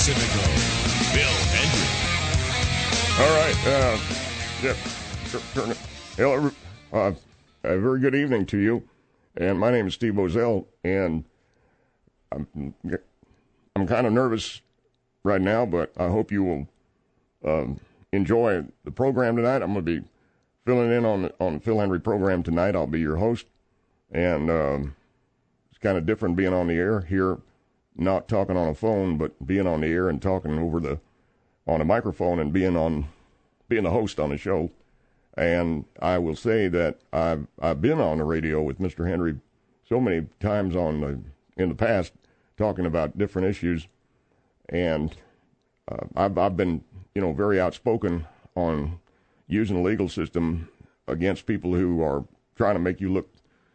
Pacifico, Bill Hendry. All right. Hello. A very good evening to you. And my name is Steve Bozell, and I'm kind of nervous right now, but I hope you will enjoy the program tonight. I'm going to be filling in on the Phil Hendry program tonight. I'll be your host, and it's kind of different being on the air here, not talking on a phone, but being on the air and talking on a microphone and being the host on the show. And I will say that I've been on the radio with Mr. Hendry so many times in the past talking about different issues, and I've been very outspoken on using the legal system against people who are trying to make you look,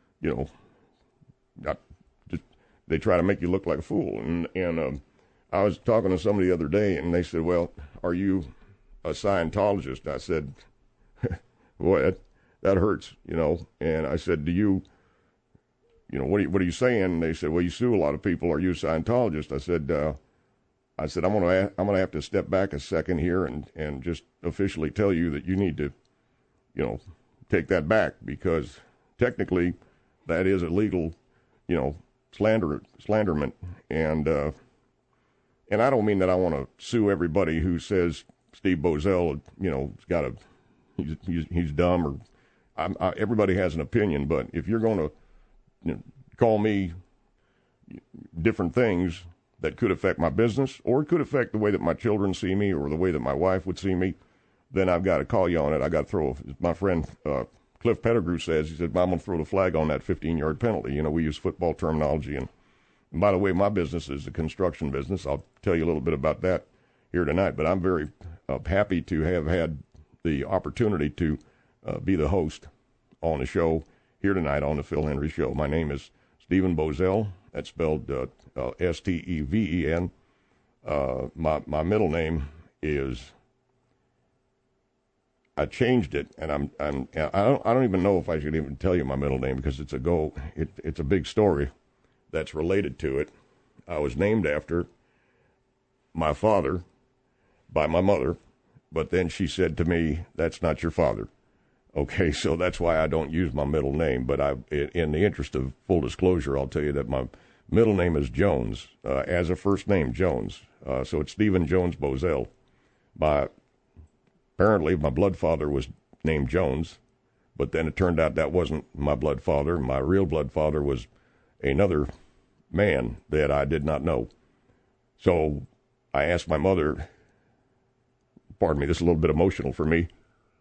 they try to make you look like a fool. And I was talking to somebody the other day, and they said, "Well, are you a Scientologist?" I said, "Boy, that hurts, And I said, "Do you, what are you saying?" And they said, "Well, you sue a lot of people. Are you a Scientologist?" I said, "I'm gonna have to step back a second here and just officially tell you that you need to, take that back, because technically that is illegal, slanderment, and I don't mean that I want to sue everybody who says Steve Bozell, he's dumb, or everybody has an opinion. But if you're going to call me different things that could affect my business, or it could affect the way that my children see me, or the way that my wife would see me, then I've got to call you on it. I got to throw. My friend Cliff Pettigrew says, he said, "I'm going to throw the flag on that 15-yard penalty." We use football terminology, and by the way, my business is a construction business. I'll tell you a little bit about that here tonight. But I'm very happy to have had the opportunity to be the host on the show here tonight on the Phil Hendry Show. My name is Stephen Bozell. That's spelled Steven. My middle name is, I changed it, and I don't even know if I should even tell you my middle name, because it's a big story that's related to it. I was named after my father by my mother, but then she said to me, "That's not your father." Okay, so that's why I don't use my middle name. But in the interest of full disclosure, I'll tell you that my middle name is Jones, as a first name, Jones. So it's Stephen Jones Bozell. Apparently, my blood father was named Jones, but then it turned out that wasn't my blood father. My real blood father was another man that I did not know. So I asked my mother, pardon me, this is a little bit emotional for me.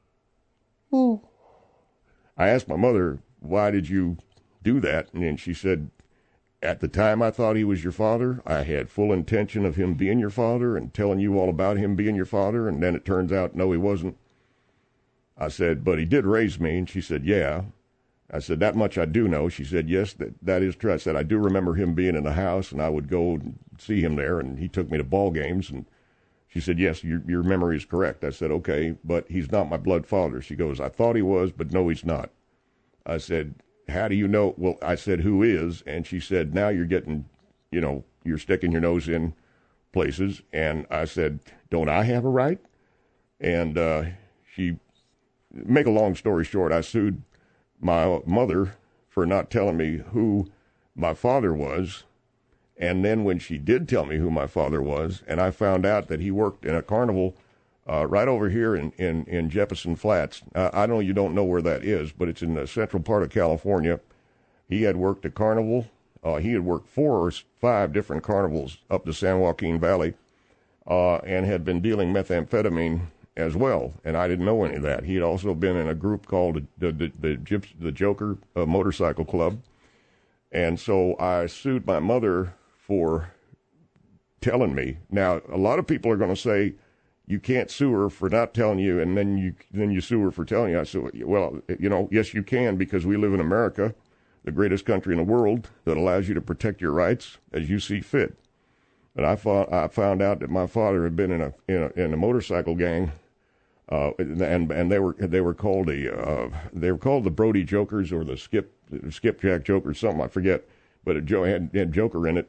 I asked my mother, "Why did you do that?" And she said, "At the time I thought he was your father. I had full intention of him being your father and telling you all about him being your father, and then it turns out, no, he wasn't." I said, "But he did raise me." And she said, "Yeah." I said, "That much I do know." She said, "Yes, that is true." I said, "I do remember him being in the house, and I would go and see him there, and he took me to ball games." And she said, "Yes, your memory is correct." I said, "Okay, but he's not my blood father." She goes, "I thought he was, but no, he's not." I said, "How do you know?" Well, I said, "Who is?" And she said, "Now you're getting, you're sticking your nose in places." And I said, "Don't I have a right?" And make a long story short, I sued my mother for not telling me who my father was. And then when she did tell me who my father was, and I found out that he worked in a carnival right over here in Jefferson Flats. I know you don't know where that is, but it's in the central part of California. He had worked at Carnival. He had worked 4 or 5 different carnivals up the San Joaquin Valley, and had been dealing methamphetamine as well. And I didn't know any of that. He had also been in a group called the Joker Motorcycle Club. And so I sued my mother for telling me. Now, a lot of people are going to say, you can't sue her for not telling you, and then you sue her for telling you. I said, well, yes, you can, because we live in America, the greatest country in the world, that allows you to protect your rights as you see fit. And I found out that my father had been in a motorcycle gang, and they were called the Brody Jokers, or the Skipjack Jokers, something I forget, but it had Joker in it.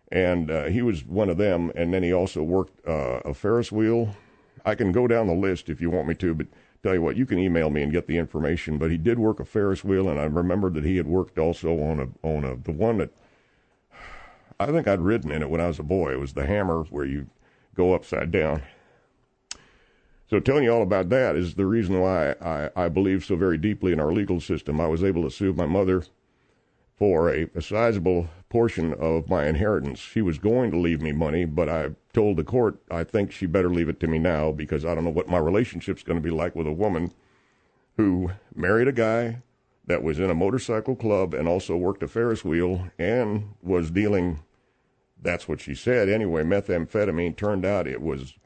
And he was one of them, and then he also worked a Ferris wheel. I can go down the list if you want me to, but tell you what, you can email me and get the information. But he did work a Ferris wheel, and I remembered that he had worked also on the one that I think I'd ridden in it when I was a boy. It was the hammer where you go upside down. So telling you all about that is the reason why I believe so very deeply in our legal system. I was able to sue my mother for a sizable portion of my inheritance. She was going to leave me money, but I told the court I think she better leave it to me now because I don't know what my relationship's going to be like with a woman who married a guy that was in a motorcycle club and also worked a Ferris wheel and was dealing, that's what she said anyway, methamphetamine. Turned out it was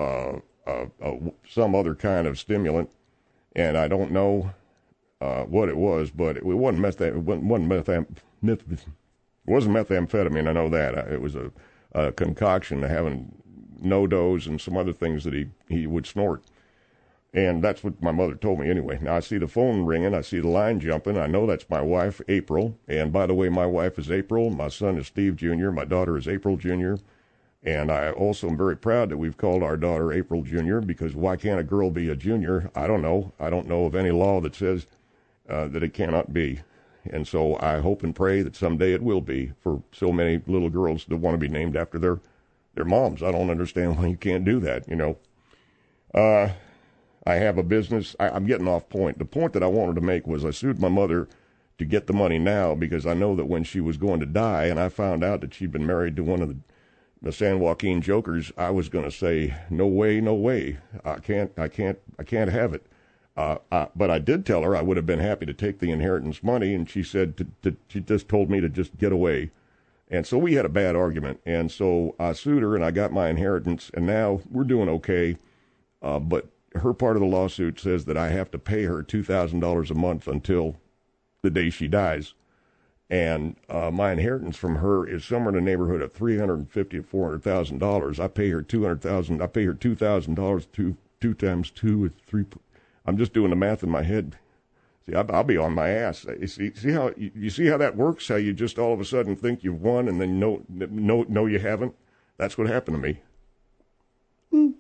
some other kind of stimulant, and I don't know what it was, but it wasn't methamphetamine. I know that. It was a concoction of having no-dos and some other things that he would snort. And that's what my mother told me anyway. Now, I see the phone ringing. I see the line jumping. I know that's my wife, April. And by the way, my wife is April. My son is Steve Jr. My daughter is April Jr. And I also am very proud that we've called our daughter April Jr. because why can't a girl be a junior? I don't know. I don't know of any law that says that it cannot be. And so I hope and pray that someday it will be for so many little girls that want to be named after their moms. I don't understand why you can't do that, you know. I have a business. I'm getting off point. The point that I wanted to make was I sued my mother to get the money now because I know that when she was going to die and I found out that she'd been married to one of the San Joaquin Jokers, I was going to say, no way, no way. I can't have it. But I did tell her I would have been happy to take the inheritance money, and she said she just told me to just get away. And so we had a bad argument, and so I sued her, and I got my inheritance, and now we're doing okay. But her part of the lawsuit says that I have to pay her $2,000 a month until the day she dies. And my inheritance from her is somewhere in the neighborhood of $350,000 to $400,000. I pay her $200,000. I pay her $2,000. Two times two is three. I'm just doing the math in my head. See, I'll be on my ass. See how you see how that works? How you just all of a sudden think you've won and then no, you haven't. That's what happened to me.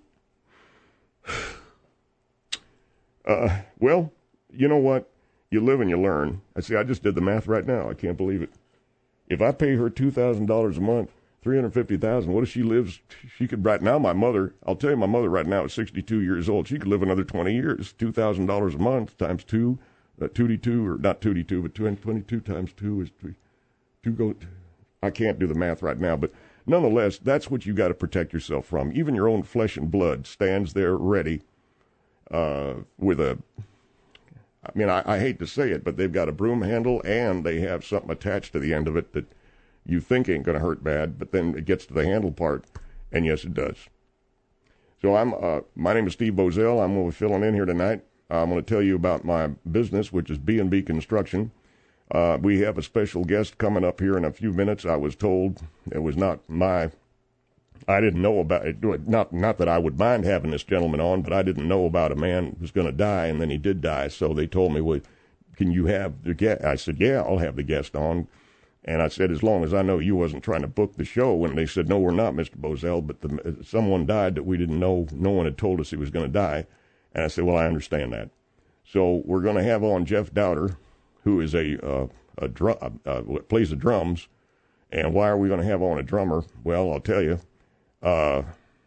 Well, you know what? You live and you learn. I just did the math right now. I can't believe it. If I pay her $2,000 a month, $350,000, what if she lives? She could right now. My mother, I'll tell you, my mother right now is 62 years old. She could live another 20 years. $2,000 a month times two, 22 or not 22, but 22 times two is two. I can't do the math right now, but nonetheless, that's what you got to protect yourself from. Even your own flesh and blood stands there ready with a. I mean, I hate to say it, but they've got a broom handle and they have something attached to the end of it that you think ain't going to hurt bad, but then it gets to the handle part, and yes, it does. So my name is Steve Bozell. I'm going to be filling in here tonight. I'm going to tell you about my business, which is B&B Construction. We have a special guest coming up here in a few minutes. I was told it was I didn't know about it. Not that I would mind having this gentleman on, but I didn't know about a man who's going to die, and then he did die. So they told me, well, can you have the guest? I said, yeah, I'll have the guest on. And I said, as long as I know you wasn't trying to book the show. And they said, no, we're not, Mr. Bozell, but someone died that we didn't know. No one had told us he was going to die. And I said, well, I understand that. So we're going to have on Jeff Dowder, who is plays the drums. And why are we going to have on a drummer? Well, I'll tell you. Man,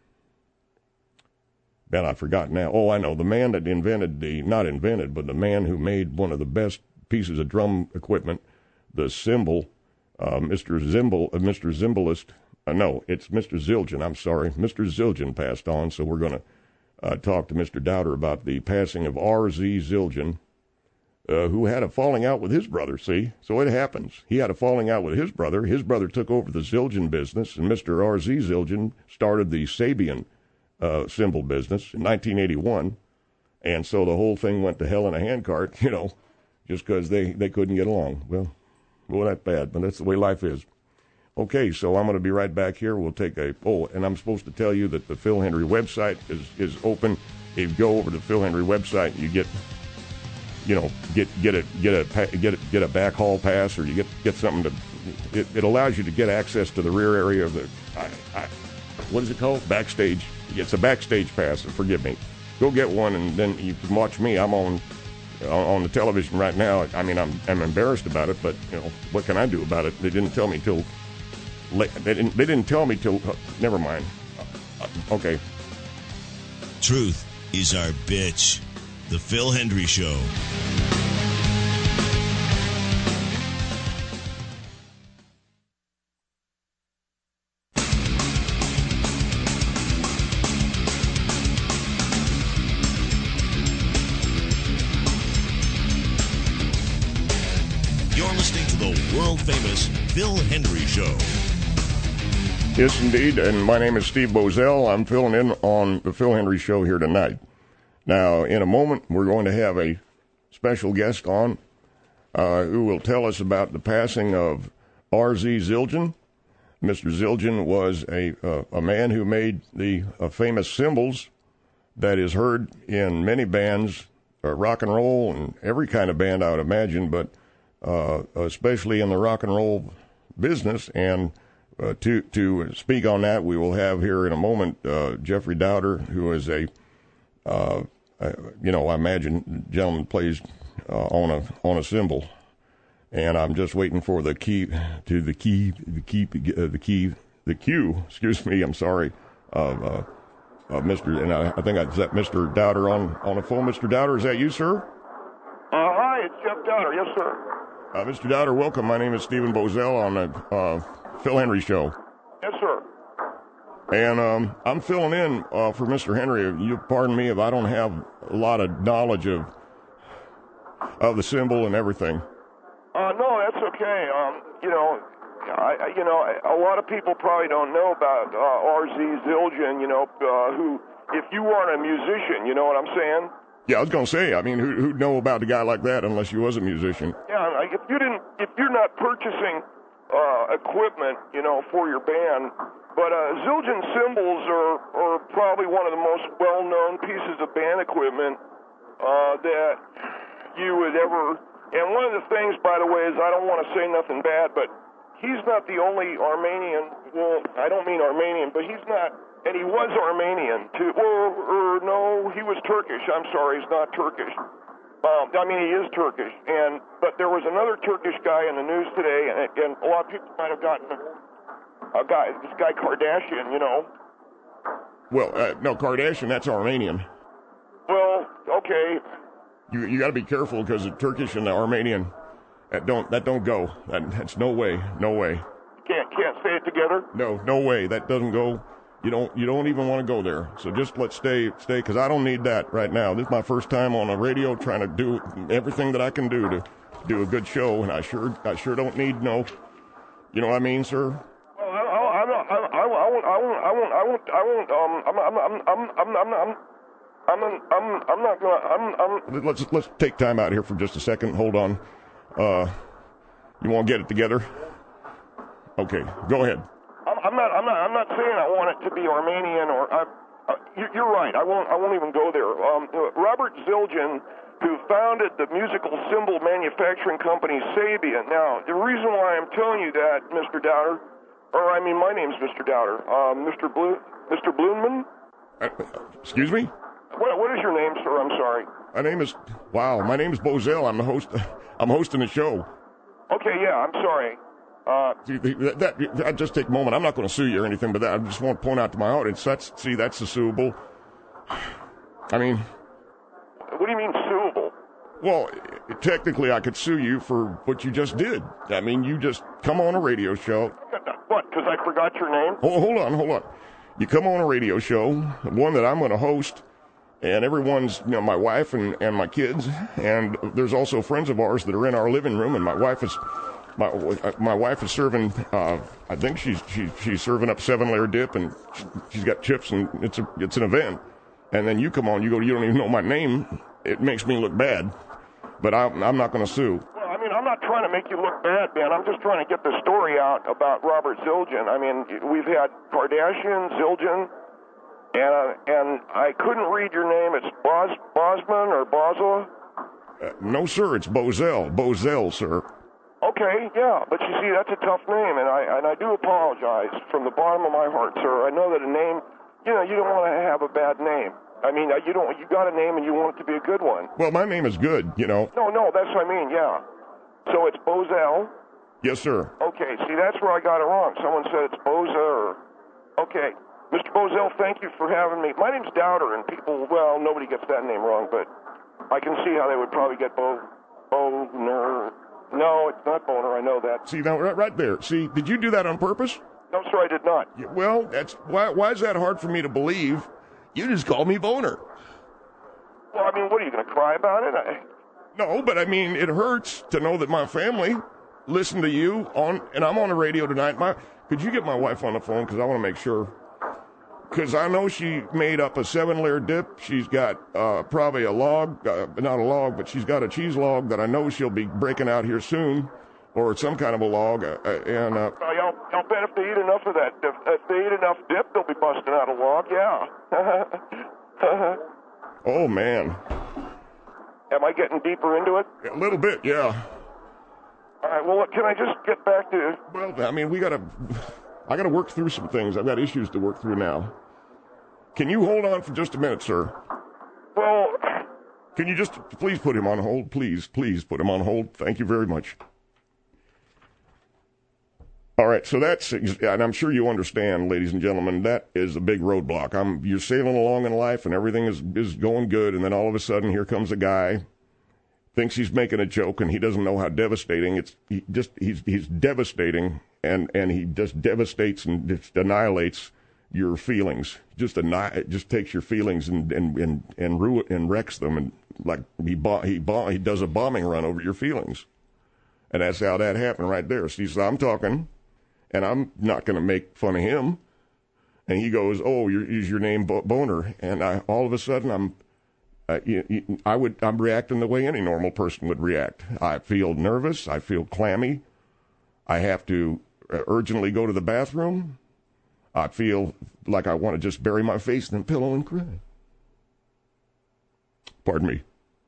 I forgot now. Oh, I know. The man that but the man who made one of the best pieces of drum equipment, the cymbal, Mr. Zimbalist. No, it's Mr. Zildjian. I'm sorry. Mr. Zildjian passed on, so we're going to talk to Mr. Dowder about the passing of R.Z. Zildjian, who had a falling out with his brother, see? So it happens. He had a falling out with his brother. His brother took over the Zildjian business, and Mr. R.Z. Zildjian started the Sabian cymbal business in 1981. And so the whole thing went to hell in a handcart, just because they couldn't get along. Well, that's bad, but that's the way life is. Okay, so I'm going to be right back here. We'll take and I'm supposed to tell you that the Phil Hendrie website is open. If you go over to the Phil Hendrie website, you get a backhaul pass, or you get something it allows you to get access to the rear area of the, what is it called? Backstage. It's a backstage pass. Forgive me. Go get one, and then you can watch me. I'm on the television right now. I mean, I'm embarrassed about it, but what can I do about it? They didn't tell me till late. They didn't tell me till. Never mind. Okay. Truth is our bitch. The Phil Hendrie Show. You're listening to the world-famous Phil Hendrie Show. Yes, indeed, and my name is Steve Bozell. I'm filling in on the Phil Hendrie Show here tonight. Now, in a moment, we're going to have a special guest on who will tell us about the passing of R.Z. Zildjian. Mr. Zildjian was a man who made the famous cymbals that is heard in many bands, rock and roll and every kind of band, I would imagine, but especially in the rock and roll business. And to speak on that, we will have here in a moment Jeffrey Dowder, who is I imagine gentleman plays on a cymbal, and I'm just waiting for the cue. Excuse me, I'm sorry. Mr. And I think is that Mr. Dowder on the phone. Mr. Dowder, is that you, sir? Hi, it's Jeff Dowder. Yes, sir. Mr. Dowder, welcome. My name is Stephen Bozell on the Phil Hendrie Show. Yes, sir. And I'm filling in for Mr. Hendrie. You pardon me if I don't have a lot of knowledge of the cymbal and everything. No, that's okay. A lot of people probably don't know about R.Z. Zildjian. Who, if you weren't a musician, you know what I'm saying? Yeah, I was gonna say. I mean, who'd know about a guy like that unless you was a musician? Yeah, like if you're not purchasing equipment, for your band. But Zildjian cymbals are probably one of the most well-known pieces of band equipment that you would ever. And one of the things, by the way, is I don't want to say nothing bad, but he's not the only Armenian. Well, I don't mean Armenian, but he's not, and he was Armenian too. Or no, he was Turkish. I'm sorry, he's not Turkish. He is Turkish. But there was another Turkish guy in the news today, and a lot of people might have gotten this guy Kardashian, Well, no, Kardashian, that's Armenian. Well, okay. You got to be careful because the Turkish and the Armenian that don't go. That's no way. Can't say it together. No way. That doesn't go. You don't even want to go there. So just let's stay because I don't need that right now. This is my first time on a radio trying to do everything that I can do to do a good show, and I sure don't need no. You know what I mean, sir? Let's take time out here for just a second. Hold on. You want to get it together? Okay, go ahead. I'm not saying I want it to be Armenian or. You're right. I won't even go there. Robert Zildjian, who founded the musical cymbal manufacturing company Sabian. Now, the reason why I'm telling you that, Mr. Dowder, my name's Mr. Dowder. Mr. Bloomman? Excuse me? What is your name, sir? I'm sorry. My name is Bozell. I'm the host. I'm hosting the show. Okay, yeah, I'm sorry. That just take a moment. I'm not going to sue you or anything, but that I just want to point out to my audience. That's suable. I mean, what do you mean suable? Well, technically, I could sue you for what you just did. I mean, you just come on a radio show. What? Because I forgot your name? Hold on. You come on a radio show, one that I'm going to host, and everyone's, my wife and my kids, and there's also friends of ours that are in our living room, and my wife is serving. I think she's serving up 7-layer dip, and she's got chips, and it's an event. And then you come on, you don't even know my name. It makes me look bad, but I'm not going to sue. Well, I'm not trying to make you look bad, man. I'm just trying to get the story out about Robert Zildjian. We've had Kardashian, Zildjian, and I couldn't read your name. It's Bosman or Bosla? No, sir. It's Bozell, sir. Okay, yeah, but you see, that's a tough name, and I do apologize from the bottom of my heart, sir. I know that a name, you don't want to have a bad name. I mean, you got a name and you want it to be a good one. Well, my name is good, No, that's what I mean, yeah. So it's Bozell? Yes, sir. Okay, see, that's where I got it wrong. Someone said it's Boza Okay. Mr. Bozell, thank you for having me. My name's Dowder, and people, well, nobody gets that name wrong, but I can see how they would probably get Boner. No, it's not Boner, I know that. See, now, right there. See, did you do that on purpose? No, sir, I did not. Yeah, well, that's why is that hard for me to believe? You just called me Boner. Well, I mean, what, are you going to cry about it? No, but I mean, it hurts to know that my family listened to you and I'm on the radio tonight. Could you get my wife on the phone? Because I want to make sure. Because I know she made up a 7-layer dip. She's got probably a log, not a log, but she's got a cheese log that I know she'll be breaking out here soon, or some kind of a log. I'll bet if they eat enough of that, if they eat enough dip, they'll be busting out a log, yeah. Oh, man. Am I getting deeper into it? A little bit, yeah. All right, well, can I just get back to... Well, I mean, I got to work through some things. I've got issues to work through now. Can you hold on for just a minute, sir? Well... Can you just please put him on hold? Please put him on hold. Thank you very much. All right, so and I'm sure you understand, ladies and gentlemen, that is a big roadblock. You're sailing along in life and everything is going good, and then all of a sudden here comes a guy, thinks he's making a joke, and he doesn't know how devastating he's devastating, and he just devastates and just annihilates your feelings. Just takes your feelings and wrecks them, and like he does a bombing run over your feelings. And that's how that happened right there. See, so I'm talking, and I'm not going to make fun of him. And he goes, "Oh, is your name Boner?" And all of a sudden, I'm reacting the way any normal person would react. I feel nervous. I feel clammy. I have to urgently go to the bathroom. I feel like I want to just bury my face in a pillow and cry. Pardon me.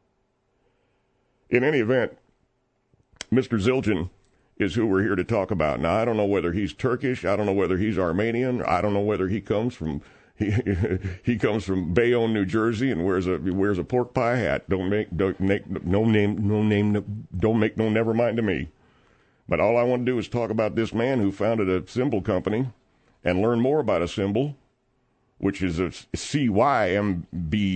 In any event, Mr. Zildjian is who we're here to talk about. Now, I don't know whether he's Turkish. I don't know whether he's Armenian. I don't know whether he comes from Bayonne, New Jersey, and wears a pork pie hat. Don't make no never mind to me. But all I want to do is talk about this man who founded a cymbal company and learn more about a cymbal, which is a CYMBLE,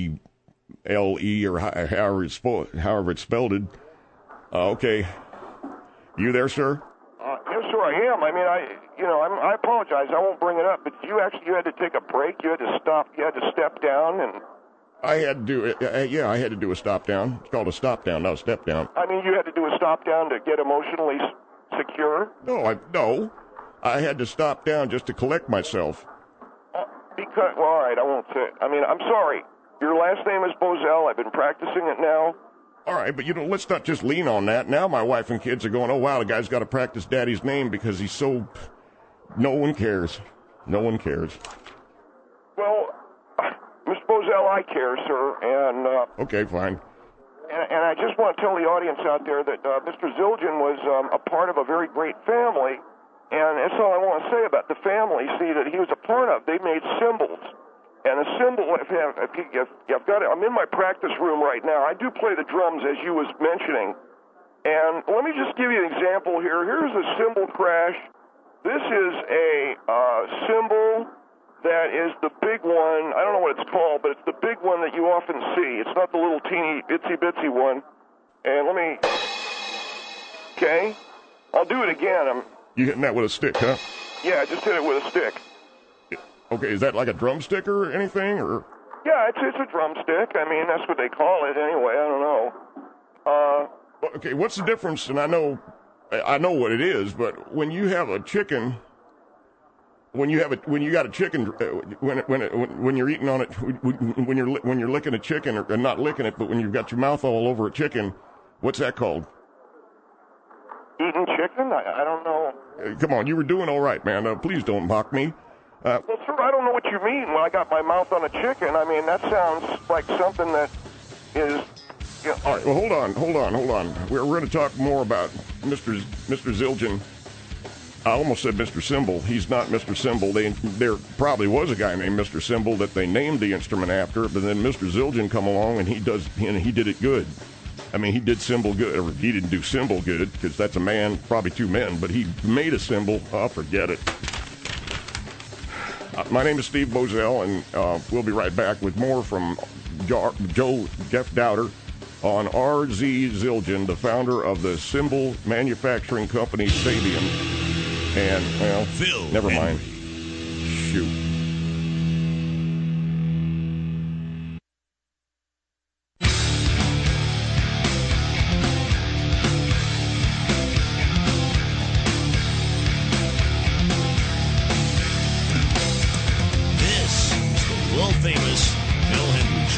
or however it's spelled. Okay. You there, sir? Yes, sir, I am. I mean, I apologize. I won't bring it up, but you had to take a break. You had to stop. You had to step down, and I had to do it. I had to do a stop down. It's called a stop down, not a step down. I mean, you had to do a stop down to get emotionally secure. No, I had to stop down just to collect myself. All right, I won't say it. I mean, I'm sorry. Your last name is Bozell. I've been practicing it now. All right, but let's not just lean on that. Now my wife and kids are going, "Oh, wow, the guy's got to practice Daddy's name because he's so..." No one cares. No one cares. Well, Mr. Bozell, I care, sir, and... Okay, fine. And I just want to tell the audience out there that Mr. Zildjian was a part of a very great family, and that's all I want to say about the family. See, that he was a part of. They made cymbals. And a cymbal, if you've got it, I'm in my practice room right now. I do play the drums, as you was mentioning. And let me just give you an example here. Here's a cymbal crash. This is a cymbal that is the big one. I don't know what it's called, but it's the big one that you often see. It's not the little teeny itsy-bitsy one. And let me... Okay. I'll do it again. You hitting that with a stick, huh? Yeah, I just hit it with a stick. Okay, is that like a drumstick or anything, or? Yeah, it's a drumstick. I mean, that's what they call it anyway. I don't know. Okay, what's the difference? And I know what it is, but when you have a chicken, when you got a chicken, when you're eating on it, when you're licking a chicken, or not licking it, but when you've got your mouth all over a chicken, what's that called? Eating chicken? I don't know. Come on, you were doing all right, man. Please don't mock me. Well, sir, I don't know what you mean when I got my mouth on a chicken. I mean, that sounds like something that is... All right, well, hold on. We're going to talk more about Mr. Zildjian, I almost said Mr. Cymbal. He's not Mr. Cymbal. There probably was a guy named Mr. Cymbal that they named the instrument after, but then Mr. Zildjian come along and he did it good. I mean, he did cymbal good, or he didn't do cymbal good because that's a man, probably two men, but he made a cymbal. Oh, forget it. My name is Steve Bozell, and we'll be right back with more from Jeff Dowder on R.Z. Zildjian, the founder of the cymbal manufacturing company Sabian. And, well, Phil never Henry. mind. Shoot. This is the world-famous Phil Henry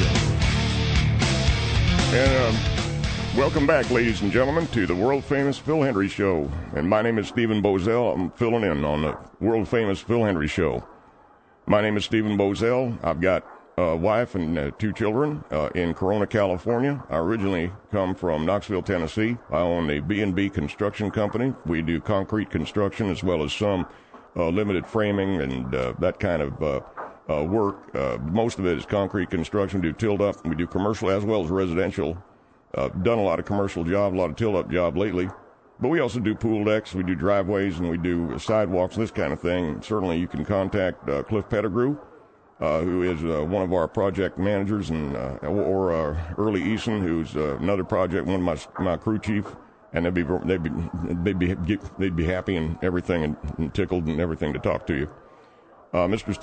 Show. And welcome back, ladies and gentlemen, to the world-famous Phil Henry Show. And my name is Stephen Bozell. I'm filling in on the world-famous Phil Henry Show. My name is Stephen Bozell. I've got a wife and two children in Corona, California. I originally come from Knoxville, Tennessee. I own a B&B construction company. We do concrete construction as well as some limited framing and that kind of work. Most of it is concrete construction. We do tilt up. We do commercial as well as residential. Done a lot of commercial job, a lot of tilt-up job lately. But we also do pool decks, we do driveways, and we do sidewalks, this kind of thing. Certainly you can contact Cliff Pettigrew, who is one of our project managers, and or Early Eason, who's another project, one of my crew chief, and they'd be happy and everything, and tickled and everything to talk to you. Mr.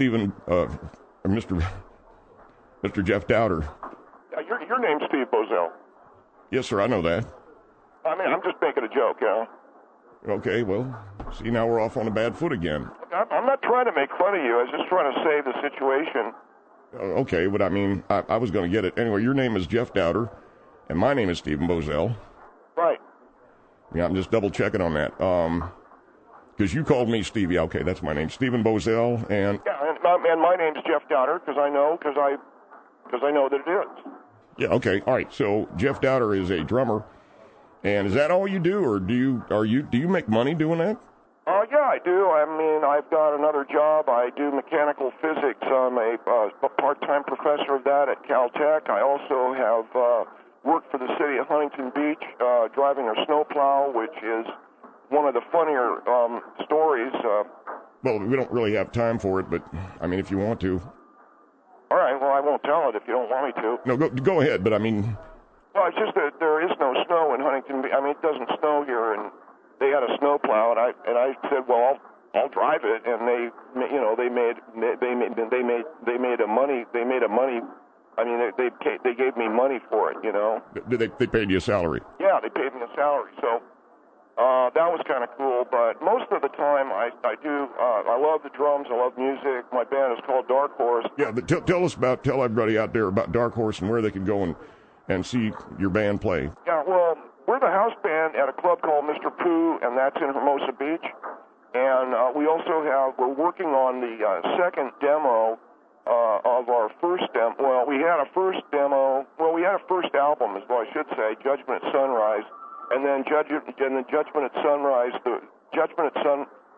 Jeff Dowder. Your name's Steve Bozell. Yes, sir, I know that. I mean, I'm just making a joke, you know. Okay, well, see, now we're off on a bad foot again. I'm not trying to make fun of you. I was just trying to save the situation. Okay, but I mean, I was going to get it. Anyway, your name is Jeff Dowder, and my name is Stephen Bozell. Right. Yeah, I'm just double-checking on that. Because you called me Steve. Yeah, okay, that's my name. Stephen Bozell, and... Yeah, and my name's Jeff Dowder, because I know that it is. Yeah, okay, all right. So Jeff Dowder is a drummer, and is that all you do, or do you make money doing that? Yeah, I do. I mean, I've got another job. I do mechanical physics. I'm a part-time professor of that at Caltech. I also have worked for the city of Huntington Beach, driving a snowplow, which is one of the funnier stories. Well, we don't really have time for it, but I mean, if you want to. All right, well, I won't tell it if you don't want me to. No, go ahead, but I mean... Well, it's just that there is no snow in Huntington Beach. I mean, it doesn't snow here, and they had a snowplow, and I said, well, I'll drive it, and they made a money. I mean, they gave me money for it, you know. They paid you a salary? Yeah, they paid me a salary, so that was kind of cool. But most of the time, I love the drums. I love music. My band is called Dark Horse. Yeah, but tell everybody out there about Dark Horse and where they can go and see your band play. Yeah, well, we're the house band at a club called Mr. Pooh, and that's in Hermosa Beach. And we're working on the second demo of our first demo. Well, we had a first demo. Well, we had a first album, is what I should say, Judgment at Sunrise, and then Judgment at Sunrise. Judgment at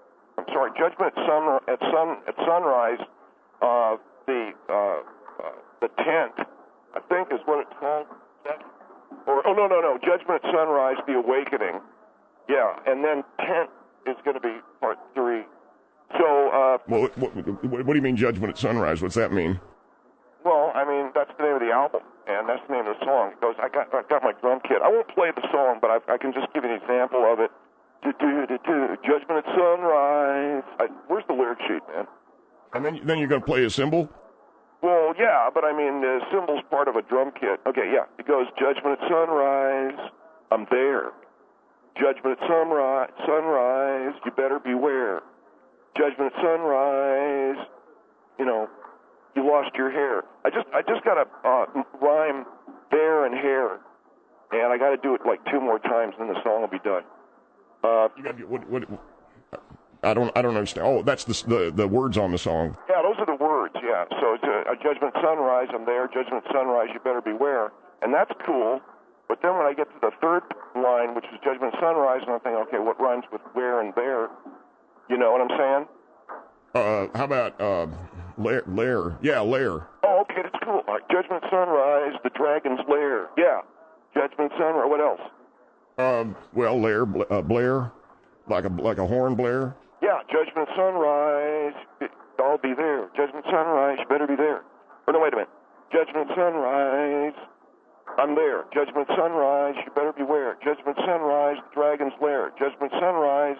Sunrise. The tent, I think, is what it's called. No. Judgment at Sunrise, The Awakening. Yeah, and then tent is going to be part 3. So, well, what do you mean Judgment at Sunrise? What's that mean? Well, I mean, that's the name of the album, and that's the name of the song. It goes, I got my drum kit. I won't play the song, but I can just give you an example of it. Judgment at Sunrise. Where's the lyric sheet, man? And then you're going to play a cymbal? Well, yeah, but I mean, the cymbal's part of a drum kit. Okay, yeah. It goes, Judgment at Sunrise, I'm there. Judgment at sunrise, you better beware. Judgment at sunrise, you lost your hair. I just got to rhyme there and hair, and I got to do it like 2 more times, and then the song will be done. You got what? I don't understand. Oh, that's the words on the song. Yeah, those are the words. Yeah. So it's a Judgment Sunrise, I'm there. Judgment Sunrise, you better beware, and that's cool. But then when I get to the third line, which is Judgment Sunrise, and I'm thinking, okay, what rhymes with where and there? You know what I'm saying? How about lair? Yeah, lair. Oh, okay, that's cool. All right, Judgment Sunrise, the Dragon's Lair. Yeah, Judgment Sunrise. What else? Well, lair, Blair, like a horn Blair. Yeah, Judgment Sunrise. I'll be there. Judgment Sunrise, you better be there. Or no, wait a minute. Judgment Sunrise, I'm there. Judgment Sunrise, you better beware. Judgment Sunrise, the Dragon's Lair. Judgment Sunrise,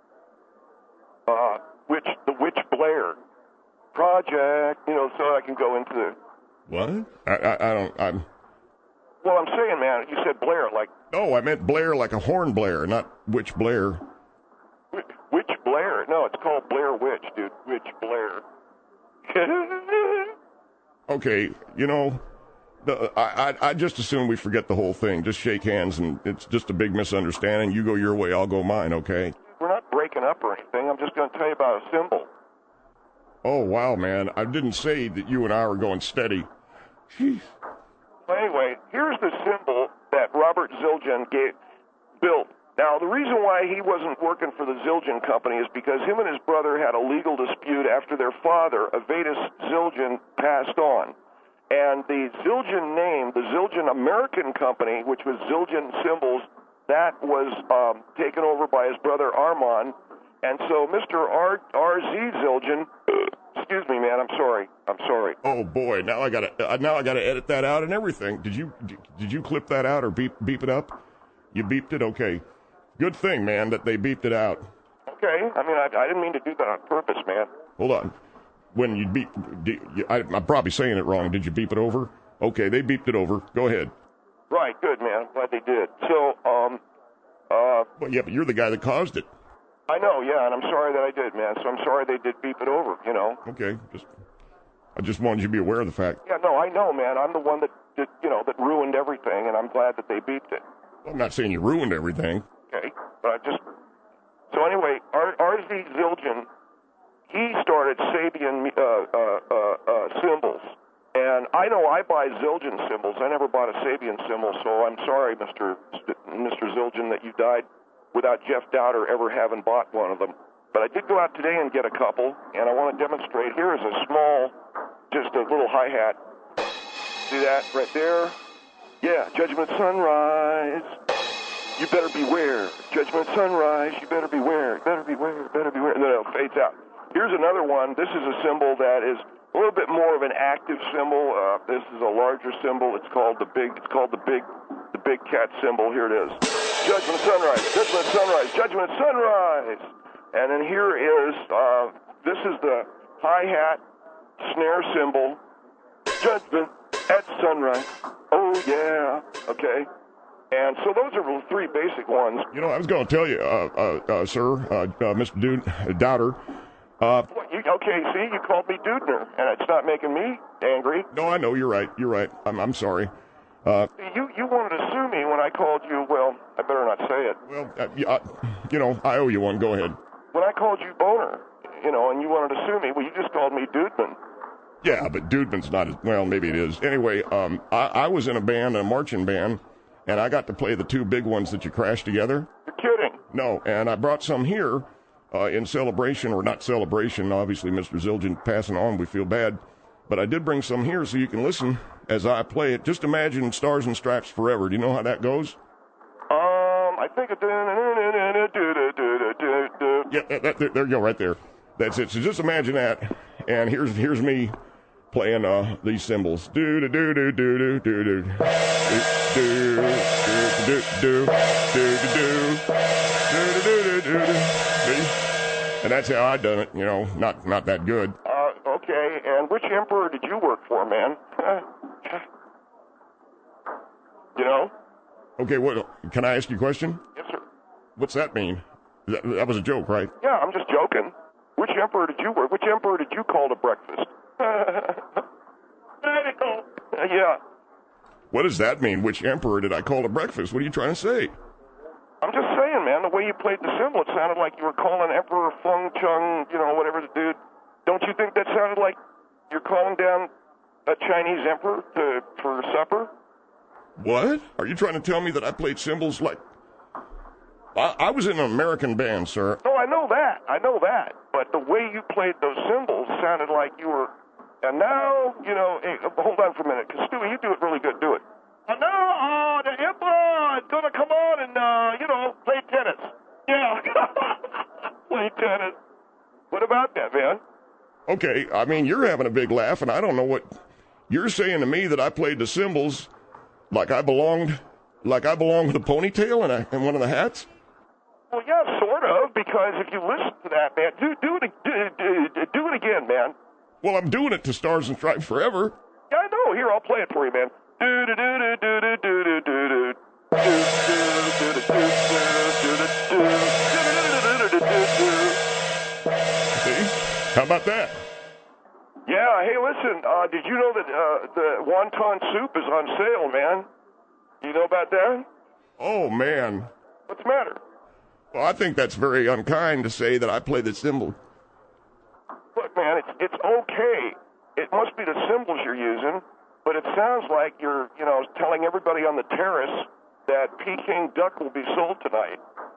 the Witch Blair Project. You know, so I can go into the. What? I'm. Well, I'm saying, man, you said Blair, like. No, I meant Blair, like a horn Blair, not Witch Blair. Witch Blair? No, it's called Blair Witch, dude. Witch Blair. Okay, you know, I just assume we forget the whole thing. Just shake hands, and it's just a big misunderstanding. You go your way, I'll go mine, okay? We're not breaking up or anything. I'm just going to tell you about a symbol. Oh, wow, man. I didn't say that you and I were going steady. Jeez. Well, anyway, here's the symbol that Robert Zildjian built. Now, the reason why he wasn't working for the Zildjian Company is because him and his brother had a legal dispute after their father, Avedis Zildjian, passed on. And the Zildjian name, the Zildjian American Company, which was Zildjian Symbols, that was taken over by his brother Armand. And so Mr. R.Z. Zildjian, excuse me, man, I'm sorry. Oh boy, now I gotta edit that out and everything. Did you clip that out or beep it up? You beeped it, okay. Good thing, man, that they beeped it out. Okay, I mean, I didn't mean to do that on purpose, man. Hold on. When you beep, I'm probably saying it wrong. Did you beep it over? Okay, they beeped it over. Go ahead. Right, good, man. I'm glad they did. So, Well, yeah, but you're the guy that caused it. I know, yeah, and I'm sorry that I did, man. So I'm sorry they did beep it over, you know. Okay, I just wanted you to be aware of the fact. Yeah, no, I know, man. I'm the one that ruined everything, and I'm glad that they beeped it. Well, I'm not saying you ruined everything. Okay, but so anyway, R.Z. Zildjian, he started Sabian symbols, and I know I buy Zildjian symbols. I never bought a Sabian symbol, so I'm sorry, Mr. Zildjian, that you died without Jeff Dowder ever having bought one of them. But I did go out today and get a couple, and I want to demonstrate. Here is a small, just a little hi-hat. See that right there? Yeah, Judgment Sunrise. You better beware. Judgment Sunrise, you better beware. Better beware, better beware. And then it fades out. Here's another one. This is a symbol that is a little bit more of an active symbol. This is a larger symbol. It's called the big cat symbol. Here it is. Judgment Sunrise, Judgment Sunrise, Judgment Sunrise. And then here is, this is the hi-hat snare symbol. Judgment at sunrise. Oh, yeah. Okay. And so those are the three basic ones. You know, I was going to tell you, sir, Mr. Dowder. Okay, see, you called me Dudner, and it's not making me angry. No, I know, you're right. I'm sorry. You wanted to sue me when I called you, well, I better not say it. Well, I owe you one. Go ahead. When I called you Boner, and you wanted to sue me, well, you just called me Dudeman. Yeah, but Dudeman's not as, well, maybe it is. Anyway, I was in a marching band, and I got to play the two big ones that you crashed together. You're kidding. No, and I brought some here in celebration, or not celebration, obviously Mr. Zildjian passing on, we feel bad. But I did bring some here so you can listen as I play it. Just imagine Stars and Stripes Forever. Do you know how that goes? I think it... Yeah, there you go, right there. That's it. So just imagine that. And here's me playing these cymbals. Do do do do do do do do do do do do do. And that's how I done it. Not that good. Okay. And which emperor did you work for, man? Okay. What? Can I ask you a question? Yes, sir. What's that mean? That was a joke, right? Yeah, I'm just joking. Which emperor did you work? Which emperor did you call to breakfast? Medical. Yeah. What does that mean? Which emperor did I call to breakfast? What are you trying to say? I'm just saying, man, the way you played the cymbal, it sounded like you were calling Emperor Feng Chung, whatever the dude. Don't you think that sounded like you're calling down a Chinese emperor for supper? What? Are you trying to tell me that I played cymbals like... I was in an American band, sir. No, I know that. But the way you played those cymbals sounded like you were... And now, hey, hold on for a minute, because Stewie, you do it really good. Do it. And now, the Emperor is going to come on and, play tennis. Yeah. Play tennis. What about that, man? Okay, I mean, you're having a big laugh, and I don't know what... You're saying to me that I played the cymbals like I belonged with a ponytail and one of the hats? Well, yeah, sort of, because if you listen to that, man, do it again, man. Well, I'm doing it to Stars and Stripes Forever. Yeah, I know. Here, I'll play it for you, man. See? How about that? Yeah, hey, listen, did you know that the wonton soup is on sale, man? You know about that? Oh, man. What's the matter? Well, I think that's very unkind to say that I play the cymbal. Look, man, it's okay. It must be the cymbals you're using, but it sounds like you're, telling everybody on the terrace that Peking duck will be sold tonight.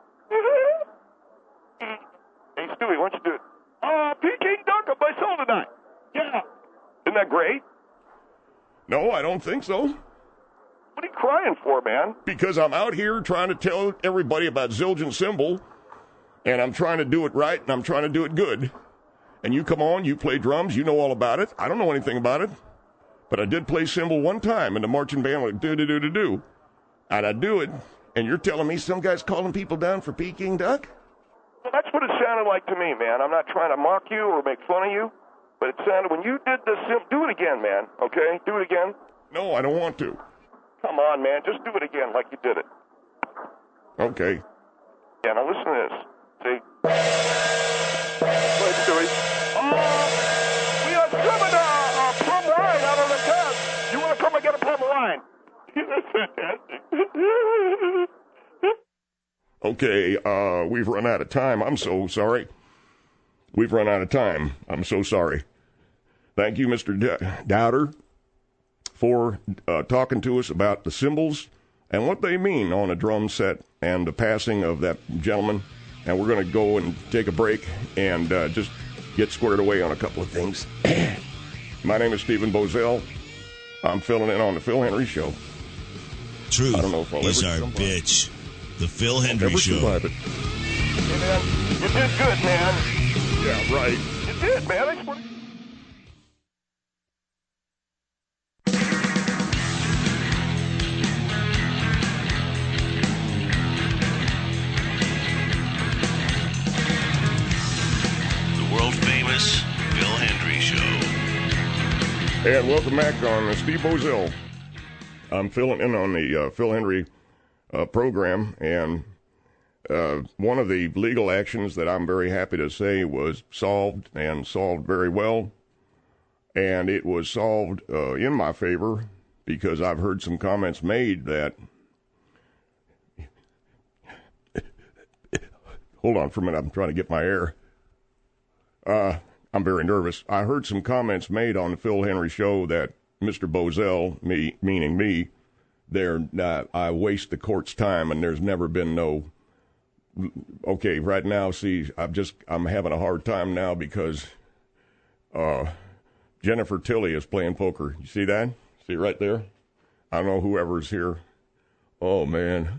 Hey, Stewie, why don't you do it? Peking duck will be sold tonight. Yeah. Isn't that great? No, I don't think so. What are you crying for, man? Because I'm out here trying to tell everybody about Zildjian Cymbal, and I'm trying to do it right, and I'm trying to do it good. And you come on, you play drums, you know all about it. I don't know anything about it. But I did play cymbal one time in the marching band, like do-do-do-do-do. And I do it, and you're telling me some guy's calling people down for Peking duck? Well, that's what it sounded like to me, man. I'm not trying to mock you or make fun of you, but it sounded, when you did the cymbal, do it again, man, okay? Do it again. No, I don't want to. Come on, man, just do it again like you did it. Okay. Yeah, now listen to this. See? Let's do it. We are serving plum wine out of the tub. You want to come and get a plum wine? That's fantastic. Okay, we've run out of time. I'm so sorry. We've run out of time. I'm so sorry. Thank you, Mr. Dowder, for talking to us about the cymbals and what they mean on a drum set and the passing of that gentleman. And we're going to go and take a break and just get squared away on a couple of things. My name is Stephen Bozell. I'm filling in on the Phil Henry Show. Truth I don't know if I'll is ever our bitch. The Phil Henry Show. Survive it. Hey, man, you did good, man. Yeah, right. You did, man. I just want to... World-famous Phil Henry Show. And welcome back on Steve Bozell. I'm filling in on the Phil Henry program, and one of the legal actions that I'm very happy to say was solved, and solved very well. And it was solved in my favor because I've heard some comments made that... Hold on for a minute, I'm trying to get my air. I'm very nervous. I heard some comments made on the Phil Henry Show that Mr. Bozell, meaning me, I waste the court's time, and there's never been no... Okay, right now, see, I'm having a hard time now because Jennifer Tilly is playing poker. You see that? See right there? I don't know whoever's here. Oh, man.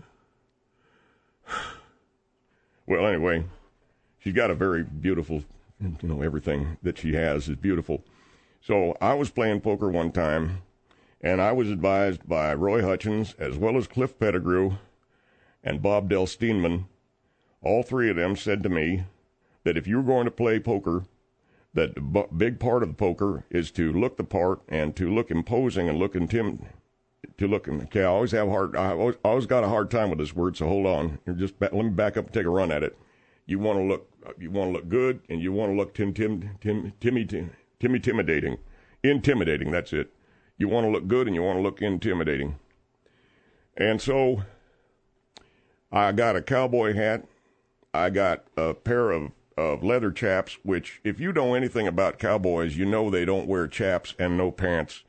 Well, anyway, she's got a very beautiful... everything that she has is beautiful. So I was playing poker one time, and I was advised by Roy Hutchins, as well as Cliff Pettigrew and Bob Del Steenman. All three of them said to me that if you were going to play poker, that the big part of the poker is to look the part and to look imposing and look okay, I always got a hard time with this word, so hold on. Let me back up and take a run at it. You want to look good, and you want to look intimidating. Intimidating, that's it. You want to look good, and you want to look intimidating. And so I got a cowboy hat. I got a pair of leather chaps, which if you know anything about cowboys, you know they don't wear chaps and no pants.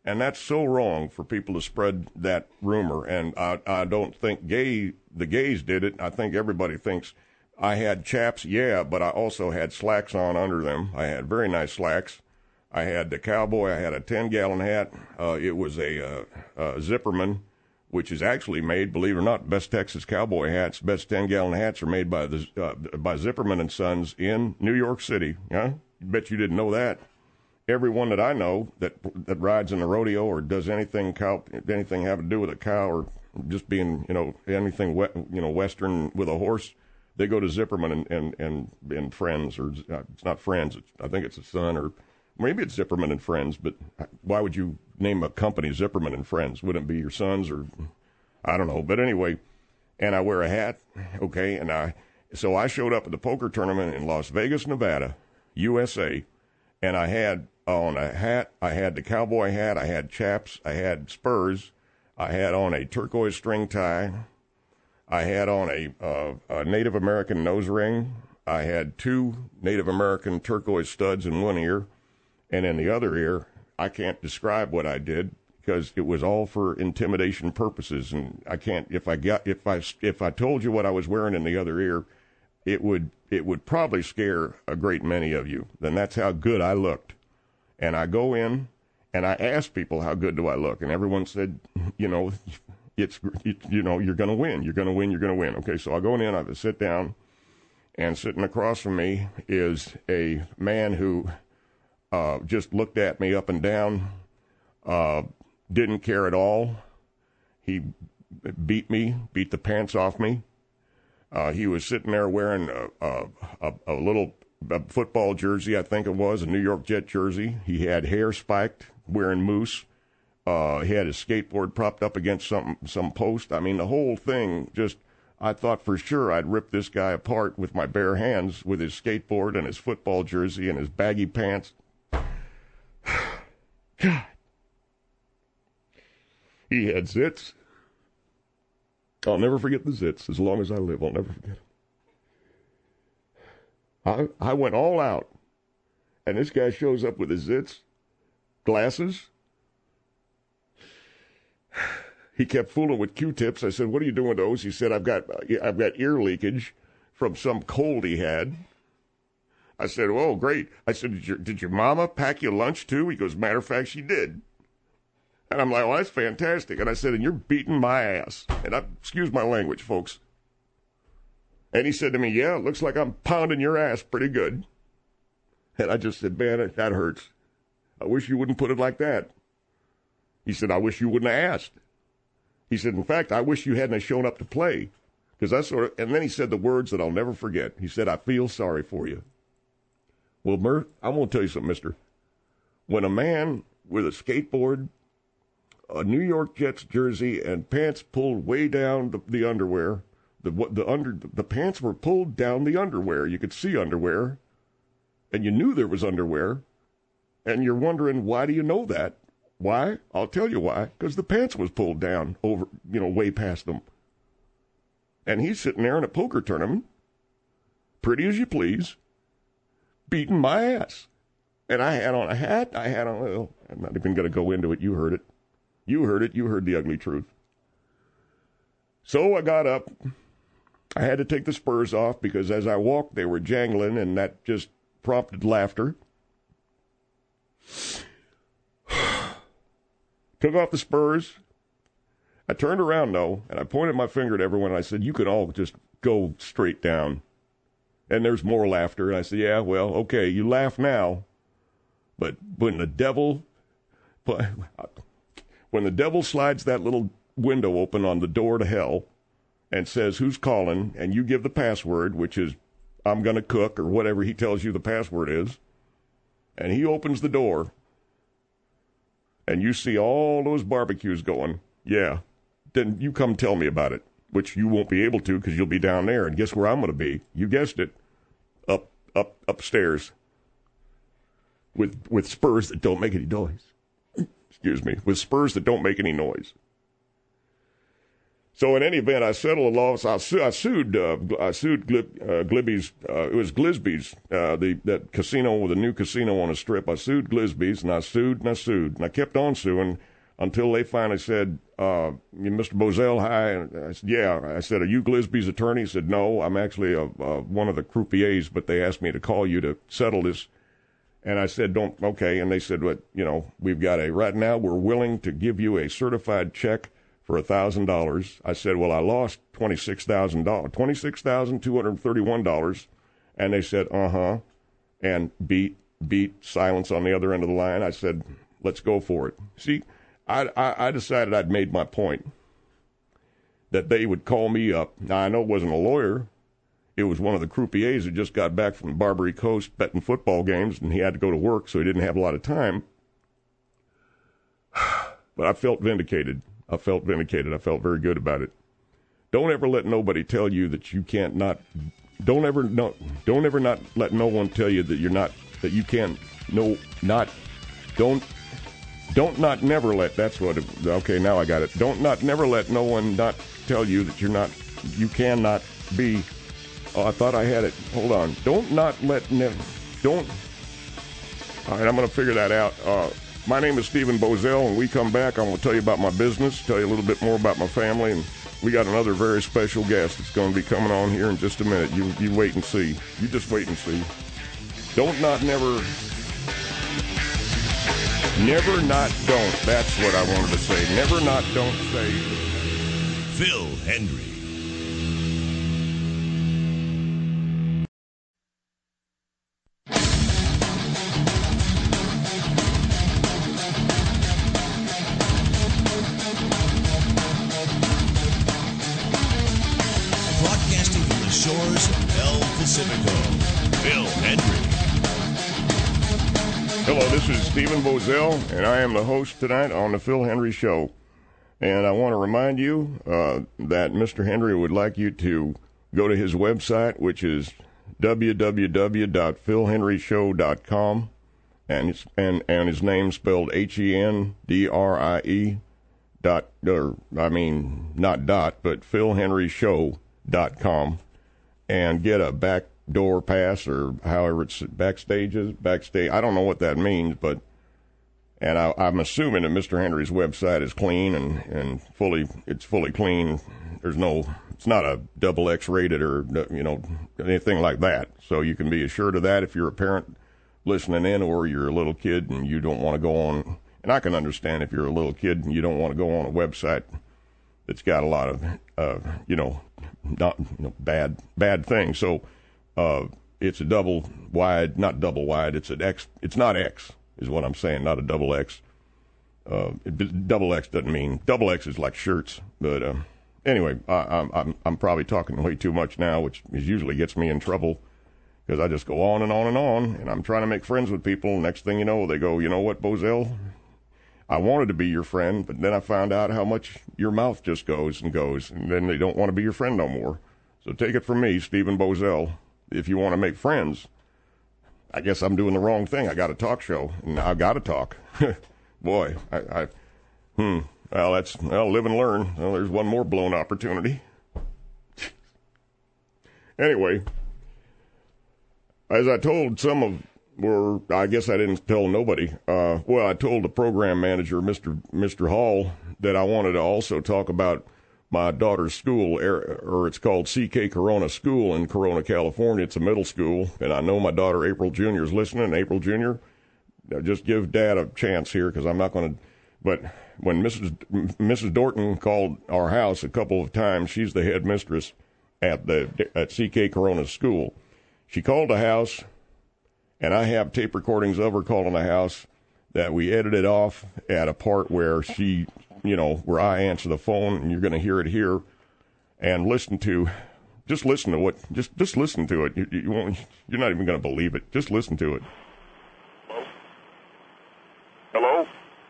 And that's so wrong for people to spread that rumor. And I don't think the gays did it. I think everybody thinks I had chaps, yeah, but I also had slacks on under them. I had very nice slacks. I had the cowboy. I had a 10-gallon hat. It was a Zipperman, which is actually made, believe it or not, best Texas cowboy hats, best 10-gallon hats are made by Zipperman and Sons in New York City. Huh? Bet you didn't know that. Everyone that I know that rides in the rodeo or does anything have to do with a cow or just being, anything Western with a horse, they go to Zipperman and Friends, or it's not Friends. I think it's a Son, or maybe it's Zipperman and Friends. But why would you name a company Zipperman and Friends? Wouldn't it be your sons, or I don't know. But anyway, and I wear a hat, okay, so I showed up at the poker tournament in Las Vegas, Nevada, USA, and I had on a hat. I had the cowboy hat. I had chaps. I had spurs. I had on a turquoise string tie. I had on a Native American nose ring. I had 2 Native American turquoise studs in one ear, and in the other ear, I can't describe what I did because it was all for intimidation purposes, and I can't. If I told you what I was wearing in the other ear, it would probably scare a great many of you. Then that's how good I looked. And I go in, and I ask people, how good do I look? And everyone said, you're going to win. You're going to win. You're going to win. Okay, so I go in, I sit down, and sitting across from me is a man who just looked at me up and down, didn't care at all. He beat the pants off me. He was sitting there wearing a little football jersey, I think it was, a New York Jet jersey. He had hair spiked, wearing moose. He had his skateboard propped up against some post. I mean, the whole thing I thought for sure I'd rip this guy apart with my bare hands with his skateboard and his football jersey and his baggy pants. God. He had zits. I'll never forget the zits. As long as I live, I'll never forget them. I went all out, and this guy shows up with his zits, glasses. He kept fooling with Q-tips. I said, "What are you doing with those?" He said, "I've got ear leakage from some cold he had." I said, "Oh, great." I said, did your mama pack you lunch too?" He goes, "Matter of fact, she did." And I'm like, "Well, that's fantastic." And I said, "And you're beating my ass." And excuse my language, folks. And he said to me, "Yeah, it looks like I'm pounding your ass pretty good." And I just said, "Man, that hurts. I wish you wouldn't put it like that." He said, "I wish you wouldn't have asked." He said, "In fact, I wish you hadn't shown up to play." Because and then he said the words that I'll never forget. He said, "I feel sorry for you." Well, Murph, I'm going to tell you something, mister. When a man with a skateboard, a New York Jets jersey, and pants pulled way down the underwear, the pants were pulled down the underwear. You could see underwear, and you knew there was underwear, and you're wondering, why do you know that? Why? I'll tell you why. Because the pants was pulled down over, way past them. And he's sitting there in a poker tournament, pretty as you please, beating my ass. And I had on a hat. I'm not even going to go into it. You heard it. You heard it. You heard the ugly truth. So I got up. I had to take the spurs off because as I walked, they were jangling, and that just prompted laughter. Took off the spurs. I turned around, though, and I pointed my finger at everyone. And I said, "You can all just go straight down." And there's more laughter. And I said, "Yeah, well, okay, you laugh now. But when the devil slides that little window open on the door to hell and says, 'Who's calling?' and you give the password, which is, 'I'm going to cook,' or whatever he tells you the password is, and he opens the door, and you see all those barbecues going, yeah, then you come tell me about it, which you won't be able to because you'll be down there. And guess where I'm going to be? You guessed it, upstairs with spurs that don't make any noise. Excuse me, with spurs that don't make any noise. So in any event, I settled a loss. I sued Glibby's. It was Glisby's, that casino with a new casino on a strip. I sued Glisby's, and I sued, and I kept on suing until they finally said, Mr. Bozell, hi. I said, yeah. I said, are you Glisby's attorney? He said, no, I'm actually one of the croupiers, but they asked me to call you to settle this. And I said, okay. And they said, we've got right now we're willing to give you a certified check for $1,000. I said, well, I lost $26,231. And they said, and beat silence on the other end of the line. I said, let's go for it. See, I decided I'd made my point that they would call me up. Now, I know it wasn't a lawyer. It was one of the croupiers who just got back from the Barbary Coast betting football games, and he had to go to work, so he didn't have a lot of time. But I felt vindicated. I felt very good about it. Don't ever let nobody tell you that you can't not. Don't ever let no one tell you that you're not, that you can't. No, not. Don't not never let. That's what. Okay, now I got it. Never let no one not tell you that you're not. You cannot be. Oh, I thought I had it. Hold on. Don't. All right, I'm going to figure that out. My name is Stephen Bozell. When we come back, I'm going to tell you about my business, tell you a little bit more about my family, and we got another very special guest that's going to be coming on here in just a minute. You wait and see. You just wait and see. Don't. Never not don't. That's what I wanted to say. Never not don't say. Phil Hendrie. Broadcasting from the shores of El Pacifico, Phil Hendrie. Hello, this is Stephen Bozell, and I am the host tonight on the Phil Hendrie Show. And I want to remind you that Mr. Hendrie would like you to go to his website, which is www.philhendrieshow.com, and his name spelled HENDRIE not dot, but philhendrieshow.com, and get a backdoor pass, or however it's backstage. I don't know what that means, but I'm assuming that Mr. Hendrie's website is clean and it's fully clean. It's not a XX rated or anything like that. So you can be assured of that if you're a parent listening in, or you're a little kid and you don't want to go on. And I can understand if you're a little kid and you don't want to go on a website that's got a lot of bad things. So it's a double wide, not double wide. It's an X. It's not X, is what I'm saying. Not a double X. Double X doesn't mean double X is like shirts. But anyway, I'm probably talking way too much now, which usually gets me in trouble because I just go on and on and on, and I'm trying to make friends with people. Next thing you know, they go, you know what, Bozell? I wanted to be your friend, but then I found out how much your mouth just goes, and then they don't want to be your friend no more. So take it from me, Stephen Bozell. If you want to make friends, I guess I'm doing the wrong thing. I got a talk show, and I've got to talk. Boy, well, live and learn. Well, there's one more blown opportunity. Anyway, as I told I guess I didn't tell nobody. I told the program manager, Mr. Hall, that I wanted to also talk about my daughter's school, or it's called CK Corona School in Corona, California. It's a middle school, and I know my daughter April Jr. is listening. April Jr., just give Dad a chance here, because I'm not going to. But when Mrs. Dorton called our house a couple of times, she's the head mistress at CK Corona School. She called the house, and I have tape recordings of her calling the house that we edited off at a part where she, where I answer the phone, and you're going to hear it here, and listen to it. Just listen to it. You're not even going to believe it. Just listen to it. Hello?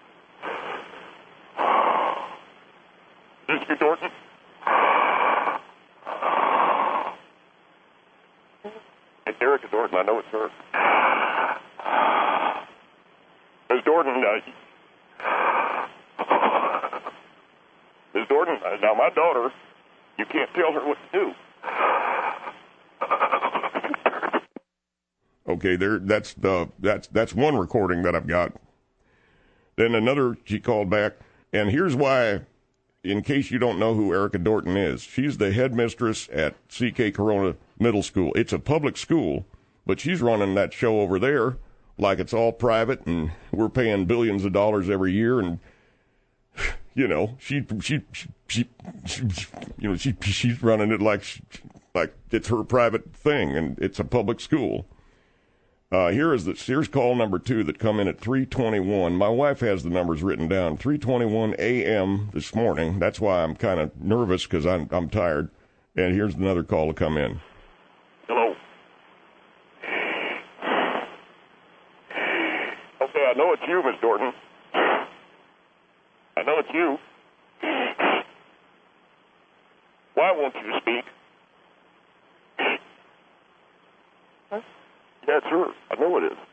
Mr. Dorton? It's Erica Dorton. I know it's her. Ms. Dorton, Dorton, now my daughter, you can't tell her what to do. Okay, that's one recording that I've got. Then another, she called back, and here's why, in case you don't know who Erica Dorton is. She's the headmistress at C.K. Corona Middle School. It's a public school, but she's running that show over there like it's all private, and we're paying billions of dollars every year, and she's running it like it's her private thing, and it's a public school. Here's call number 2 that come in at 3:21. My wife has the numbers written down. 3:21 a.m. this morning. That's why I'm kind of nervous, because I'm tired. And here's another call to come in. Hello. Okay, I know it's you, Miss Dorton. I know it's you. Why won't you speak? That's her. I know it is.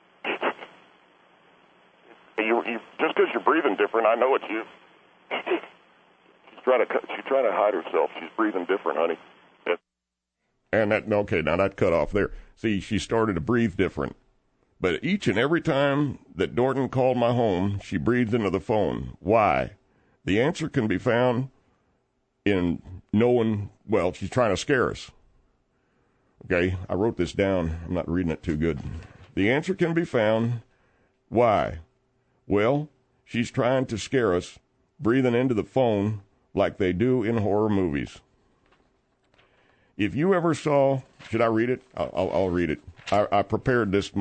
You just because you're breathing different, I know it's you. She's trying to hide herself. She's breathing different, honey. And now that cut off there. See, she started to breathe different. But each and every time that Dorton called my home, she breathed into the phone. Why? The answer can be found in knowing, well, she's trying to scare us. Okay, I wrote this down. I'm not reading it too good. The answer can be found. Why? Well, she's trying to scare us, breathing into the phone like they do in horror movies. If you ever saw, should I read it? I'll read it. I prepared this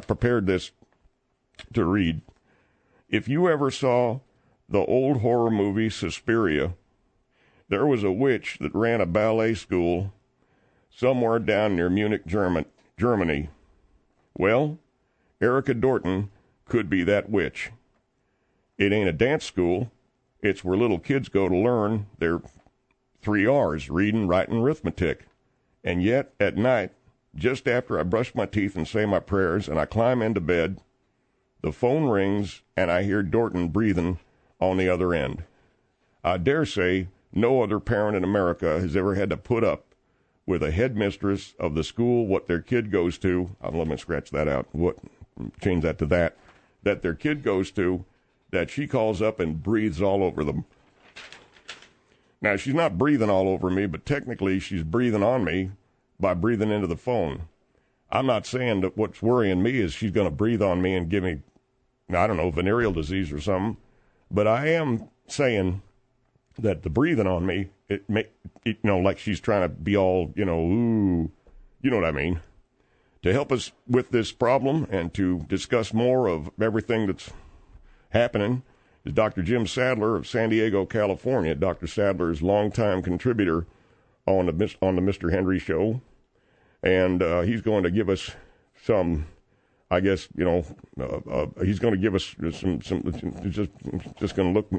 to read. If you ever saw the old horror movie Suspiria, there was a witch that ran a ballet school somewhere down near Munich, Germany. Well, Erica Dorton could be that witch. It ain't a dance school. It's where little kids go to learn their 3 R's, reading, writing, arithmetic. And yet, at night, just after I brush my teeth and say my prayers and I climb into bed, the phone rings and I hear Dorton breathing on the other end. I dare say no other parent in America has ever had to put up with a headmistress of the school what their kid goes to. Let me scratch that out. Change that to that their kid goes to, that she calls up and breathes all over them. Now, she's not breathing all over me, but technically she's breathing on me by breathing into the phone. I'm not saying that what's worrying me is she's going to breathe on me and give me, I don't know, venereal disease or something, but I am saying that the breathing on me, like she's trying to be all, ooh, you know what I mean. To help us with this problem and to discuss more of everything that's happening is Dr. Jim Sadler of San Diego, California. Dr. Sadler is a longtime contributor on the Mr. Henry Show, and he's going to give us some, I guess, he's going to give us some just going to look,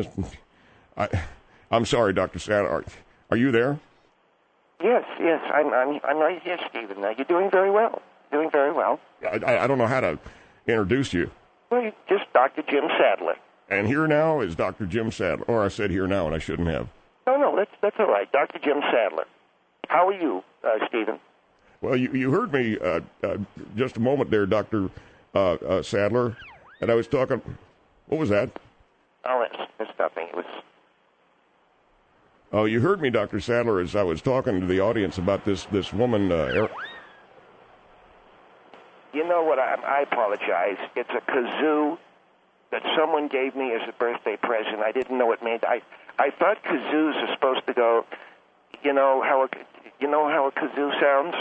I'm sorry, Dr. Sadler. Are you there? Yes, I'm right here, Stephen. You're doing very well. I don't know how to introduce you. Well, you're just Dr. Jim Sadler. And here now is Dr. Jim Sadler. Or I said here now, and I shouldn't have. No, that's all right. Dr. Jim Sadler. How are you, Stephen? Well, you heard me just a moment there, Dr. Sadler, and I was talking. What was that? Oh, it's nothing. It was. Oh, you heard me, Dr. Sadler, as I was talking to the audience about this woman. You know what? I apologize. It's a kazoo that someone gave me as a birthday present. I didn't know it made. I thought kazoos are supposed to go. You know how a kazoo sounds?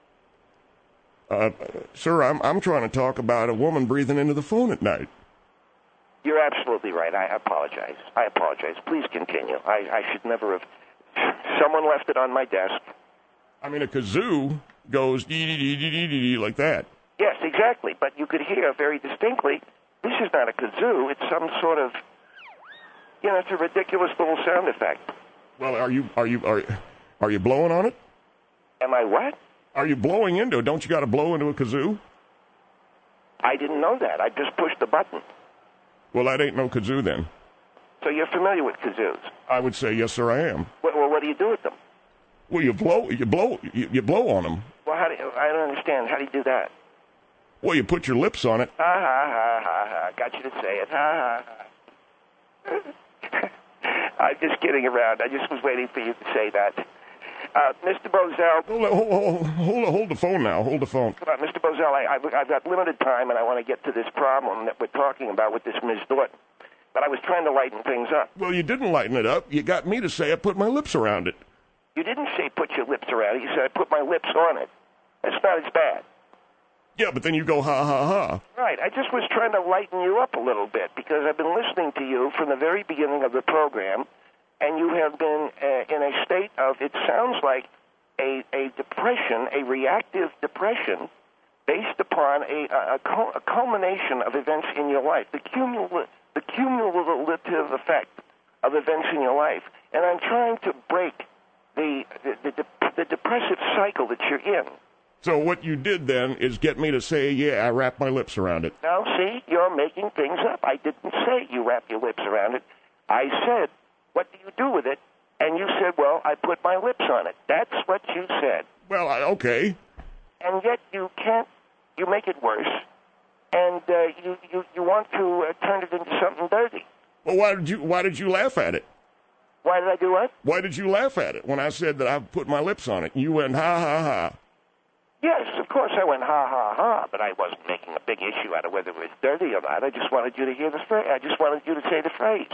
Sir, I'm trying to talk about a woman breathing into the phone at night. You're absolutely right. I apologize. Please continue. I should never have. Someone left it on my desk. I mean, a kazoo goes dee-dee-dee-dee-dee-dee like that. Yes, exactly. But you could hear very distinctly, this is not a kazoo. It's some sort of, it's a ridiculous little sound effect. Well, are you blowing on it? Am I what? Are you blowing into it? Don't you got to blow into a kazoo? I didn't know that. I just pushed the button. Well, that ain't no kazoo then. So you're familiar with kazoos? I would say yes, sir, I am. Well, what do you do with them? Well, you blow on them. Well, I don't understand. How do you do that? Well, you put your lips on it. Ha ha ha ha ha! Got you to say it. Ha ha ha. I'm just kidding around. I just was waiting for you to say that. Mr. Bozell. Hold the phone now. Hold the phone. Come on, Mr. Bozell. I've got limited time, and I want to get to this problem that we're talking about with this Ms. Dorton. But I was trying to lighten things up. Well, you didn't lighten it up. You got me to say I put my lips around it. You didn't say put your lips around it. You said I put my lips on it. That's not as bad. Yeah, but then you go ha ha ha. Right. I just was trying to lighten you up a little bit because I've been listening to you from the very beginning of the program, and you have been in a state of, it sounds like, a depression, a reactive depression, based upon a culmination of events in your life, the cumulative effect of events in your life. And I'm trying to break the depressive cycle that you're in. So what you did then is get me to say, yeah, I wrap my lips around it. Now, see, you're making things up. I didn't say you wrap your lips around it. I said, what do you do with it? And you said, well, I put my lips on it. That's what you said. Well, okay. And yet you can't, you make it worse, and you want to turn it into something dirty. Well, why did you laugh at it? Why did I do what? Why did you laugh at it when I said that I put my lips on it? You went ha ha ha. Yes, of course I went ha ha ha, but I wasn't making a big issue out of whether it was dirty or not. I just wanted you to hear the phrase. I just wanted you to say the phrase.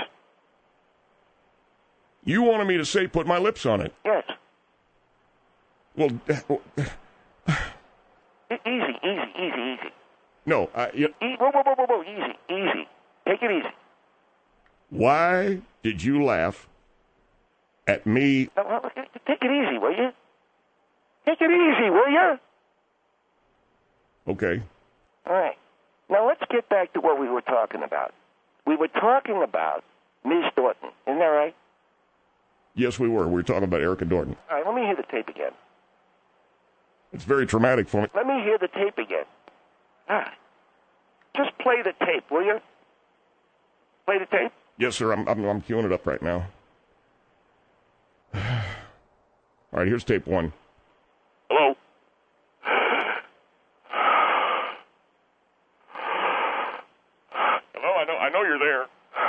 You wanted me to say put my lips on it? Yes. Well, Easy. No, Whoa, easy. Take it easy. Why did you laugh at me? No, take it easy, will you? Take it easy, will you? Okay. All right. Now let's get back to what we were talking about. We were talking about Ms. Dorton. Isn't that right? Yes, we were. We were talking about Erica Dorton. All right, let me hear the tape again. It's very traumatic for me. Let me hear the tape again. Just play the tape, will you? Play the tape? Yes, sir. I'm queuing it up right now. All right, here's tape one. Hello? Hello, I know you're there.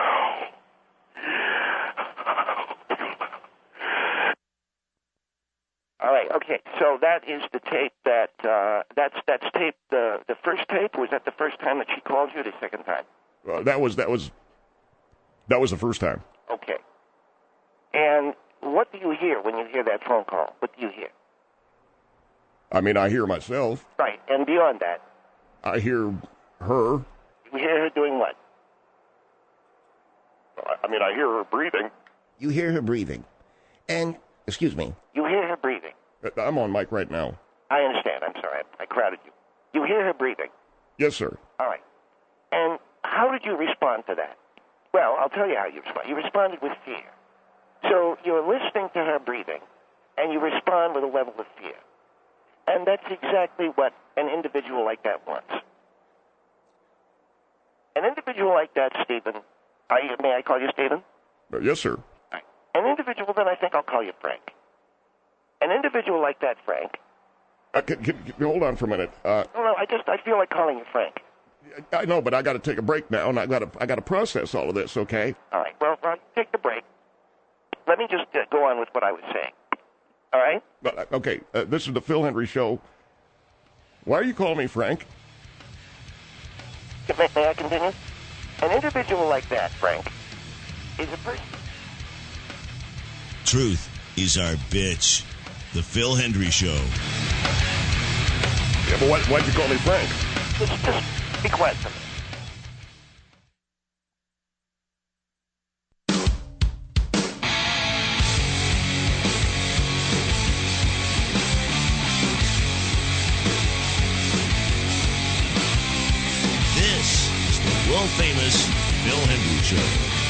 All right, okay. So that is the tape that's tape the first tape. Was that the first time that she called you, or the second time? That was the first time. Okay. And what do you hear when you hear that phone call? What do you hear? I mean, I hear myself. Right, and beyond that? I hear her. You hear her doing what? I mean, I hear her breathing. You hear her breathing. And, excuse me. You hear her breathing. I'm on mic right now. I understand. I'm sorry. I crowded you. You hear her breathing. Yes, sir. All right. And how did you respond to that? Well, I'll tell you how you respond. You responded with fear. So you're listening to her breathing, and you respond with a level of fear. And that's exactly what an individual like that wants. An individual like that, Stephen, may I call you Stephen? Yes, sir. Right. An individual, then I think I'll call you Frank. An individual like that, Frank. Hold on for a minute. No, I feel like calling you Frank. I know, but I got to take a break now, and I got to process all of this. Okay. All right. Well, take the break. Let me just go on with what I was saying. All right. Okay. This is the Phil Hendry Show. Why are you calling me Frank? May I continue? An individual like that, Frank, is a person. Truth is our bitch. The Phil Hendry Show. Yeah, but why'd you call me Frank? Just be quiet for a minute. This is the world-famous Phil Hendry Show.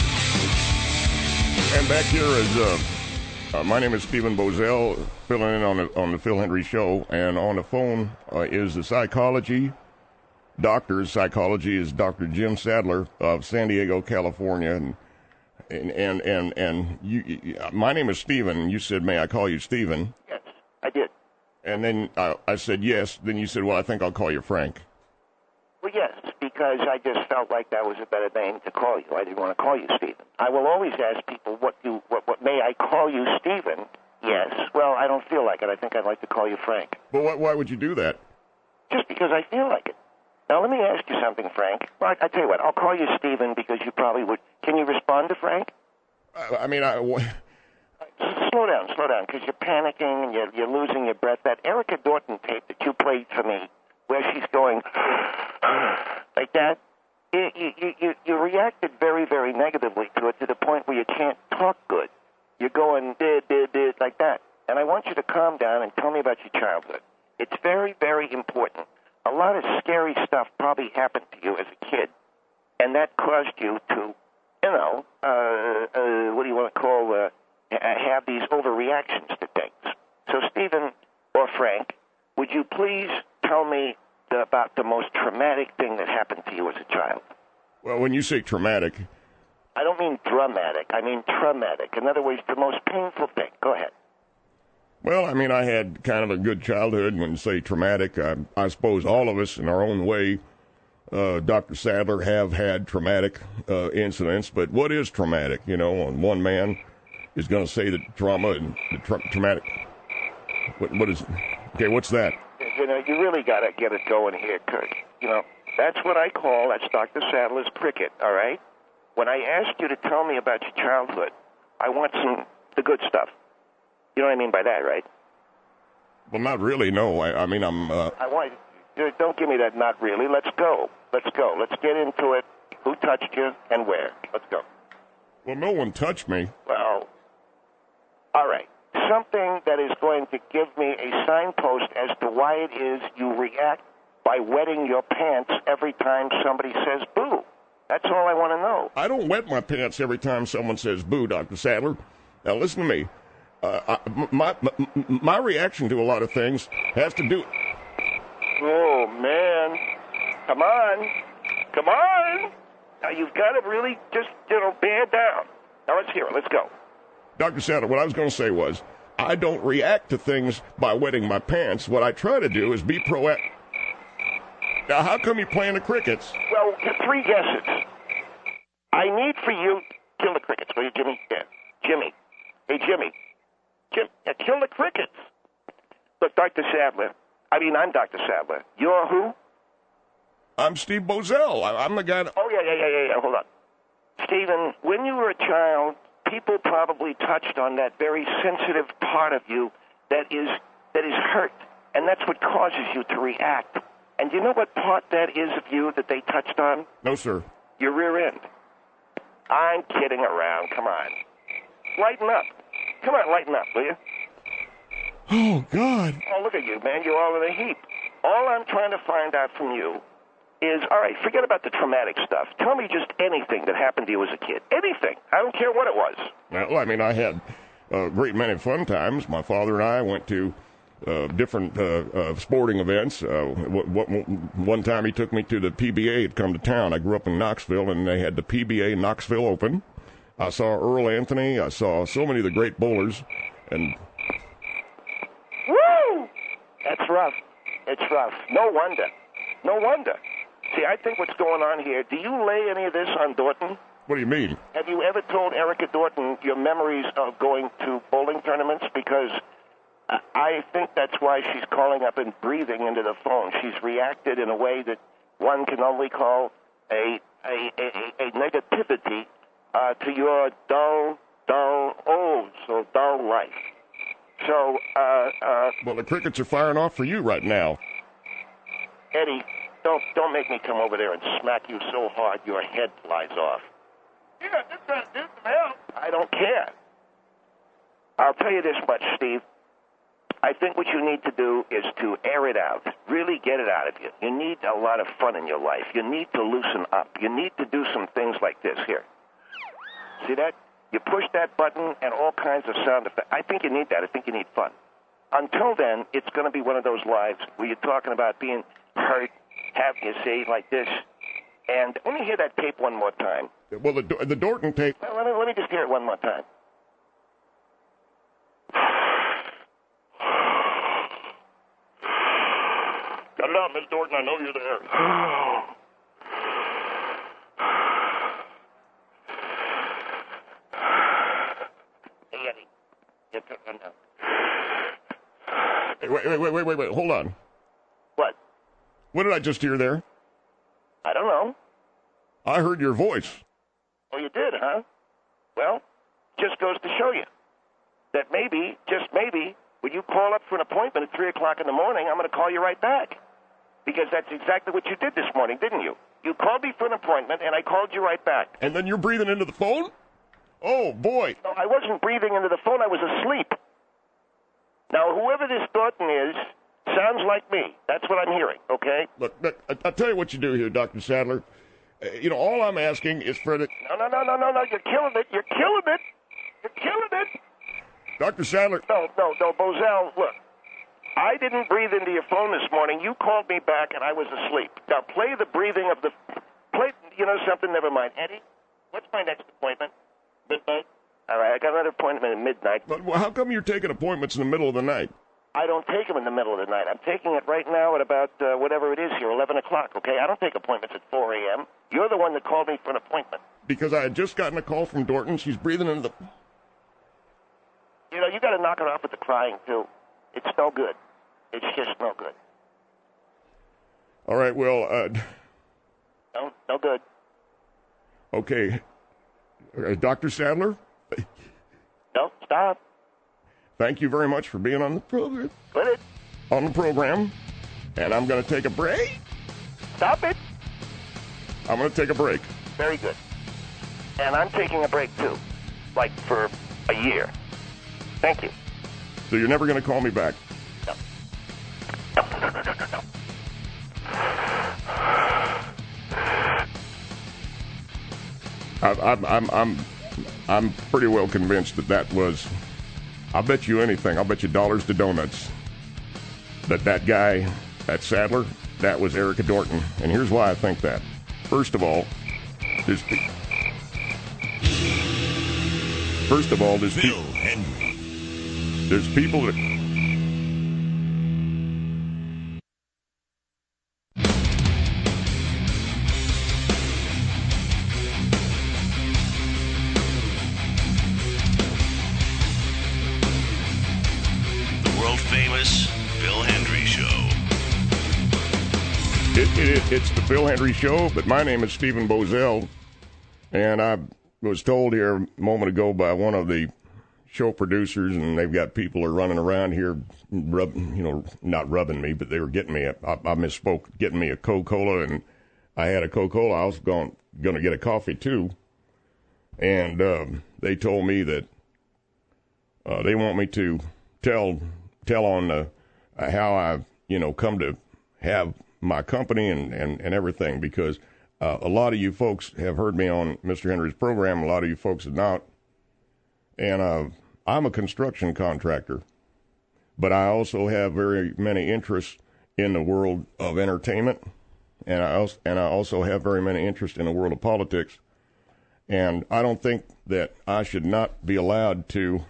And back here is... my name is Stephen Bozell, filling in on the Phil Hendry Show, and on the phone is the psychology. Doctor's psychology is Dr. Jim Sadler of San Diego, California, And you, my name is Stephen, and you said, may I call you Stephen? Yes, I did. And then I said yes. Then you said, well, I think I'll call you Frank. Well, yes, because I just felt like that was a better name to call you. I didn't want to call you Stephen. I will always ask people, what may I call you Stephen? Yes. Well, I don't feel like it. I think I'd like to call you Frank. But why would you do that? Just because I feel like it. Now, let me ask you something, Frank. Well, I tell you what, I'll call you Stephen because you probably would. Can you respond to Frank? Slow down, because you're panicking and you're losing your breath. That Erica Dorton tape that you played for me, where she's going like that, you reacted very, very negatively to it, to the point where you can't talk good. You're going did like that. And I want you to calm down and tell me about your childhood. It's very, very important. A lot of scary stuff probably happened to you as a kid, and that caused you to, what do you want to call, have these overreactions to things. So, Stephen or Frank, would you please tell me about the most traumatic thing that happened to you as a child? Well, when you say traumatic... I don't mean dramatic. I mean traumatic. In other words, the most painful thing. Go ahead. Well, I had kind of a good childhood. When you say traumatic, I suppose all of us in our own way, Dr. Sadler, have had traumatic incidents. But what is traumatic? One man is going to say that trauma and traumatic. What is it? Okay, what's that? You really got to get it going here, Kurt. That's what I call, that's Dr. Sadler's cricket, all right? When I ask you to tell me about your childhood, I want the good stuff. You know what I mean by that, right? Well, not really, no. I want... Don't give me that not really. Let's go. Let's get into it. Who touched you and where? Let's go. Well, no one touched me. Well, all right. Something that is going to give me a signpost as to why it is you react by wetting your pants every time somebody says boo. That's all I want to know. I don't wet my pants every time someone says boo, Dr. Sadler. Now, listen to me. My reaction to a lot of things has to do... Oh, man. Come on. Now, you've got to really just, bear down. Now, let's hear it. Let's go. Dr. Sadler, what I was going to say was, I don't react to things by wetting my pants. What I try to do is be proactive. Now, how come you're playing the crickets? Well, 3 guesses. I need for you... Kill the crickets, will you, Jimmy? Yeah. Jimmy. Hey, Jimmy. Kill the crickets. Look, I'm Dr. Sadler. You're who? I'm Steve Bozell. I'm the guy that... Oh, yeah. Hold on. Stephen, when you were a child, people probably touched on that very sensitive part of you that is hurt, and that's what causes you to react. And do you know what part that is of you that they touched on? No, sir. Your rear end. I'm kidding around. Come on. Lighten up. Come on, lighten up, will you? Oh, God. Oh, look at you, man. You're all in a heap. All I'm trying to find out from you is, all right, forget about the traumatic stuff. Tell me just anything that happened to you as a kid. Anything. I don't care what it was. Well, I had a great many fun times. My father and I went to different sporting events. One time he took me to the PBA. Had come to town. I grew up in Knoxville, and they had the PBA Knoxville Open. I saw Earl Anthony. I saw so many of the great bowlers. And woo! That's rough. It's rough. No wonder. See, I think what's going on here, do you lay any of this on Dorton? What do you mean? Have you ever told Erica Dorton your memories of going to bowling tournaments? Because I think that's why she's calling up and breathing into the phone. She's reacted in a way that one can only call a negativity to your dull life. So, well, the crickets are firing off for you right now. Eddie, don't make me come over there and smack you so hard your head flies off. Yeah, just trying to do some help. I don't care. I'll tell you this much, Steve. I think what you need to do is to air it out. Really get it out of you. You need a lot of fun in your life. You need to loosen up. You need to do some things like this. Here. See that? You push that button and all kinds of sound effects. I think you need that. I think you need fun. Until then, it's going to be one of those lives where you're talking about being hurt, having you say like this, And let me hear that tape one more time. Well, the Dorton tape. Well, let me just hear it one more time. Cut it out, Miss Dorton. I know you're there. Hey, Eddie. Get the run down. Hey, wait. Hold on. What? What did I just hear there? I don't know. I heard your voice. Oh, you did, huh? Well, just goes to show you that maybe, just maybe, when you call up for an appointment at 3 o'clock in the morning, I'm going to call you right back. Because that's exactly what you did this morning, didn't you? You called me for an appointment, and I called you right back. And then you're breathing into the phone? Oh, boy. No, I wasn't breathing into the phone. I was asleep. Now, whoever this Thornton is sounds like me. That's what I'm hearing, okay? Look, I'll tell you what you do here, Dr. Sadler. All I'm asking is for the... No. You're killing it. You're killing it. Dr. Sadler... No, Bozell, look. I didn't breathe into your phone this morning. You called me back, and I was asleep. Now, play the breathing of the... You know something? Never mind. Eddie, what's my next appointment? Midnight? All right, I got another appointment at midnight. But how come you're taking appointments in the middle of the night? I don't take them in the middle of the night. I'm taking it right now at about whatever it is here, 11 o'clock, okay? I don't take appointments at 4 a.m. You're the one that called me for an appointment. Because I had just gotten a call from Dorton. She's breathing into the... You got to knock it off with the crying, too. It's no good. It's just no good. All right, well, No good. Okay. Dr. Sadler? No, stop. Thank you very much for being on the program. Quit it. On the program. And I'm going to take a break. Stop it. I'm going to take a break. Very good. And I'm taking a break, too. Like for a year. Thank you. So you're never going to call me back? No. I'm pretty well convinced that was... I'll bet you anything. I'll bet you dollars to donuts that guy, that Sadler, that was Erica Dorton. And here's why I think that. First of all, there's Bill Henry. There's people that... Famous Bill Henry Show. It's the Bill Henry Show, but my name is Stephen Bozell, and I was told here a moment ago by one of the show producers, and they've got people are running around here, not rubbing me, but they were getting me, I misspoke, getting me a Coca-Cola, and I had a Coca-Cola. I was going to get a coffee, too, and they told me that they want me to tell on how I've, come to have my company and everything, because a lot of you folks have heard me on Mr. Henry's program. A lot of you folks have not. And I'm a construction contractor, but I also have very many interests in the world of entertainment, and I also have very many interests in the world of politics. And I don't think that I should not be allowed to,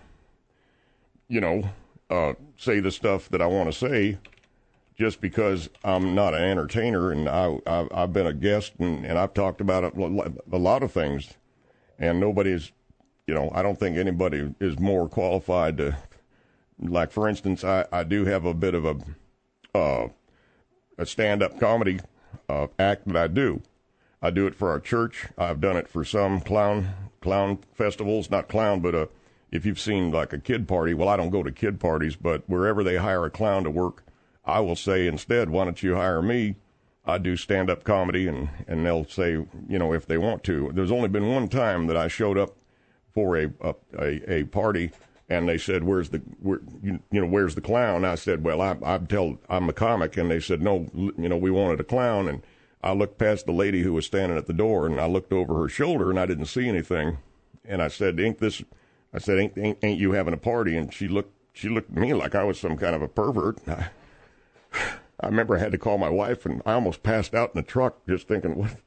say the stuff that I want to say just because I'm not an entertainer, and I've been a guest, and I've talked about a lot of things, and nobody's, I don't think anybody is more qualified to, like, for instance, I do have a bit of a stand-up comedy act that I do. I do it for our church. I've done it for some clown festivals, not clown, but if you've seen like a kid party, well, I don't go to kid parties, but wherever they hire a clown to work, I will say instead, why don't you hire me? I do stand-up comedy, and they'll say, if they want to. There's only been one time that I showed up for a party, and they said, where's the clown? I said, well, I'm a comic, and they said, no, we wanted a clown, and I looked past the lady who was standing at the door, and I looked over her shoulder, and I didn't see anything, and I said, ain't you having a party? And she looked at me like I was some kind of a pervert. I remember I had to call my wife, and I almost passed out in the truck just thinking,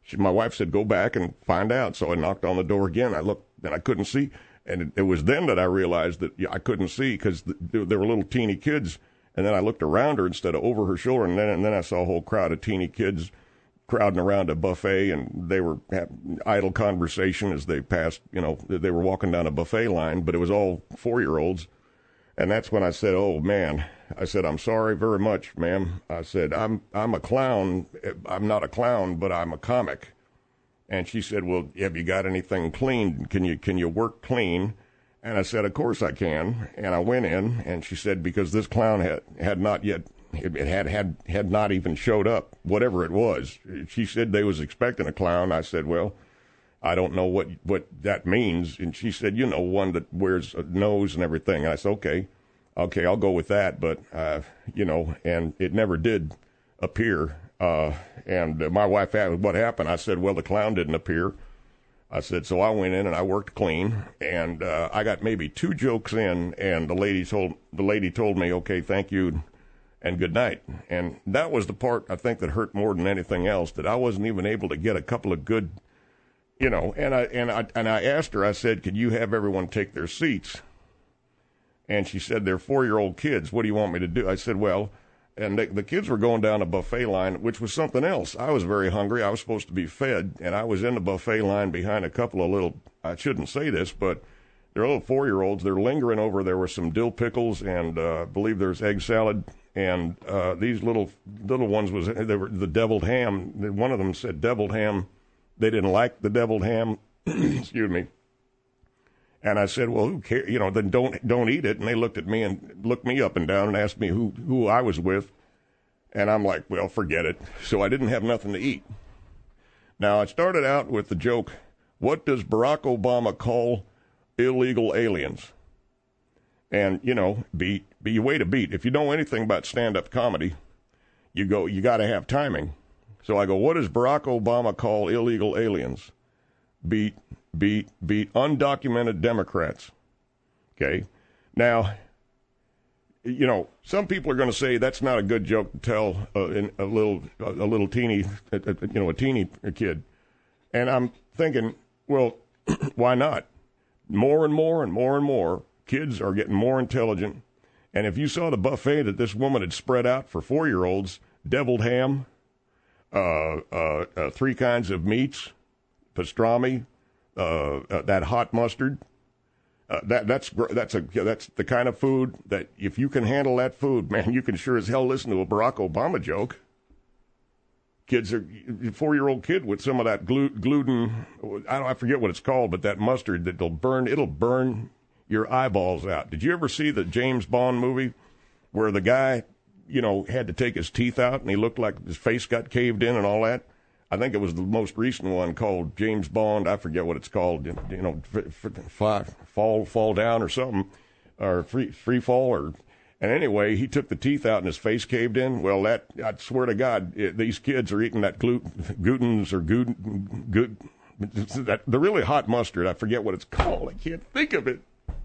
my wife said, go back and find out. So I knocked on the door again. I looked, and I couldn't see. And it was then that I realized that I couldn't see because there were little teeny kids. And then I looked around her instead of over her shoulder, and then I saw a whole crowd of teeny kids crowding around a buffet, and they were having idle conversation as they passed. They were walking down a buffet line, but it was all 4-year-olds. And that's when I said, oh, man. I said, I'm sorry very much, ma'am. I said, I'm a clown. I'm not a clown, but I'm a comic. And she said, well, have you got anything clean? Can you work clean? And I said, of course I can. And I went in, and she said, because this clown had not yet, it had not even showed up, whatever it was. She said they was expecting a clown. I said, well, I don't know what that means. And she said, one that wears a nose and everything. And I said, okay, I'll go with that. But, and it never did appear. And my wife asked what happened. I said, well, the clown didn't appear. I said, so I went in and I worked clean, and I got maybe 2 jokes in, and the lady told me, okay, thank you, and good night. And that was the part I think that hurt more than anything else, that I wasn't even able to get a couple of good, and I asked her, I said, could you have everyone take their seats? And she said, they're 4-year-old kids. What do you want me to do? I said, well. And the kids were going down a buffet line, which was something else. I was very hungry. I was supposed to be fed, and I was in the buffet line behind a couple of little, I shouldn't say this, but they're little 4-year-olds. They're lingering over. There were some dill pickles, and I believe there's egg salad. And these little ones, they were the deviled ham. One of them said deviled ham. They didn't like the deviled ham. Excuse me. And I said, well, who cares? Then don't eat it. And they looked at me and looked me up and down and asked me who I was with. And I'm like, well, forget it. So I didn't have nothing to eat. Now, I started out with the joke, what does Barack Obama call illegal aliens? And, beat. You wait a beat. If you know anything about stand-up comedy, you got to have timing. So I go, what does Barack Obama call illegal aliens? Beat undocumented Democrats. Okay. Now, some people are going to say that's not a good joke to tell a little teeny, a teeny kid. And I'm thinking, well, why not? More and more and more and more kids are getting more intelligent. And if you saw the buffet that this woman had spread out for 4-year-olds, deviled ham, 3 kinds of meats, pastrami, that hot mustard, that's the kind of food that if you can handle that food, man, you can sure as hell listen to a Barack Obama joke. Kids are 4-year-old kid with some of that gluten. I forget what it's called, but that mustard that'll burn your eyeballs out. Did you ever see the James Bond movie where the guy, had to take his teeth out and he looked like his face got caved in and all that? I think it was the most recent one called James Bond. I forget what it's called. Fall down or something, or free fall. And anyway, he took the teeth out and his face caved in. Well, I swear to God, these kids are eating that the really hot mustard. I forget what it's called. I can't think of it.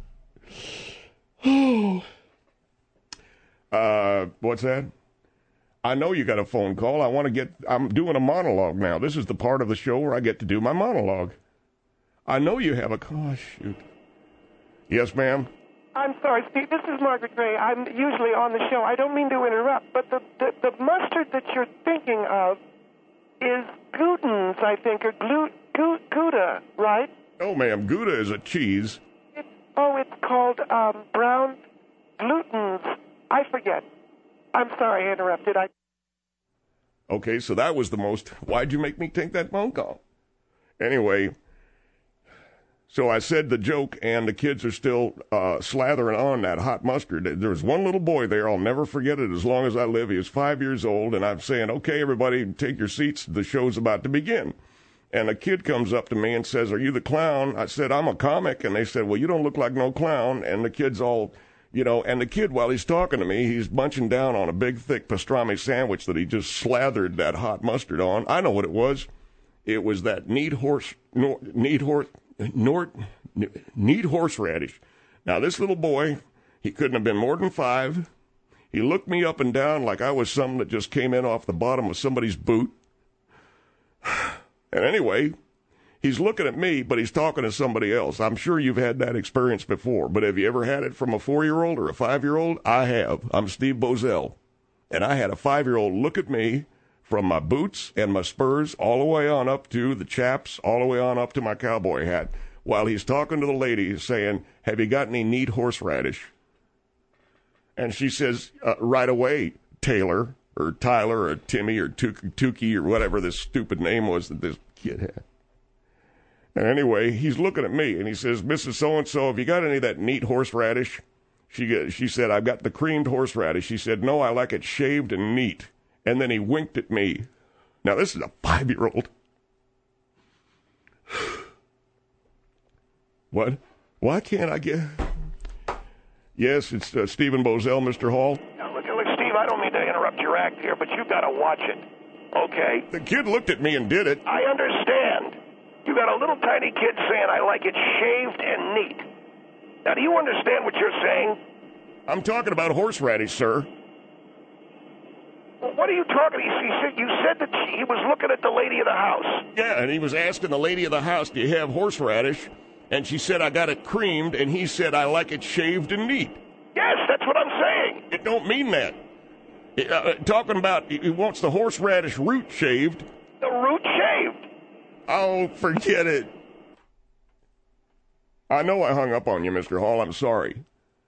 What's that? I know you got a phone call. I'm doing a monologue now. This is the part of the show where I get to do my monologue. I know you have a call. Oh, shoot. Yes, ma'am? I'm sorry, Steve. This is Margaret Gray. I'm usually on the show. I don't mean to interrupt, but the mustard that you're thinking of is Gouda's, I think, or Gouda, right? Oh, ma'am. Gouda is a cheese. It's called brown glutens. I forget. I'm sorry I interrupted. Okay, so that was why'd you make me take that phone call? Anyway, so I said the joke, and the kids are still slathering on that hot mustard. There was one little boy there. I'll never forget it as long as I live. He was 5 years old, and I'm saying, okay, everybody, take your seats. The show's about to begin. And a kid comes up to me and says, are you the clown? I said, I'm a comic. And they said, well, you don't look like no clown. And the kid's all... and the kid, while he's talking to me, he's munching down on a big, thick pastrami sandwich that he just slathered that hot mustard on. I know what it was. It was that neat horseradish. Now, this little boy, he couldn't have been more than 5. He looked me up and down like I was something that just came in off the bottom of somebody's boot. And anyway, he's looking at me, but he's talking to somebody else. I'm sure you've had that experience before, but have you ever had it from a 4-year-old or a 5-year-old? I have. I'm Steve Bozell. And I had a 5-year-old look at me from my boots and my spurs all the way on up to the chaps, all the way on up to my cowboy hat, while he's talking to the lady saying, have you got any neat horseradish? And she says, right away, Taylor or Tyler or Timmy or Tukey or whatever this stupid name was that this kid had. And anyway, he's looking at me and he says, Mrs. So-and-so, have you got any of that neat horseradish? She said, I've got the creamed horseradish. She said, no, I like it shaved and neat. And then he winked at me. Now, this is a 5-year-old. What? Why can't I get... Yes, it's Stephen Bozell, Mr. Hall. Now, look, Steve, I don't mean to interrupt your act here, but you've got to watch it, okay? The kid looked at me and did it. I understand. You got a little tiny kid saying, I like it shaved and neat. Now, do you understand what you're saying? I'm talking about horseradish, sir. Well, what are you talking? You said that he was looking at the lady of the house. Yeah, and he was asking the lady of the house, do you have horseradish? And she said, I got it creamed, and he said, I like it shaved and neat. Yes, that's what I'm saying. It don't mean that. Talking about he wants the horseradish root shaved. The root shaved? Oh, forget it. I know I hung up on you, Mr. Hall. I'm sorry.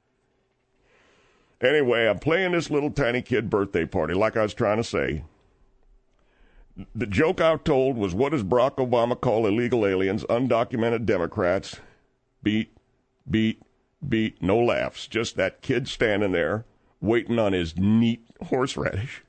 Anyway, I'm playing this little tiny kid birthday party, like I was trying to say. The joke I told was, what does Barack Obama call illegal aliens, undocumented Democrats? Beat, no laughs. Just that kid standing there, waiting on his neat horseradish.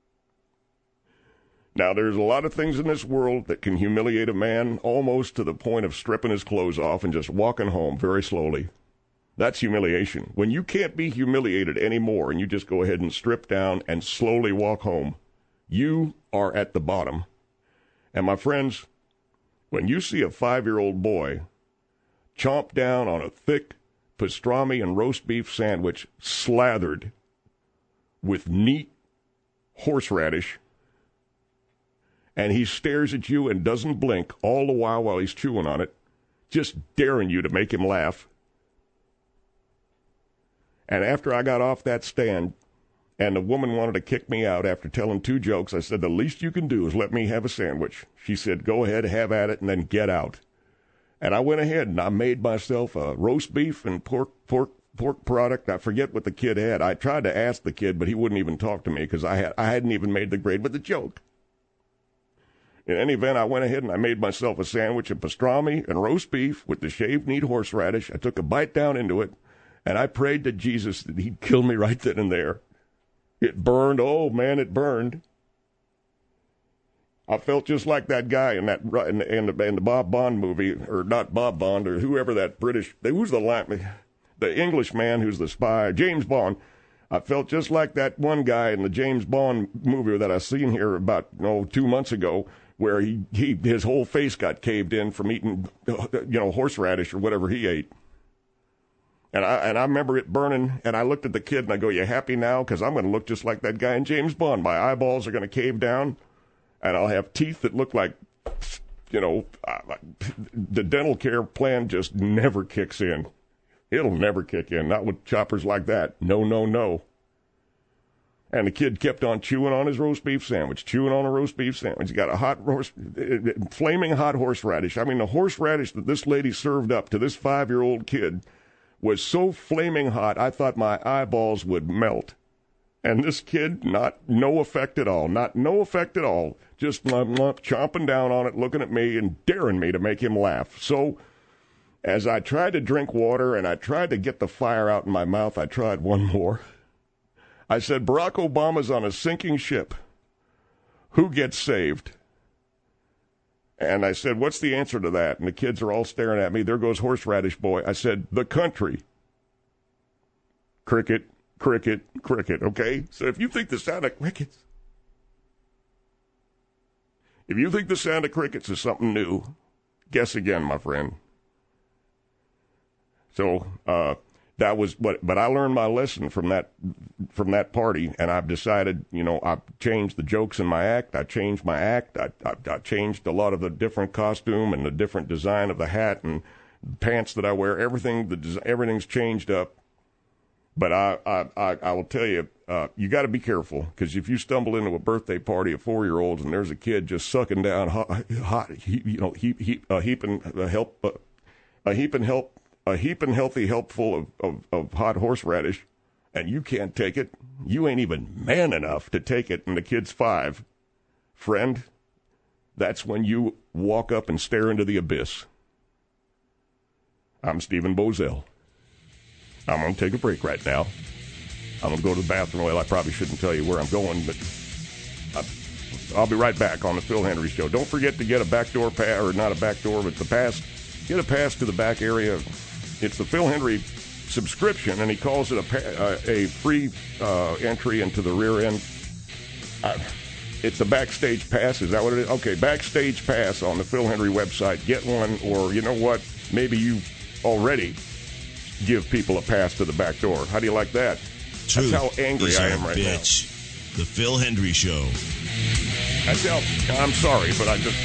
Now, there's a lot of things in this world that can humiliate a man almost to the point of stripping his clothes off and just walking home very slowly. That's humiliation. When you can't be humiliated anymore and you just go ahead and strip down and slowly walk home, you are at the bottom. And my friends, when you see a 5-year-old boy chomp down on a thick pastrami and roast beef sandwich slathered with neat horseradish, and he stares at you and doesn't blink all the while he's chewing on it, just daring you to make him laugh. And after I got off that stand, and the woman wanted to kick me out after telling 2 jokes, I said, the least you can do is let me have a sandwich. She said, go ahead, have at it, and then get out. And I went ahead and I made myself a roast beef and pork product. I forget what the kid had. I tried to ask the kid, but he wouldn't even talk to me because I hadn't even made the grade with the joke. In any event, I went ahead and I made myself a sandwich of pastrami and roast beef with the shaved neat horseradish. I took a bite down into it, and I prayed to Jesus that he'd kill me right then and there. It burned. Oh, man, it burned. I felt just like that guy in the Bob Bond movie, or not Bob Bond, or whoever that who's the English man who's the spy, James Bond. I felt just like that one guy in the James Bond movie that I seen here about 2 months ago, where his whole face got caved in from eating, horseradish or whatever he ate. And I remember it burning, and I looked at the kid and I go, you happy now? Because I'm going to look just like that guy in James Bond. My eyeballs are going to cave down, and I'll have teeth that look like, the dental care plan just never kicks in. It'll never kick in, not with choppers like that. No, no, no. And the kid kept on chewing on his roast beef sandwich, chewing on a roast beef sandwich. He got a flaming hot horseradish. I mean, the horseradish that this lady served up to this 5-year-old kid was so flaming hot, I thought my eyeballs would melt. And this kid, no effect at all, just chomping down on it, looking at me and daring me to make him laugh. So as I tried to drink water and I tried to get the fire out in my mouth, I tried one more. I said, Barack Obama's on a sinking ship. Who gets saved? And I said, what's the answer to that? And the kids are all staring at me. There goes Horseradish Boy. I said, the country. Cricket, cricket, cricket, okay? So if you think the sound of crickets is something new, guess again, my friend. So that was, but I learned my lesson from that party, and I've decided, I've changed the jokes in my act. I changed my act. I changed a lot of the different costume and the different design of the hat and pants that I wear. Everything's changed up. But I will tell you, you got to be careful, because if you stumble into a birthday party of 4-year-olds and there's a kid just sucking down a heaping healthy help full of hot horseradish, and you can't take it, you ain't even man enough to take it, and the kid's 5, friend, that's when you walk up and stare into the abyss. I'm Stephen Boesel. I'm going to take a break right now. I'm going to go to the bathroom. Well, I probably shouldn't tell you where I'm going, but I'll be right back on the Phil Hendrie Show. Don't forget to get a backdoor pass, or not a backdoor, but the pass. Get a pass to the back area. It's the Phil Hendrie subscription, and he calls it a free entry into the rear end. It's a backstage pass. Is that what it is? Okay, backstage pass on the Phil Hendrie website. Get one, or you know what? Maybe you already give people a pass to the back door. How do you like that? Truth. That's how angry I am right bitch. Now. The Phil Hendrie Show. I'm sorry, but I just...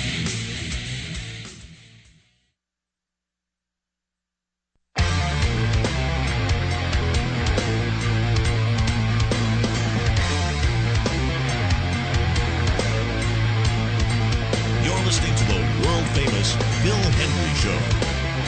You're listening to the world-famous Phil Hendrie Show.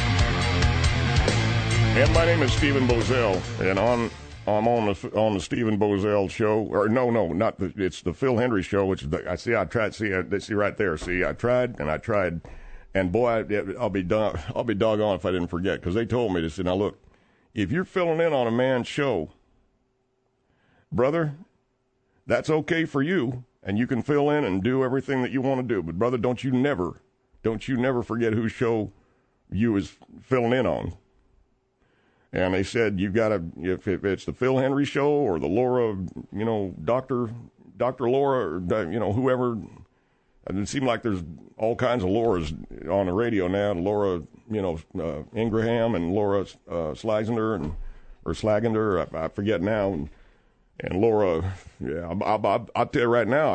And my name is Stephen Boesel, and I'm on the Stephen Boesel Show. Or no, it's the Phil Hendrie Show, which is see right there. See, I tried, and boy, I'll be doggone if I didn't forget, because they told me to say, now look, if you're filling in on a man's show, brother, that's okay for you, and you can fill in and do everything that you want to do. But brother, don't you never forget whose show you is filling in on. And they said, you've got to, if it's the Phil Hendrie Show or the Laura, Dr. Laura, or, whoever. And it seemed like there's all kinds of Lauras on the radio now. Laura, Ingraham and Laura Slagender or Slagender, I forget now. And Laura, yeah, I'll tell you right now,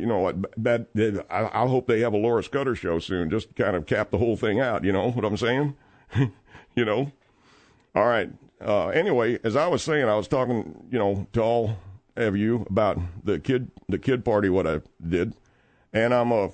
I hope they have a Laura Scudder show soon, just to kind of cap the whole thing out. You know what I'm saying? All right. Anyway, as I was saying, I was talking, to all of you about the kid party, what I did, and I'm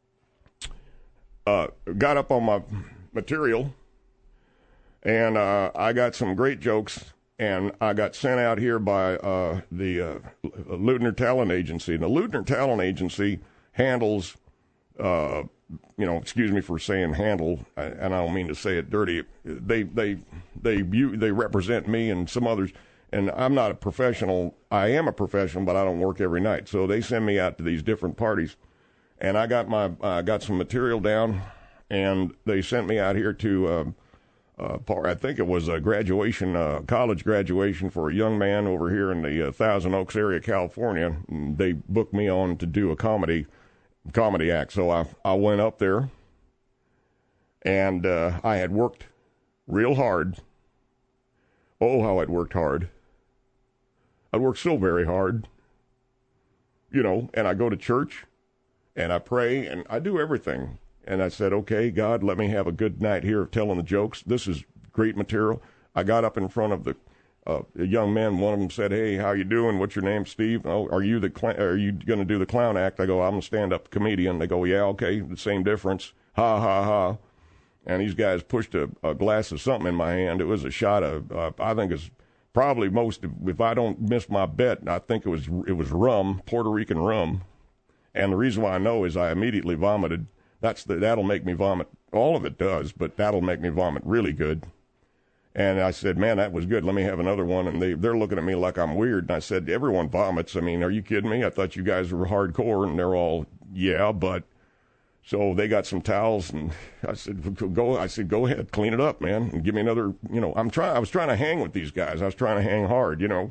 got up on my material, and I got some great jokes, and I got sent out here by the Leutner Talent Agency. And the Leutner Talent Agency handles. Excuse me for saying handle, and I don't mean to say it dirty. They represent me and some others, and I'm not a professional. I am a professional, but I don't work every night. So they send me out to these different parties, and I got some material down, and they sent me out here to I think it was a graduation, college graduation for a young man over here in the Thousand Oaks area, California. And they booked me on to do a comedy act. So I went up there, and I had worked real hard. Oh, how I'd worked hard. I'd worked so very hard, and I go to church, and I pray, and I do everything. And I said, okay, God, let me have a good night here of telling the jokes. This is great material. I got up in front of a young man. One of them said, hey, how you doing? What's your name, Steve? Oh, are you going to do the clown act? I go, I'm a stand-up comedian. They go, yeah, okay, the same difference. Ha, ha, ha. And these guys pushed a glass of something in my hand. It was a shot of, I think it's probably if I don't miss my bet, I think it was rum, Puerto Rican rum. And the reason why I know is I immediately vomited. That'll make me vomit. All of it does, but that'll make me vomit really good. And I said, man, that was good. Let me have another one. And they're looking at me like I'm weird. And I said, everyone vomits. I mean, are you kidding me? I thought you guys were hardcore. And they're all, yeah, but. So they got some towels, and I said, go ahead, clean it up, man, and give me another, I was trying to hang with these guys. I was trying to hang hard, and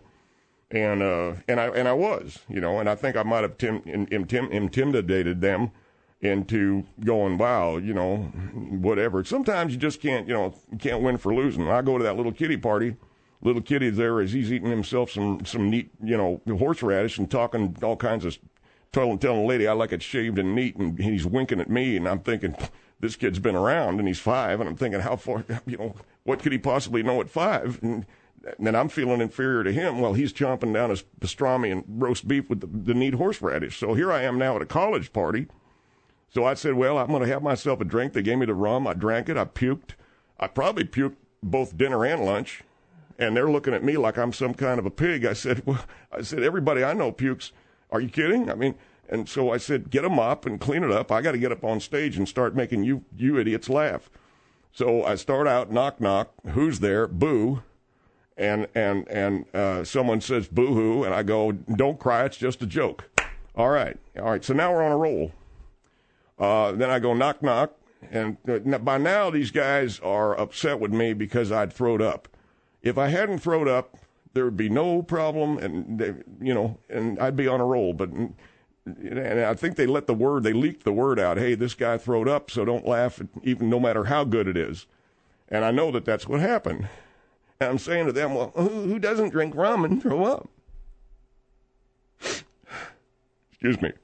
I was, and I think I might have intimidated them into going, wow, whatever. Sometimes you just can't, you can't win for losing. I go to that little kiddie party, little kitty there as he's eating himself some neat, horseradish and talking all kinds of, telling the lady I like it shaved and neat, and he's winking at me, and I'm thinking, this kid's been around, and he's 5, and I'm thinking, how far, what could he possibly know at 5? And then I'm feeling inferior to him while he's chomping down his pastrami and roast beef with the neat horseradish. So here I am now at a college party. So I said, well, I'm going to have myself a drink. They gave me the rum. I drank it. I puked. I probably puked both dinner and lunch. And they're looking at me like I'm some kind of a pig. I said, everybody I know pukes. Are you kidding? I mean, and so I said, get a mop and clean it up. I got to get up on stage and start making you idiots laugh. So I start out, knock, knock. Who's there? Boo. And someone says boo-hoo, and I go, don't cry, it's just a joke. All right. So now we're on a roll. Then I go knock, knock, and by now these guys are upset with me because I'd throwed up. If I hadn't throwed up, there would be no problem, and and I'd be on a roll. But and I think they leaked the word out. Hey, this guy throwed up, so don't laugh, even no matter how good it is. And I know that that's what happened. And I'm saying to them, well, who doesn't drink rum and throw up? Excuse me.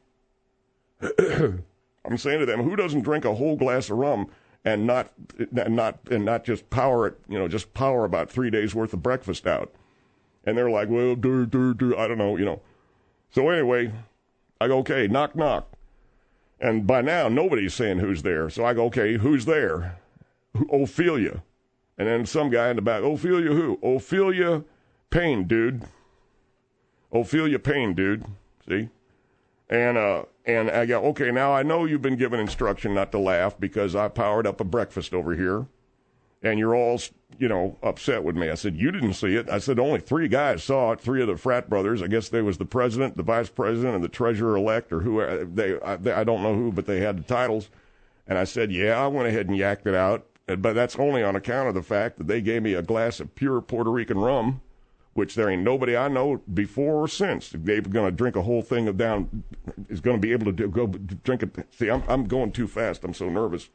I'm saying to them, who doesn't drink a whole glass of rum and not just power it, just power about 3 days worth of breakfast out? And they're like, well, I don't know, So anyway, I go, okay, knock, knock. And by now, nobody's saying who's there. So I go, okay, who's there? Ophelia. And then some guy in the back, Ophelia who? Ophelia Payne, dude. Ophelia Payne, dude. See? And I go, okay, now I know you've been given instruction not to laugh because I powered up a breakfast over here. And you're all, upset with me. I said, you didn't see it. I said, only 3 guys saw it, 3 of the frat brothers. I guess there was the president, the vice president, and the treasurer-elect, or who I don't know who, but they had the titles. And I said, yeah, I went ahead and yacked it out. But that's only on account of the fact that they gave me a glass of pure Puerto Rican rum, which there ain't nobody I know before or since. They're going to drink a whole thing of down, is going to be able to go drink it. See, I'm going too fast. I'm so nervous.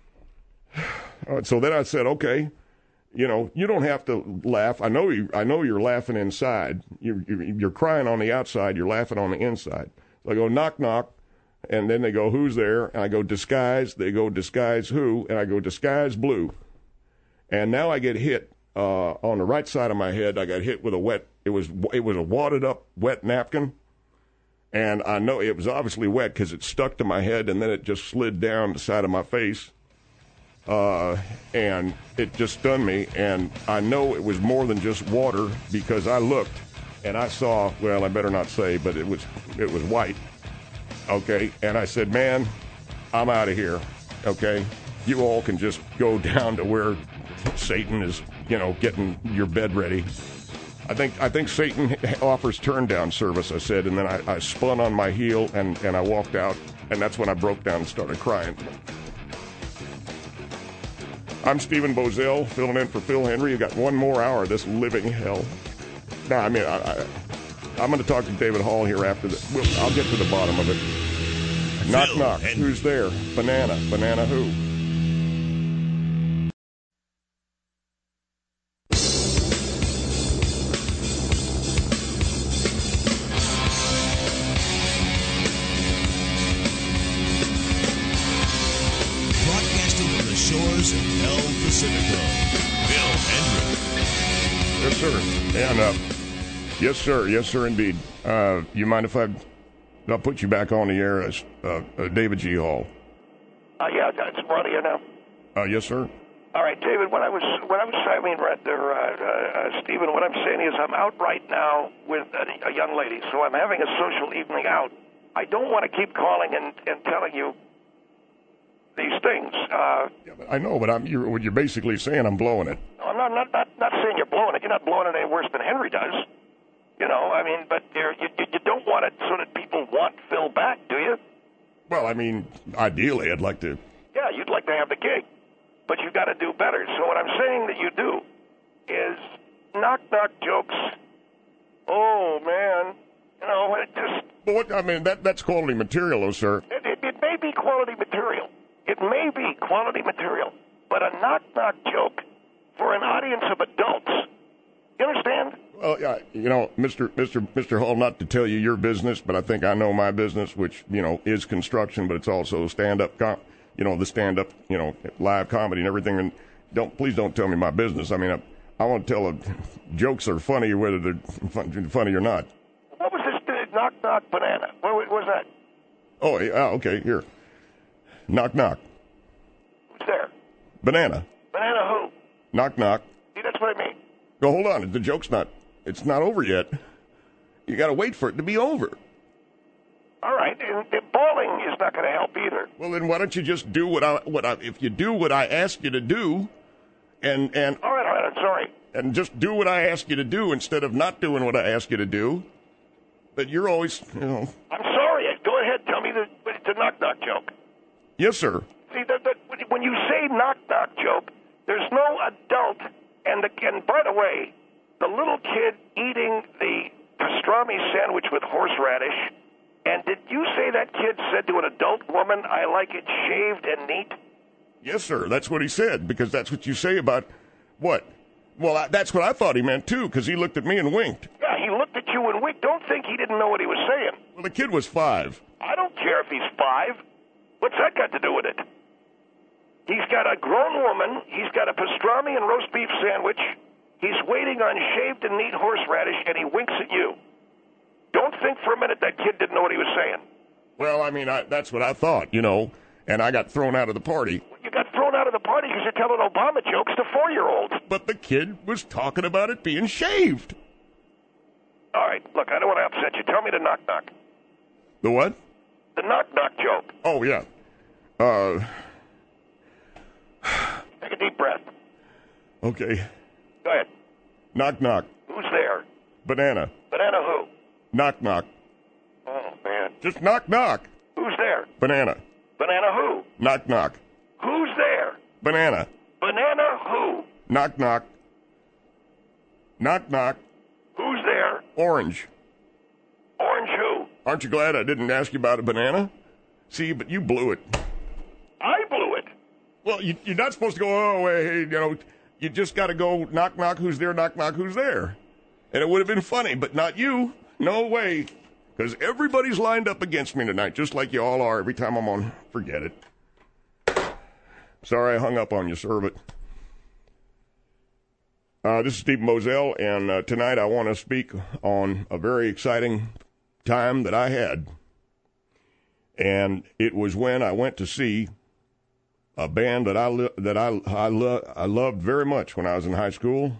So then I said, okay, you don't have to laugh. I know you're laughing inside. You're crying on the outside. You're laughing on the inside. So I go, knock, knock. And then they go, who's there? And I go, disguise. They go, disguise who? And I go, disguise blue. And now I get hit on the right side of my head. I got hit with it was a wadded up wet napkin. And I know it was obviously wet because it stuck to my head and then it just slid down the side of my face. And it just stunned me. And I know it was more than just water because I looked and I saw, well, I better not say, but it was white. Okay, and I said, man, I'm out of here, okay? You all can just go down to where Satan is, getting your bed ready. I think Satan offers turn-down service, I said, and then I spun on my heel and I walked out, and that's when I broke down and started crying. I'm Stephen Bozell, filling in for Phil Henry. You got 1 more hour of this living hell. No, I mean, I'm going to talk to David Hall here after this. I'll get to the bottom of it. Knock, Phil knock. Henry. Who's there? Banana. Banana who? Broadcasting from the shores of El Pacifico, Phil Hendrick. Yes, sir. And yes, sir, indeed. You mind if I'll put you back on the air as David G. Hall? Yeah, it's Ronnie here now. Yes, sir. All right, David. Stephen, what I'm saying is I'm out right now with a young lady, so I'm having a social evening out. I don't want to keep calling and telling you these things. Yeah, but I know, but what you're basically saying, I'm blowing it. I'm not saying you're blowing it. You're not blowing it any worse than Henry does. But you don't want it so that people want Phil back, do you? Well, I mean, ideally, I'd like to. Yeah, you'd like to have the gig, but you got to do better. So what I'm saying that you do is knock-knock jokes. Oh, man. It just... But what, I mean, that's quality material, though, sir. It may be quality material. It may be quality material. But a knock-knock joke for an audience of adults, you understand Mr. Hall, not to tell you your business, but I think I know my business, which, is construction, but it's also stand-up, the stand-up, live comedy and everything. And please don't tell me my business. I mean, I want to tell jokes are funny, whether they're funny or not. What was this knock knock banana? What was that? Oh, yeah, okay, here. Knock knock. Who's there? Banana. Banana who? Knock knock. See, that's what I mean. Go, hold on. The joke's it's not over yet. You got to wait for it to be over. All right, and bawling is not going to help either. Well, then why don't you just do if you do what I ask you to do, and all right, I'm sorry. And just do what I ask you to do instead of not doing what I ask you to do. But you're always, I'm sorry. Go ahead. Tell me it's a knock knock joke. Yes, sir. See, when you say knock knock joke, there's no adult. And by the way, the little kid eating the pastrami sandwich with horseradish. And did you say that kid said to an adult woman, "I like it shaved and neat"? Yes, sir. That's what he said, because that's what you say about what? Well, that's what I thought he meant, too, because he looked at me and winked. Yeah, he looked at you and winked. Don't think he didn't know what he was saying. Well, the kid was 5. I don't care if he's 5. What's that got to do with it? He's got a grown woman. He's got a pastrami and roast beef sandwich. He's waiting on shaved and neat horseradish, and he winks at you. Don't think for a minute that kid didn't know what he was saying. Well, I mean, that's what I thought, and I got thrown out of the party. You got thrown out of the party because you're telling Obama jokes to 4-year-olds. But the kid was talking about it being shaved. All right, look, I don't want to upset you. Tell me the knock-knock. The what? The knock-knock joke. Oh, yeah. Take a deep breath. Okay. Go ahead. Knock, knock. Who's there? Banana. Banana who? Knock, knock. Oh, man. Just knock, knock. Who's there? Banana. Banana who? Knock, knock. Who's there? Banana. Banana who? Knock, knock. Knock, knock. Who's there? Orange. Orange who? Aren't you glad I didn't ask you about a banana? See, but you blew it. I blew it? Well, you're not supposed to go, oh, hey, you just got to go knock, knock, who's there, knock, knock, who's there. And it would have been funny, but not you. No way. Because everybody's lined up against me tonight, just like you all are every time I'm on. Forget it. Sorry I hung up on you, sir, but... this is Steve Moselle, and tonight I want to speak on a very exciting time that I had. And it was when I went to see a band that I loved very much when I was in high school.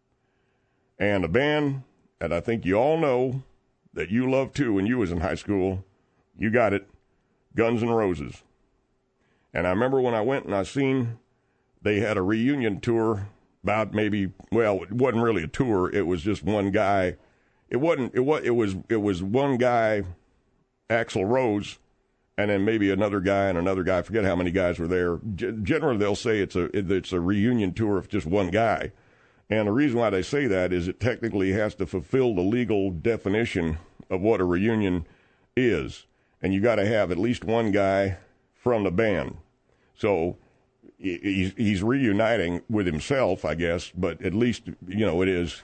And a band that I think you all know that you loved too when you was in high school. You got it. Guns N' Roses. And I remember when I went and I seen they had a reunion tour about maybe, well, it wasn't really a tour. It was just one guy. It was one guy, Axl Rose, and then maybe another guy and another guy. I forget how many guys were there. Generally, they'll say it's a reunion tour of just one guy. And the reason why they say that is it technically has to fulfill the legal definition of what a reunion is. And you got to have at least one guy from the band. So he's reuniting with himself, I guess, but at least, it is,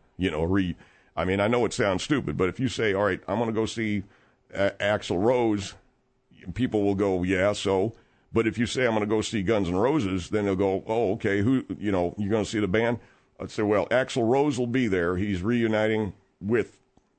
I mean, I know it sounds stupid, but if you say, all right, I'm going to go see Axl Rose, people will go, yeah, so. But if you say I'm going to go see Guns N' Roses, then they'll go, oh, okay, who, you're going to see the band? I'd say, well, Axl Rose will be there. He's reuniting with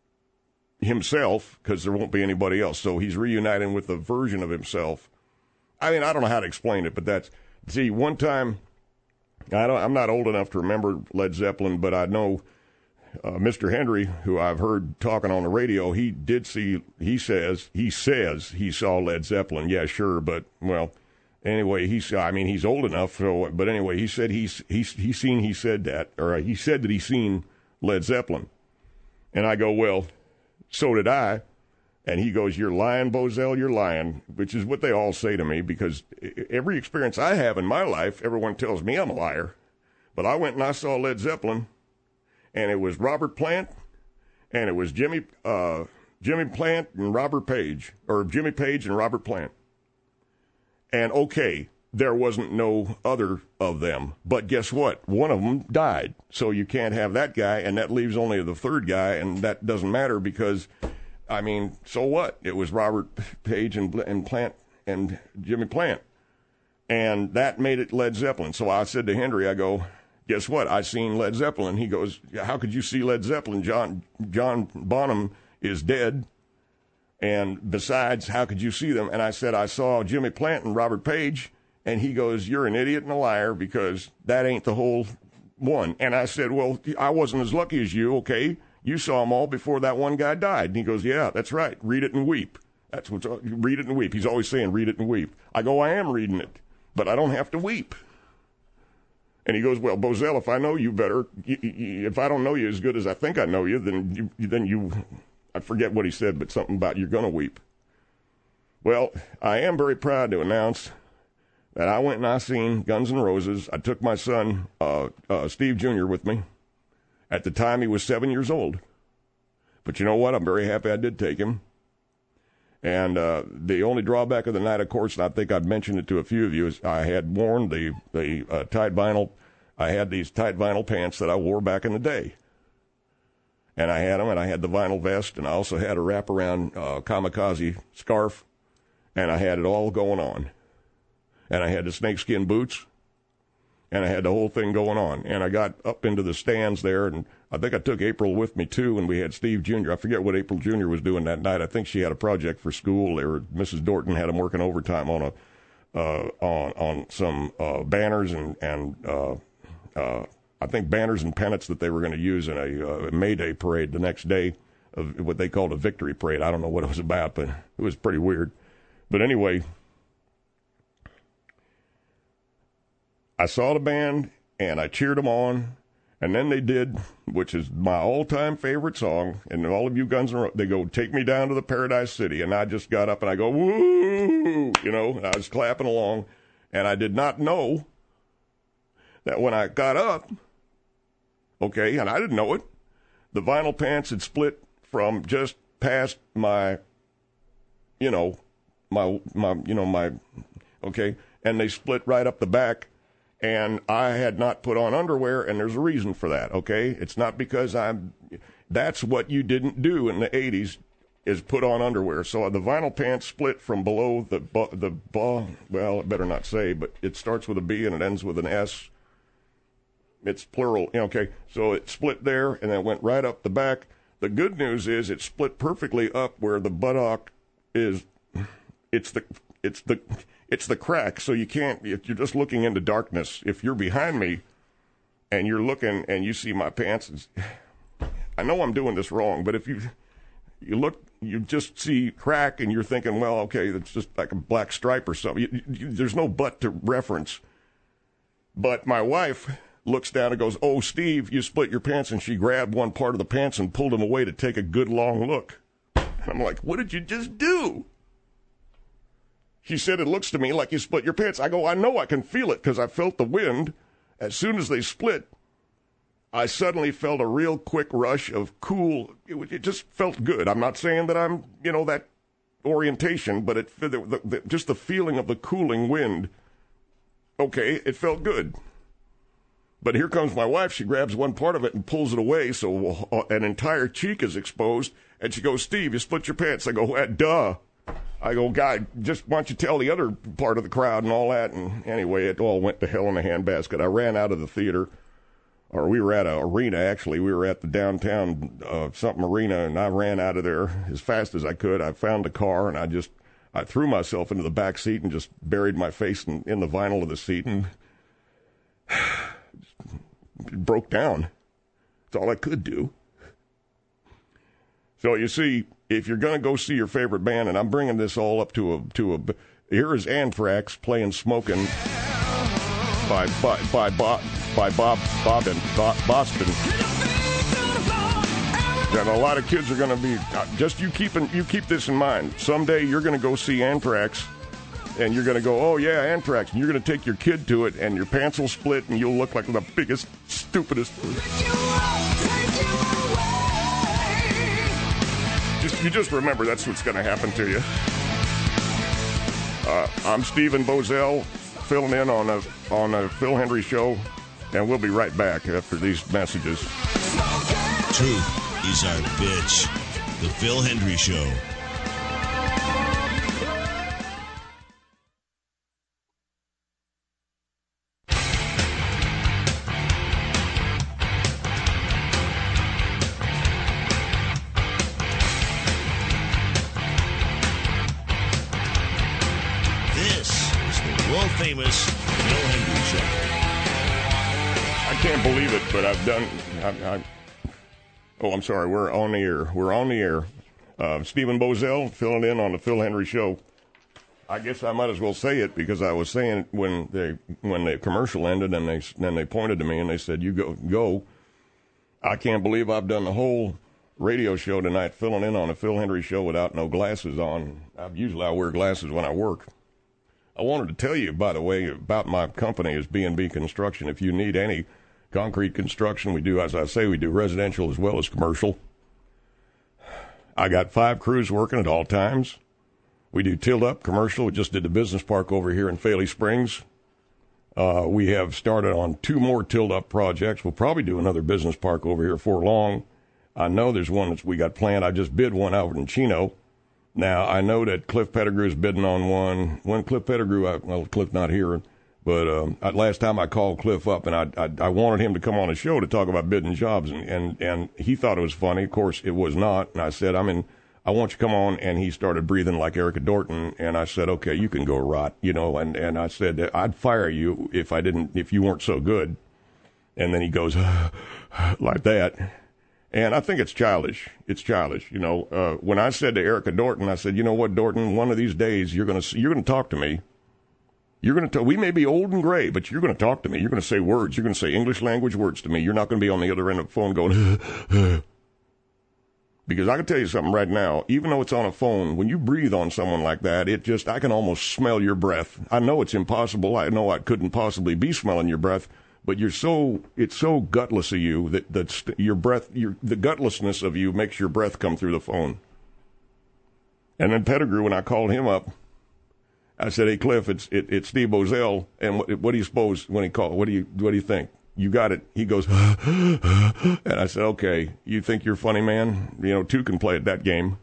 himself because there won't be anybody else. So he's reuniting with a version of himself. I mean, I don't know how to explain it, but that's, see, one time, I'm not old enough to remember Led Zeppelin, but I know Mr. Hendry, who I've heard talking on the radio, he says he saw Led Zeppelin. Yeah, sure, but, well, anyway, he's old enough, so, but anyway, he said he said that he seen Led Zeppelin. And I go, well, so did I. And he goes, you're lying, Bozell, you're lying, which is what they all say to me, because every experience I have in my life, everyone tells me I'm a liar. But I went and I saw Led Zeppelin, and it was Robert Plant, and it was Jimmy Plant and Robert Page, or Jimmy Page and Robert Plant. And okay, there wasn't no other of them. But guess what? One of them died. So you can't have that guy, and that leaves only the third guy, and that doesn't matter because, I mean, so what? It was Robert Page and Plant and Jimmy Plant. And that made it Led Zeppelin. So I said to Henry, I go, guess what? I seen Led Zeppelin. He goes, how could you see Led Zeppelin? John Bonham is dead. And besides, how could you see them? And I said, I saw Jimmy Plant and Robert Page. And he goes, you're an idiot and a liar because that ain't the whole one. And I said, well, I wasn't as lucky as you, okay? You saw them all before that one guy died. And he goes, yeah, that's right. Read it and weep. That's what's, read it and weep. He's always saying, read it and weep. I go, I am reading it, but I don't have to weep. And he goes, well, Bozell, if I know you better, if I don't know you as good as I think I know you, then you, I forget what he said, but something about you're going to weep. Well, I am very proud to announce that I went and I seen Guns N' Roses. I took my son, Steve Jr., with me. At the time, he was 7 years old. But you know what? I'm very happy I did take him. And the only drawback of the night, of course, and I think I've mentioned it to a few of you, is I had worn the tight vinyl. I had these tight vinyl pants that I wore back in the day. And I had them, and I had the vinyl vest, and I also had a wraparound kamikaze scarf, and I had it all going on. And I had the snakeskin boots, and I had the whole thing going on. And I got up into the stands there, and I think I took April with me, too, and we had Steve Jr. I forget what April Jr. was doing that night. I think she had a project for school. Mrs. Dorton had him working overtime on some banners and I think banners and pennants that they were going to use in a May Day parade the next day, of what they called a victory parade. I don't know what it was about, but it was pretty weird. But anyway, I saw the band, and I cheered them on, and then they did, which is my all-time favorite song, and all of you Guns N' Roses, they go, Take Me Down to the Paradise City, and I just got up and I go, woo, and I was clapping along, and I did not know that when I got up, okay, and I didn't know it, the vinyl pants had split from just past my, okay, and they split right up the back. And I had not put on underwear, and there's a reason for that, okay? It's not because that's what you didn't do in the 80s, is put on underwear. So the vinyl pants split from below well, I better not say, but it starts with a B and it ends with an S. It's plural, okay? So it split there, and then it went right up the back. The good news is it split perfectly up where the buttock is. It's the crack, so you can't, if you're just looking into darkness, if you're behind me and you're looking and you see my pants, I know I'm doing this wrong, but if you look, you just see crack and you're thinking, well, okay, that's just like a black stripe or something. There's no butt to reference. But my wife looks down and goes, oh, Steve, you split your pants, and she grabbed one part of the pants and pulled them away to take a good long look. And I'm like, what did you just do? She said, it looks to me like you split your pants. I go, I know, I can feel it because I felt the wind. As soon as they split, I suddenly felt a real quick rush of cool. It just felt good. I'm not saying that I'm, that orientation, but just the feeling of the cooling wind. Okay, it felt good. But here comes my wife. She grabs one part of it and pulls it away, so an entire cheek is exposed. And she goes, Steve, you split your pants. I go, duh. I go, God, just why don't you tell the other part of the crowd and all that? And anyway, it all went to hell in a handbasket. I ran out of the theater, or we were at an arena, actually. We were at the downtown something arena, and I ran out of there as fast as I could. I found the car, and I threw myself into the back seat and just buried my face in the vinyl of the seat and broke down. That's all I could do. So you see, if you're going to go see your favorite band, and I'm bringing this all up to a here is Anthrax playing "Smokin'" by Bob and Boston. And a lot of kids are going to be just you keep this in mind. Someday you're going to go see Anthrax, and you're going to go, oh yeah, Anthrax, and you're going to take your kid to it, and your pants will split, and you'll look like the biggest, stupidest. You just remember that's what's going to happen to you. I'm Stephen Bozell. filling in on a Phil Hendry show, and we'll be right back after these messages. Truth is our bitch. The Phil Hendry Show. Famous Phil Hendry Show. I can't believe it, but I've done. I'm sorry. We're on the air. We're on the air. Stephen Bozell filling in on the Phil Hendry Show. I guess I might as well say it because I was saying when the commercial ended and they pointed to me and they said, "You go." I can't believe I've done the whole radio show tonight filling in on the Phil Hendry Show without no glasses on. Usually I wear glasses when I work. I wanted to tell you, by the way, about my company is B&B Construction. If you need any concrete construction, we do, as I say, we do residential as well as commercial. I got 5 crews working at all times. We do tilled up commercial. We just did the business park over here in Faley Springs. We have started on 2 more tilled up projects. We'll probably do another business park over here before long. I know there's one that we got planned. I just bid one out in Chino. Now, I know that Cliff Pettigrew's bidding on one. When Cliff Pettigrew, Cliff not here, but last time I called Cliff up, and I wanted him to come on the show to talk about bidding jobs, and he thought it was funny. Of course, it was not. And I said, I want you to come on, and he started breathing like Erica Dorton, and I said, okay, you can go rot, and I said, I'd fire you if you weren't so good. And then he goes, like that. And I think it's childish. It's childish. When I said to Erica Dorton, I said, you know what, Dorton, one of these days you're going to talk to me. We may be old and gray, but you're going to talk to me. You're going to say words. You're going to say English language words to me. You're not going to be on the other end of the phone going, because I can tell you something right now, even though it's on a phone, when you breathe on someone like that, I can almost smell your breath. I know it's impossible. I know I couldn't possibly be smelling your breath. But it's so gutless of you that your breath, the gutlessness of you makes your breath come through the phone. And then Pettigrew, when I called him up, I said, "Hey Cliff, it's Steve Bozell, and what do you suppose when he called? What do you think? You got it?" He goes, and I said, "Okay, you think you're funny, man? 2 can play at that game."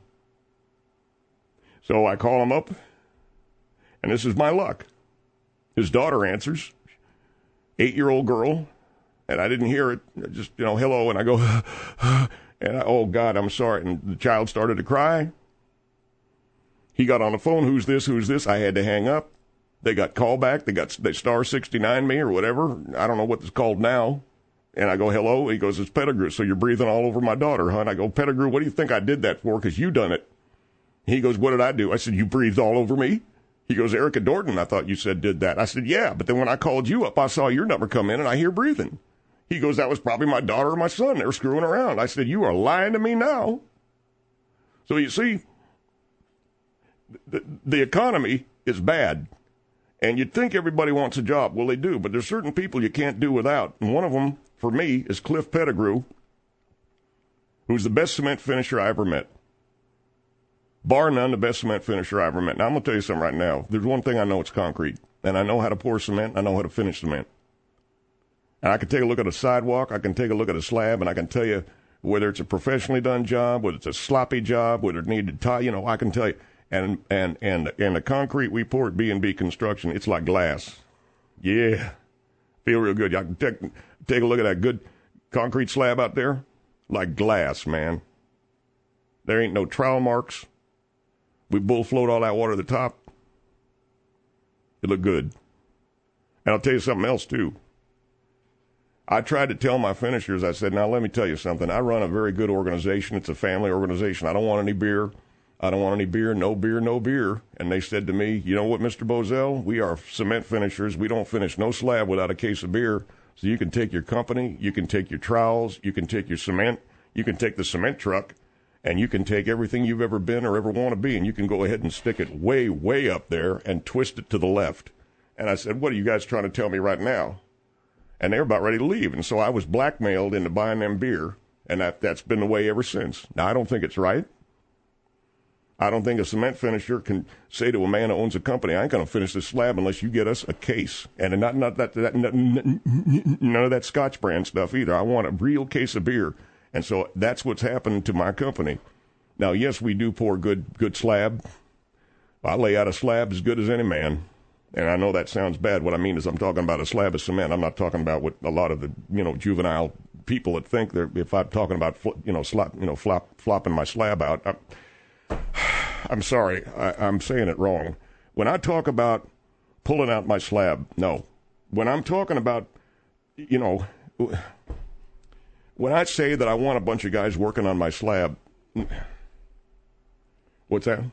So I call him up, and this is my luck. His daughter answers. 8-year-old girl, and I didn't hear it. Just, hello, and I go, and oh, God, I'm sorry. And the child started to cry. He got on the phone, who's this? I had to hang up. They got call back. They star 69 me or whatever. I don't know what it's called now. And I go, hello. He goes, it's Pettigrew. So you're breathing all over my daughter, huh? And I go, Pettigrew, what do you think I did that for? Because you done it. He goes, what did I do? I said, you breathed all over me? He goes, Erica Dorton, I thought you said did that. I said, yeah, but then when I called you up, I saw your number come in, and I hear breathing. He goes, that was probably my daughter or my son. They were screwing around. I said, you are lying to me now. So you see, the economy is bad, and you'd think everybody wants a job. Well, they do, but there's certain people you can't do without, and one of them, for me, is Cliff Pettigrew, who's the best cement finisher I ever met. Bar none, the best cement finisher I ever met. Now, I'm going to tell you something right now. There's one thing I know, it's concrete. And I know how to pour cement. I know how to finish cement. And I can take a look at a sidewalk. I can take a look at a slab. And I can tell you whether it's a professionally done job, whether it's a sloppy job, whether it needed tie. I can tell you. And the concrete we pour at B&B Construction, it's like glass. Yeah. Feel real good. I can take a look at that good concrete slab out there. Like glass, man. There ain't no trowel marks. We bull float all that water to the top. It looked good. And I'll tell you something else, too. I tried to tell my finishers, I said, now let me tell you something. I run a very good organization. It's a family organization. I don't want any beer. I don't want any beer, no beer, no beer. And they said to me, you know what, Mr. Bozell? We are cement finishers. We don't finish no slab without a case of beer. So you can take your company, you can take your trowels, you can take your cement, you can take the cement truck, and you can take everything you've ever been or ever want to be, and you can go ahead and stick it way, way up there and twist it to the left. And I said, what are you guys trying to tell me right now? And they were about ready to leave. And so I was blackmailed into buying them beer, and that's been the way ever since. Now, I don't think it's right. I don't think a cement finisher can say to a man who owns a company, I ain't going to finish this slab unless you get us a case. And none of that Scotch brand stuff either. I want a real case of beer. And so that's what's happened to my company. Now, yes, we do pour good slab. I lay out a slab as good as any man. And I know that sounds bad. What I mean is I'm talking about a slab of cement. I'm not talking about what a lot of the, juvenile people that think that if I'm talking about, flopping my slab out. I'm sorry. I'm saying it wrong. When I talk about pulling out my slab, no. When I'm talking about, when I say that I want a bunch of guys working on my slab, what's that?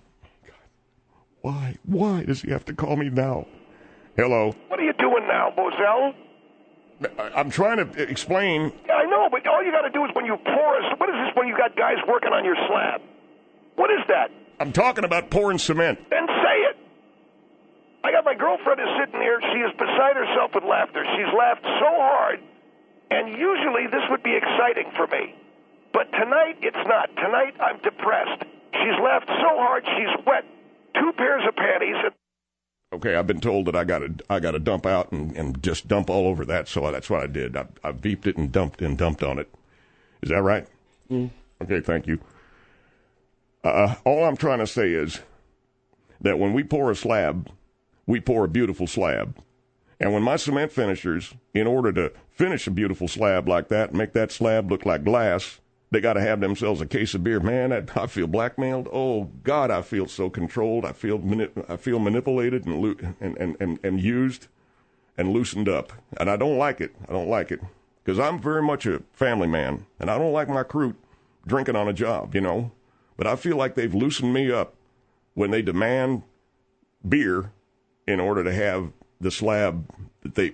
Why does he have to call me now? Hello? What are you doing now, Bozell? I'm trying to explain. Yeah, I know, but all you got to do is when you pour what is this when you got guys working on your slab? What is that? I'm talking about pouring cement. Then say it. I got my girlfriend is sitting here. She is beside herself with laughter. She's laughed so hard, and usually this would be exciting for me. But tonight, it's not. Tonight, I'm depressed. She's laughed so hard, she's wet 2 pairs of panties. Okay, I've been told that I got to dump out and just dump all over that, so that's what I did. I beeped it and dumped on it. Is that right? Okay, thank you. All I'm trying to say is that when we pour a slab, we pour a beautiful slab. And when my cement finishers, in order to finish a beautiful slab like that, make that slab look like glass, they got to have themselves a case of beer. Man, I feel blackmailed. Oh, God, I feel so controlled. I feel manipulated and used and loosened up. And I don't like it. I don't like it. Because I'm very much a family man, and I don't like my crew drinking on a job, But I feel like they've loosened me up when they demand beer in order to have the slab that they,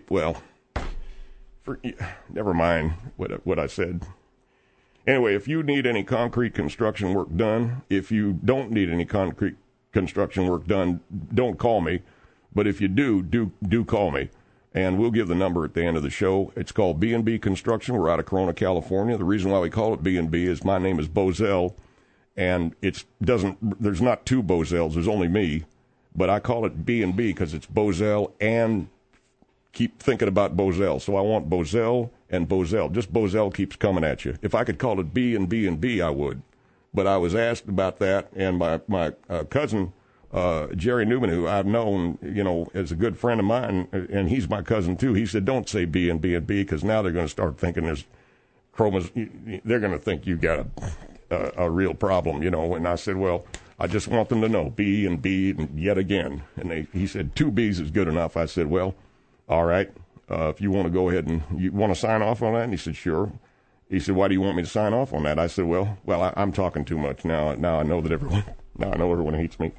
never mind what I said. Anyway, if you need any concrete construction work done, if you don't need any concrete construction work done, don't call me. But if you do call me. And we'll give the number at the end of the show. It's called B&B Construction. We're out of Corona, California. The reason why we call it B&B is my name is Bozell. And there's not 2 Bozells, there's only me. But I call it B&B because it's Bozell and keep thinking about Bozell. So I want Bozell and Bozell. Just Bozell keeps coming at you. If I could call it B and B, I would. But I was asked about that, and my cousin, Jerry Newman, who I've known, as a good friend of mine, and he's my cousin too, he said, don't say B and B because now they're going to start thinking there's they're going to think you got a real problem, And I said, well, I just want them to know B and yet again. And he said 2 B's is good enough. I said, well, all right. If you want to go ahead and you want to sign off on that, and he said, sure. He said, why do you want me to sign off on that? I said, well, I'm talking too much now. Now I know everyone hates me.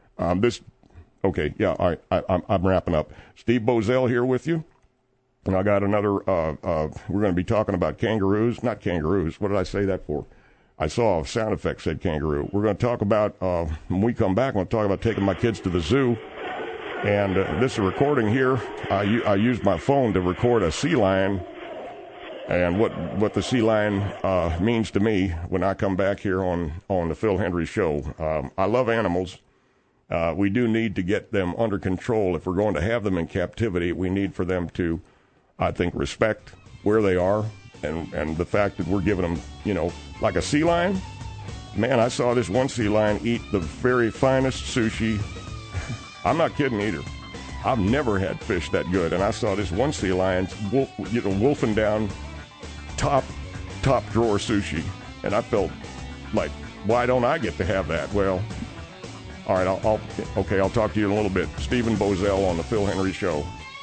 Okay, yeah, all right. I'm wrapping up. Steve Bozell here with you. And I got another, we're going to be talking about kangaroos. Not kangaroos. What did I say that for? I saw a sound effect said kangaroo. We're going to talk about, when we come back, I'm going to talk about taking my kids to the zoo. And this is a recording here. I used my phone to record a sea lion and what the sea lion means to me when I come back here on the Phil Hendrie Show. I love animals. We do need to get them under control. If we're going to have them in captivity, we need for them to, I think, respect where they are and the fact that we're giving them, like a sea lion. Man, I saw this one sea lion eat the very finest sushi. I'm not kidding either. I've never had fish that good, and I saw this one sea lion wolfing down top drawer sushi, and I felt like, why don't I get to have that? Well, all right, I'll talk to you in a little bit. Stephen Bozell on the Phil Hendrie Show.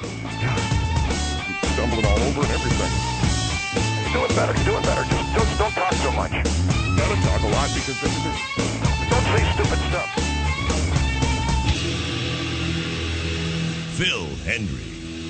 Stumbling all over and everything. You're doing better. Just don't talk so much. Gotta talk a lot because don't say stupid stuff. Phil Hendrie.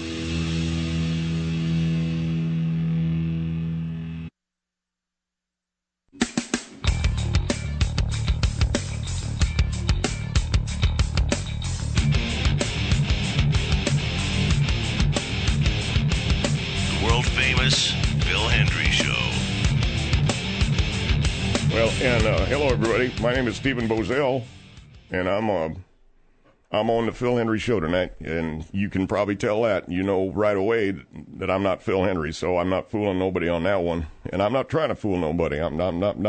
The world famous Phil Hendrie Show. Well, and hello everybody. My name is Stephen Bozell. and I'm on the Phil Henry show tonight, and you can probably tell that. You know right away that I'm not Phil Henry, so I'm not fooling nobody on that one, and I'm not trying to fool nobody. I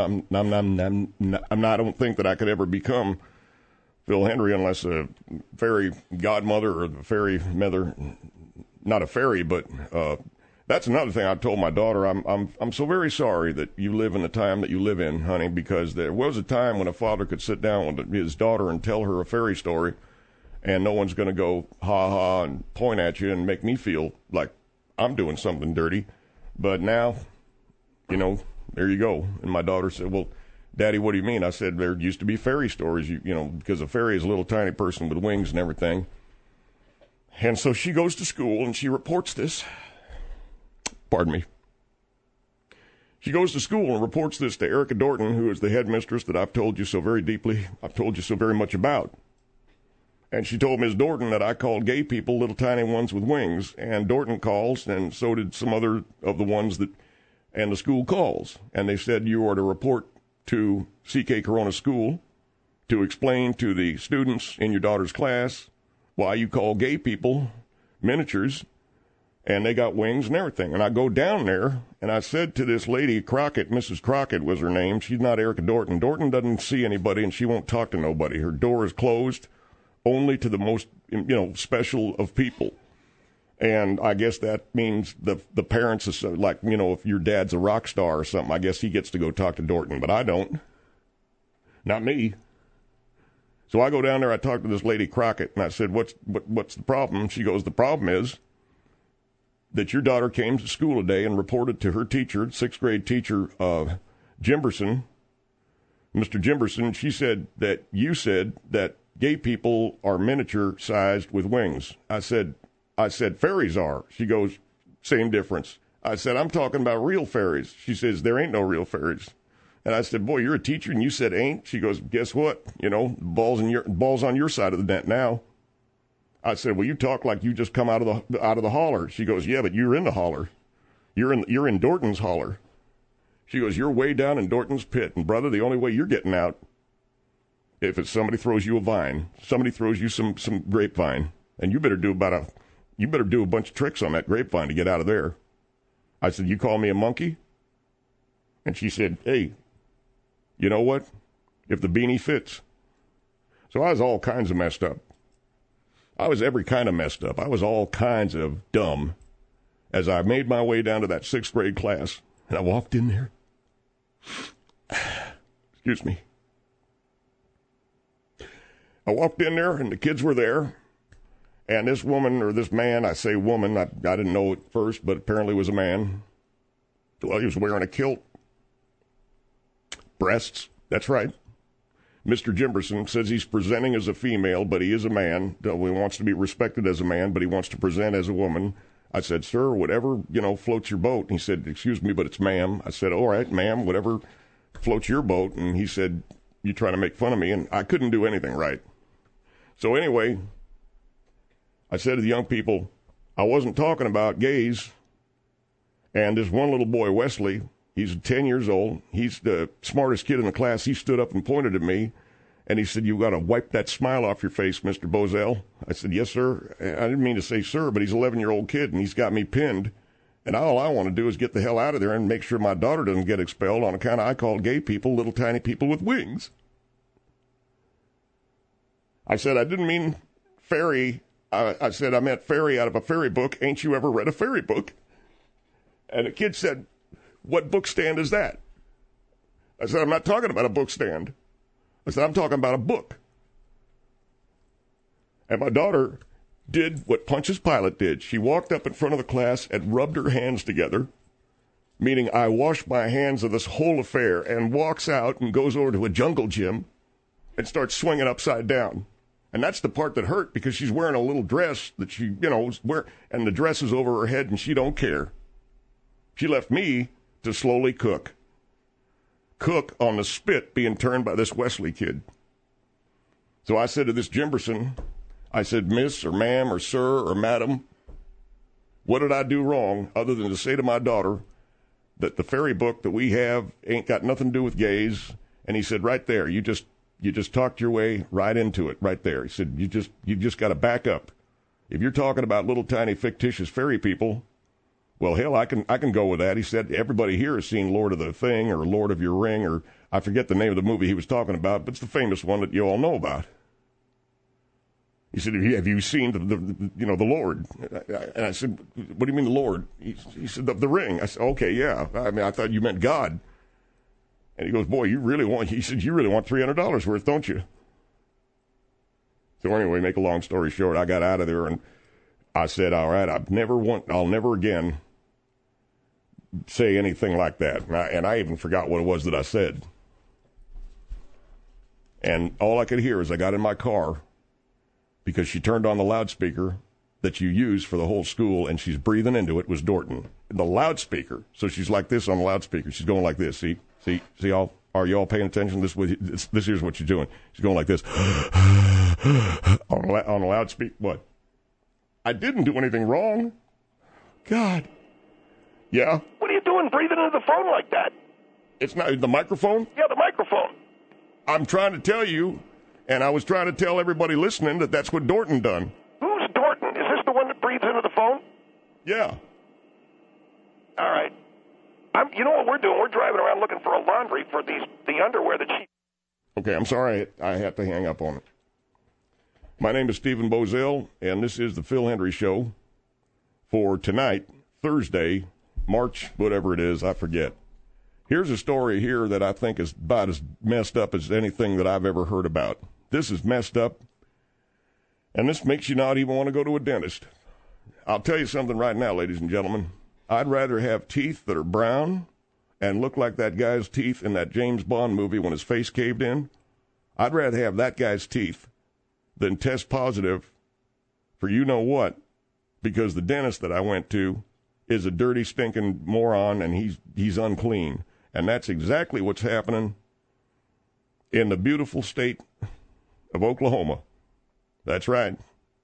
don't think that I could ever become Phil Henry unless a fairy godmother or the fairy mother, not a fairy, but that's another thing I told my daughter. I'm so very sorry that you live in the time that you live in, honey, because there was a time when a father could sit down with his daughter and tell her a fairy story, and no one's going to go ha ha and point at you and make me feel like I'm doing something dirty. But now, you know, there you go. And my daughter said, well, Daddy, what do you mean? I said, there used to be fairy stories, you know, because a fairy is a little tiny person with wings and everything. And so she goes to school and she reports this. Pardon me. She goes to school and reports this to Erica Dorton, who is the headmistress that I've told you so very much about. And she told Ms. Dorton that I called gay people little tiny ones with wings. And Dorton calls, and so did some other of the ones that, and the school calls. And they said you are to report to CK Corona School to explain to the students in your daughter's class why you call gay people miniatures, and they got wings and everything. And I go down there, and I said to this lady, Crockett, Mrs. Crockett was her name. She's not Erica Dorton. Dorton doesn't see anybody, and she won't talk to nobody. Her door is closed only to the most, you know, special of people. And I guess that means the parents, are like, you know, if your dad's a rock star or something, I guess he gets to go talk to Dorton, but I don't. Not me. So I go down there, I talk to this lady Crockett, and I said, what's the problem? She goes, the problem is that your daughter came to school today and reported to her teacher, sixth grade teacher, Jimberson, Mr. Jimberson. She said that you said that gay people are miniature-sized with wings. I said, fairies are. She goes, same difference. I said, I'm talking about real fairies. She says, there ain't no real fairies. And I said, boy, you're a teacher, and you said ain't. She goes, guess what? You know, ball's on your side of the net now. I said, well, you talk like you just come out of the holler. She goes, yeah, but you're in the holler. You're in Dorton's holler. She goes, you're way down in Dorton's pit, and brother, the only way you're getting out, if it's somebody throws you a vine, somebody throws you some grapevine, and you better do a bunch of tricks on that grapevine to get out of there. I said, you call me a monkey? And she said, hey, you know what? If the beanie fits. So I was all kinds of messed up. I was every kind of messed up. I was all kinds of dumb as I made my way down to that sixth grade class. And I walked in there. Excuse me. I walked in there, and the kids were there. And this woman, or this man, I say woman, I didn't know at first, but apparently was a man. Well, he was wearing a kilt. Breasts, that's right. Mr. Jimberson says he's presenting as a female, but he is a man. He wants to be respected as a man, but he wants to present as a woman. I said, sir, whatever, you know, floats your boat. And he said, excuse me, but it's ma'am. I said, all right, ma'am, whatever floats your boat. And he said, you trying to make fun of me? And I couldn't do anything right. So anyway, I said to the young people, I wasn't talking about gays. And this one little boy, Wesley, he's 10 years old. He's the smartest kid in the class. He stood up and pointed at me, and he said, you got to wipe that smile off your face, Mr. Bozell. I said, yes, sir. I didn't mean to say sir, but he's an 11-year-old kid, and he's got me pinned. And all I want to do is get the hell out of there and make sure my daughter doesn't get expelled on account of I call gay people little tiny people with wings. I said, I didn't mean fairy. I said, I meant fairy out of a fairy book. Ain't you ever read a fairy book? And the kid said, what book stand is that? I said, I'm not talking about a book stand. I said, I'm talking about a book. And my daughter did what Pontius Pilate did. She walked up in front of the class and rubbed her hands together, meaning I washed my hands of this whole affair, and walks out and goes over to a jungle gym and starts swinging upside down. And that's the part that hurt, because she's wearing a little dress that she, you know, and the dress is over her head and she don't care. She left me to slowly cook on the spit being turned by this Wesley kid. So I said to this Jimberson, I said, miss or ma'am or sir or madam, what did I do wrong other than to say to my daughter that the fairy book that we have ain't got nothing to do with gays? And he said, right there, you just You just talked your way right into it, right there. He said, you just got to back up. If you're talking about little tiny fictitious fairy people, well, hell, I can go with that. He said, everybody here has seen Lord of the Thing or Lord of Your Ring, or I forget the name of the movie he was talking about, but it's the famous one that you all know about. He said, have you seen the Lord? And I said, what do you mean the Lord? He said, the ring. I said, okay, yeah. I mean, I thought you meant God. And he goes, boy, you really want $300 worth, don't you? So anyway, make a long story short, I got out of there and I said, all right, I'll never again say anything like that. And I even forgot what it was that I said. And all I could hear as I got in my car, because she turned on the loudspeaker that you use for the whole school, and she's breathing into it, was Dorton. The loudspeaker. So she's like this on the loudspeaker. She's going like this. See, all? Are you all paying attention? This here's what she's doing. She's going like this on the loudspeaker. What? I didn't do anything wrong. God. Yeah? What are you doing breathing into the phone like that? It's not the microphone? Yeah, the microphone. I'm trying to tell you, and I was trying to tell everybody listening that that's what Dorton done. Who's Dorton? Is this the one that breathes into the phone? Yeah. All right. You know what we're doing? We're driving around looking for a laundry for the underwear that she... Okay, I'm sorry. I had to hang up on it. My name is Stephen Bozell, and this is the Phil Hendry Show for tonight, Thursday, March, whatever it is, I forget. Here's a story here that I think is about as messed up as anything that I've ever heard about. This is messed up, and this makes you not even want to go to a dentist. I'll tell you something right now, ladies and gentlemen. I'd rather have teeth that are brown and look like that guy's teeth in that James Bond movie when his face caved in. I'd rather have that guy's teeth than test positive for you know what, because the dentist that I went to is a dirty, stinking moron, and he's unclean. And that's exactly what's happening in the beautiful state of Oklahoma. That's right.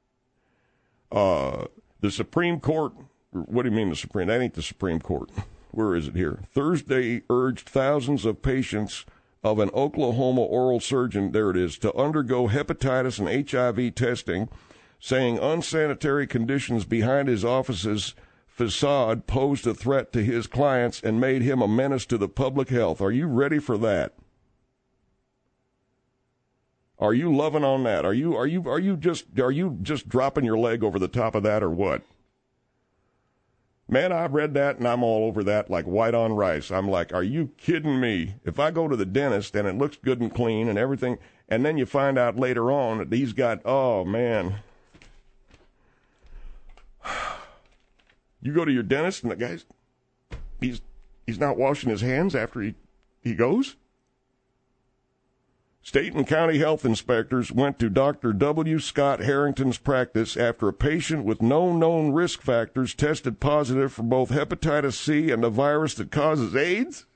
The Supreme Court, what do you mean the Supreme? That ain't the Supreme Court. Where is it here? Thursday urged thousands of patients of an Oklahoma oral surgeon, there it is, to undergo hepatitis and HIV testing, saying unsanitary conditions behind his office's facade posed a threat to his clients and made him a menace to the public health. Are you ready for that? Are you loving on that? Are you just dropping your leg over the top of that, or what? Man, I read that and I'm all over that like white on rice. I'm like, are you kidding me? If I go to the dentist and it looks good and clean and everything, and then you find out later on that he's got, oh man. You go to your dentist and the guy's, he's not washing his hands after he goes. State and county health inspectors went to Dr. W. Scott Harrington's practice after a patient with no known risk factors tested positive for both hepatitis C and the virus that causes AIDS.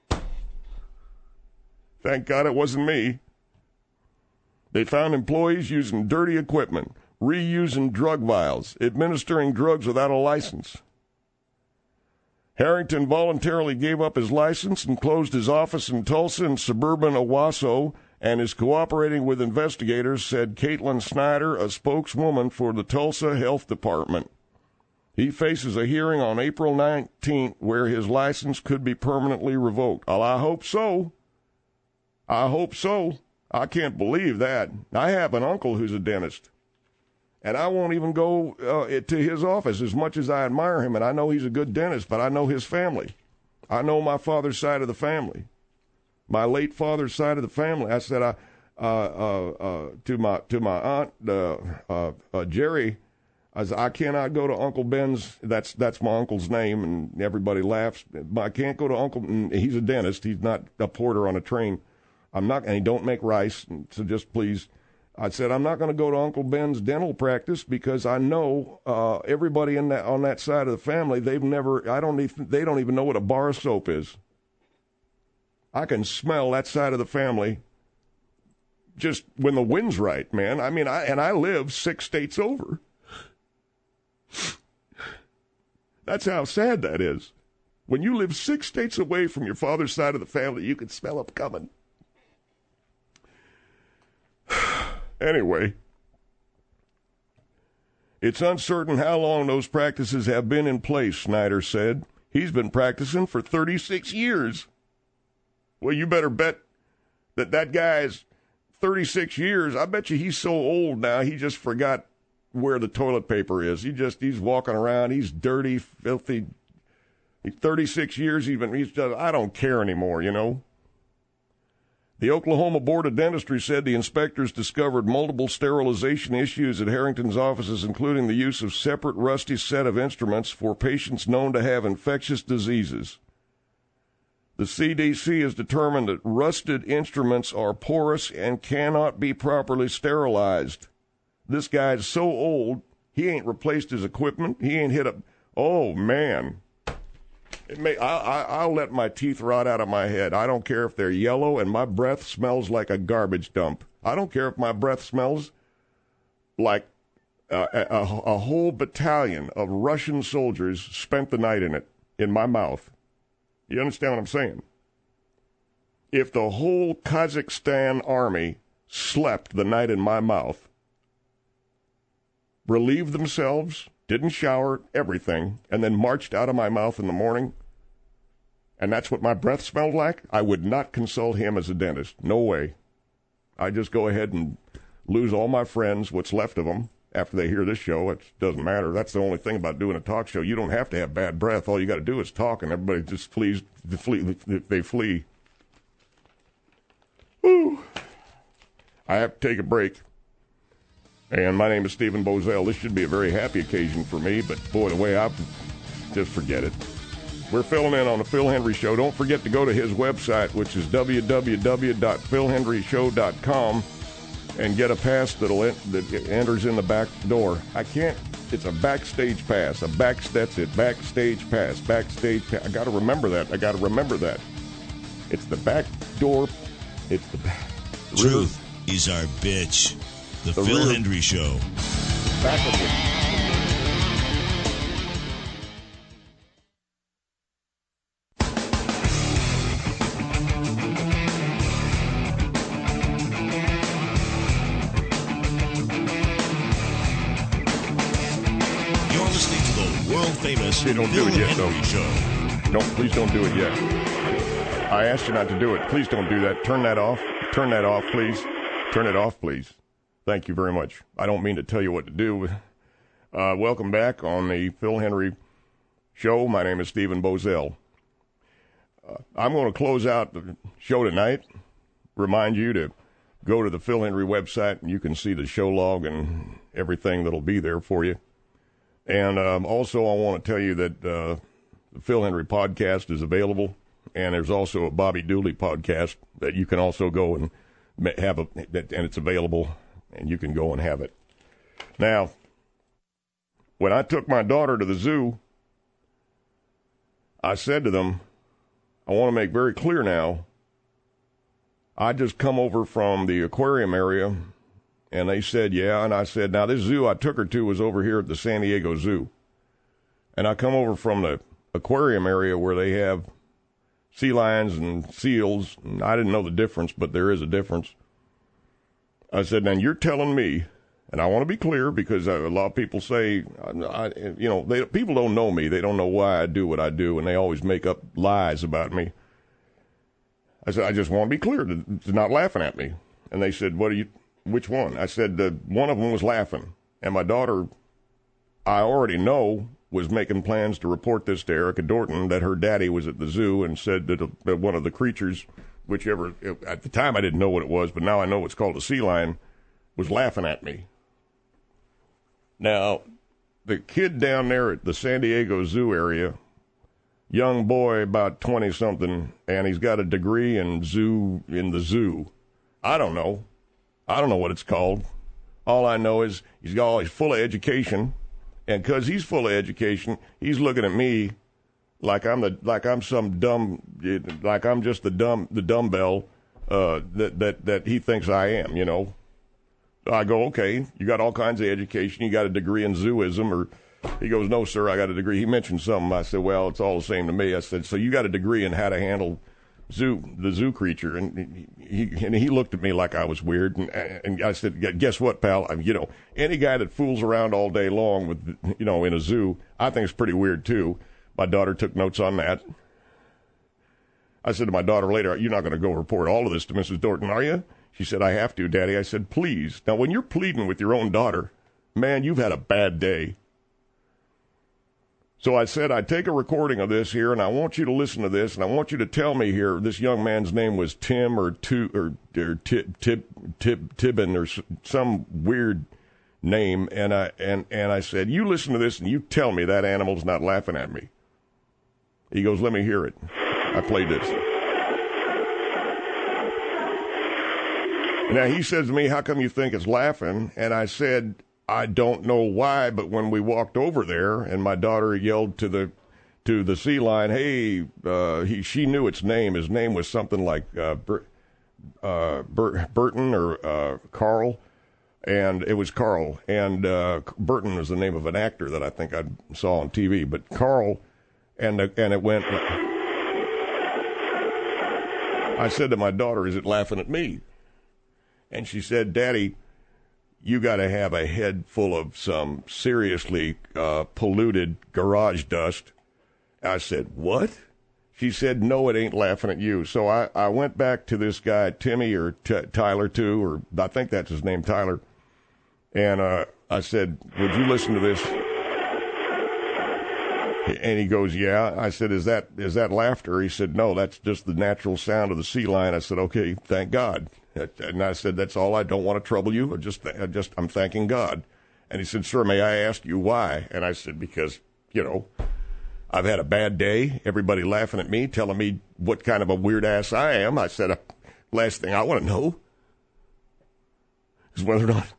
Thank God it wasn't me. They found employees using dirty equipment, reusing drug vials, administering drugs without a license. Harrington voluntarily gave up his license and closed his office in Tulsa and suburban Owasso, and is cooperating with investigators, said Caitlin Snyder, a spokeswoman for the Tulsa Health Department. He faces a hearing on April 19th where his license could be permanently revoked. Well, I hope so. I hope so. I can't believe that. I have an uncle who's a dentist, and I won't even go to his office as much as I admire him, and I know he's a good dentist, but I know his family. I know my father's side of the family. My late father's side of the family. I said to my aunt Jerry, I said, I cannot go to Uncle Ben's. That's my uncle's name, and everybody laughs. But I can't go to Uncle. He's a dentist. He's not a porter on a train. I'm not, and he don't make rice. So just please, I said I'm not going to go to Uncle Ben's dental practice because I know everybody on that side of the family. They don't even know what a bar of soap is. I can smell that side of the family just when the wind's right, man. I mean, I live 6 states over. That's how sad that is. When you live 6 states away from your father's side of the family, you can smell it coming. Anyway, it's uncertain how long those practices have been in place, Snyder said. He's been practicing for 36 years. Well, you better bet that guy's 36 years. I bet you he's so old now he just forgot where the toilet paper is. He's walking around. He's dirty, filthy. He's 36 years even. I don't care anymore, you know. The Oklahoma Board of Dentistry said the inspectors discovered multiple sterilization issues at Harrington's offices, including the use of separate rusty set of instruments for patients known to have infectious diseases. The CDC has determined that rusted instruments are porous and cannot be properly sterilized. This guy's so old, he ain't replaced his equipment. He ain't hit a... Oh, man. I'll let my teeth rot out of my head. I don't care if they're yellow and my breath smells like a garbage dump. I don't care if my breath smells like a whole battalion of Russian soldiers spent the night in my mouth. You understand what I'm saying? If the whole Kazakhstan army slept the night in my mouth, relieved themselves, didn't shower, everything, and then marched out of my mouth in the morning, and that's what my breath smelled like, I would not consult him as a dentist. No way. I just go ahead and lose all my friends, what's left of them, after they hear this show. It doesn't matter. That's the only thing about doing a talk show. You don't have to have bad breath. All you got to do is talk, and everybody just flees. They flee. Woo. I have to take a break. And my name is Stephen Bozell. This should be a very happy occasion for me, but boy, the way just forget it. We're filling in on the Phil Hendry Show. Don't forget to go to his website, which is www.philhendryshow.com, and get a pass that enters in the back door. It's a backstage pass. That's it. Backstage pass. Backstage pass. I got to remember that. It's the back door. It's the back. Truth is our bitch. The Phil Hendry Show. Back of it. You're listening to the world-famous Phil Hendry Show. No, please don't do it yet. I asked you not to do it. Please don't do that. Turn that off. Turn that off, please. Turn it off, please. Thank you very much. I don't mean to tell you what to do. Welcome back on the Phil Hendry Show. My name is Stephen Bozell. I'm going to close out the show tonight. Remind you to go to the Phil Hendry website, and you can see the show log and everything that'll be there for you. And also, I want to tell you that the Phil Hendry podcast is available, and there's also a Bobby Dooley podcast that you can also go and have, and it's available, and you can go and have it. Now, when I took my daughter to the zoo, I said to them, I want to make very clear now, I just come over from the aquarium area, and they said, yeah, and I said, now this zoo I took her to was over here at the San Diego Zoo, and I come over from the aquarium area where they have sea lions and seals, and I didn't know the difference, but there is a difference. I said, now you're telling me, and I want to be clear because a lot of people say, people don't know me. They don't know why I do what I do, and they always make up lies about me. I said, I just want to be clear. They're not laughing at me. And they said, which one? I said, one of them was laughing. And my daughter, I already know, was making plans to report this to Erica Dorton, that her daddy was at the zoo and said that one of the creatures, whichever, at the time I didn't know what it was, but now I know it's called a sea lion, was laughing at me. Now, the kid down there at the San Diego Zoo area, young boy about 20-something, and he's got a degree in the zoo. I don't know what it's called. All I know is he's full of education, and because he's full of education, he's looking at me like I'm just the dumbbell that he thinks I am, you know. I go, okay, you got all kinds of education. You got a degree in zooism, or he goes, no, sir, I got a degree. He mentioned something. I said, well, it's all the same to me. I said, so you got a degree in how to handle zoo creature, and he looked at me like I was weird, and I said, guess what, pal? Any guy that fools around all day long with, in a zoo, I think is pretty weird too. My daughter took notes on that. I said to my daughter later, you're not going to go report all of this to Mrs. Dorton, are you? She said, I have to, Daddy. I said, please. Now, when you're pleading with your own daughter, man, you've had a bad day. So I said, I'd take a recording of this here, and I want you to listen to this, and I want you to tell me here, this young man's name was Tim or Tibbin or some weird name, and I said, you listen to this, and you tell me that animal's not laughing at me. He goes, let me hear it. I played this. Now, he says to me, how come you think it's laughing? And I said, I don't know why, but when we walked over there and my daughter yelled to the sea lion, hey, she knew its name. His name was something like Burton or Carl, and it was Carl. And Burton was the name of an actor that I think I saw on TV, but Carl, and it went. I said to my daughter, is it laughing at me? And she said, Daddy, you got to have a head full of some seriously polluted garage dust. I said, what? She said, no, it ain't laughing at you. So I went back to this guy, Timmy or Tyler too, or I think that's his name, Tyler. And I said, would you listen to this? And he goes, yeah. I said, is that laughter? He said, no, that's just the natural sound of the sea lion. I said, okay, thank God. And I said, that's all. I don't want to trouble you. I'm thanking God. And he said, sir, may I ask you why? And I said, because, I've had a bad day. Everybody laughing at me, telling me what kind of a weird ass I am. I said, last thing I want to know is whether or not,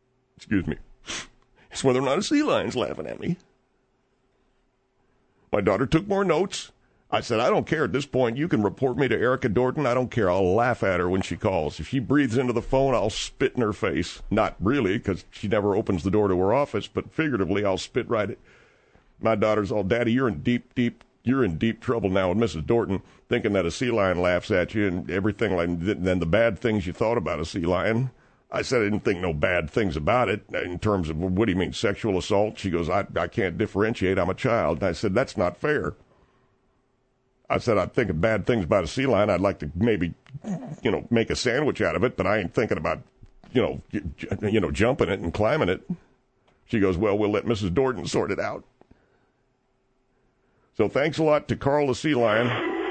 is whether or not a sea lion's laughing at me. My daughter took more notes. I said, I don't care at this point. You can report me to Erica Dorton. I don't care. I'll laugh at her when she calls. If she breathes into the phone, I'll spit in her face. Not really, because she never opens the door to her office, but figuratively, I'll spit right at. My daughter's all, Daddy, you're in deep trouble now with Mrs. Dorton, thinking that a sea lion laughs at you and everything, like then the bad things you thought about a sea lion. I said I didn't think no bad things about it in terms of, what do you mean, sexual assault? She goes, I can't differentiate. I'm a child. And I said, that's not fair. I said, I'd think of bad things about a sea lion. I'd like to maybe, make a sandwich out of it, but I ain't thinking about, jumping it and climbing it. She goes, well, we'll let Mrs. Dorton sort it out. So thanks a lot to Carl the sea lion.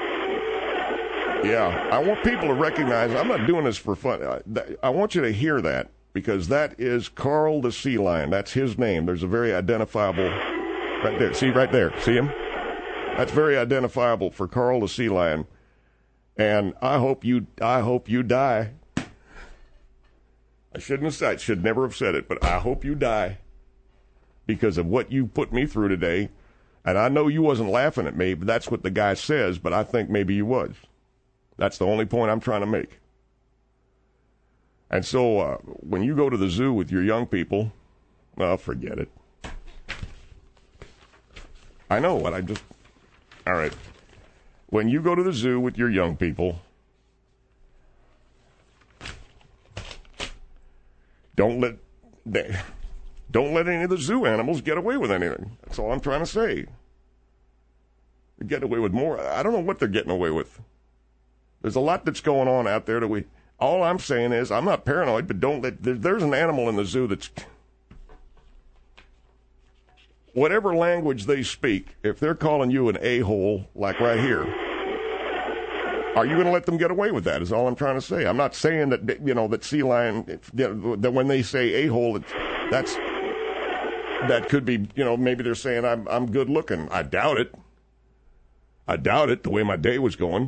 Yeah, I want people to recognize, I'm not doing this for fun. I want you to hear that, because that is Carl the sea lion. That's his name. There's a very identifiable, right there. See, right there. See him? That's very identifiable for Carl the sea lion. And I hope you die. I should never have said it, but I hope you die because of what you put me through today. And I know you wasn't laughing at me, but that's what the guy says, but I think maybe you was. That's the only point I'm trying to make. And so when you go to the zoo with your young people, well, forget it. I know what all right. When you go to the zoo with your young people, don't let any of the zoo animals get away with anything. That's all I'm trying to say. They get away with more. I don't know what they're getting away with. There's a lot that's going on out there that all I'm saying is, I'm not paranoid, but there's an animal in the zoo that's, whatever language they speak, if they're calling you an a-hole, like right here, are you going to let them get away with that, is all I'm trying to say. I'm not saying that, that sea lion, that when they say a-hole, that could be, maybe they're saying I'm good looking. I doubt it. The way my day was going.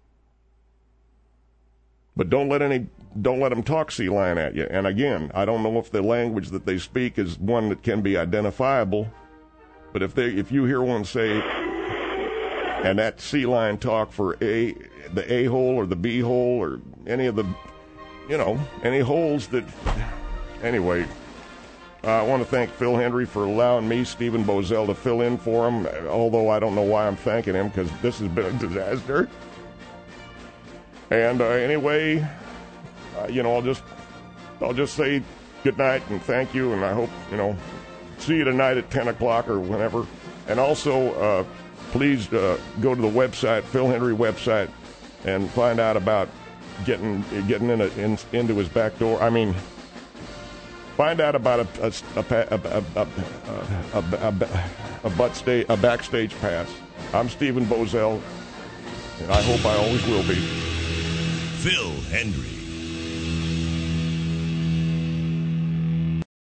But don't let them talk sea lion at you. And again, I don't know if the language that they speak is one that can be identifiable. But if you hear one say, and that sea lion talk for the a-hole or the b-hole or any of the, any holes that, anyway. I want to thank Phil Hendry for allowing me, Stephen Bozell, to fill in for him, although I don't know why I'm thanking him, because this has been a disaster. And anyway, I'll just say good night and thank you, and I hope, see you tonight at 10 o'clock or whenever. And also, please go to the website, Phil Hendrie website, and find out about getting into his back door. I mean, find out about a backstage pass. I'm Stephen Bozell, and I hope I always will be. Phil Hendrie.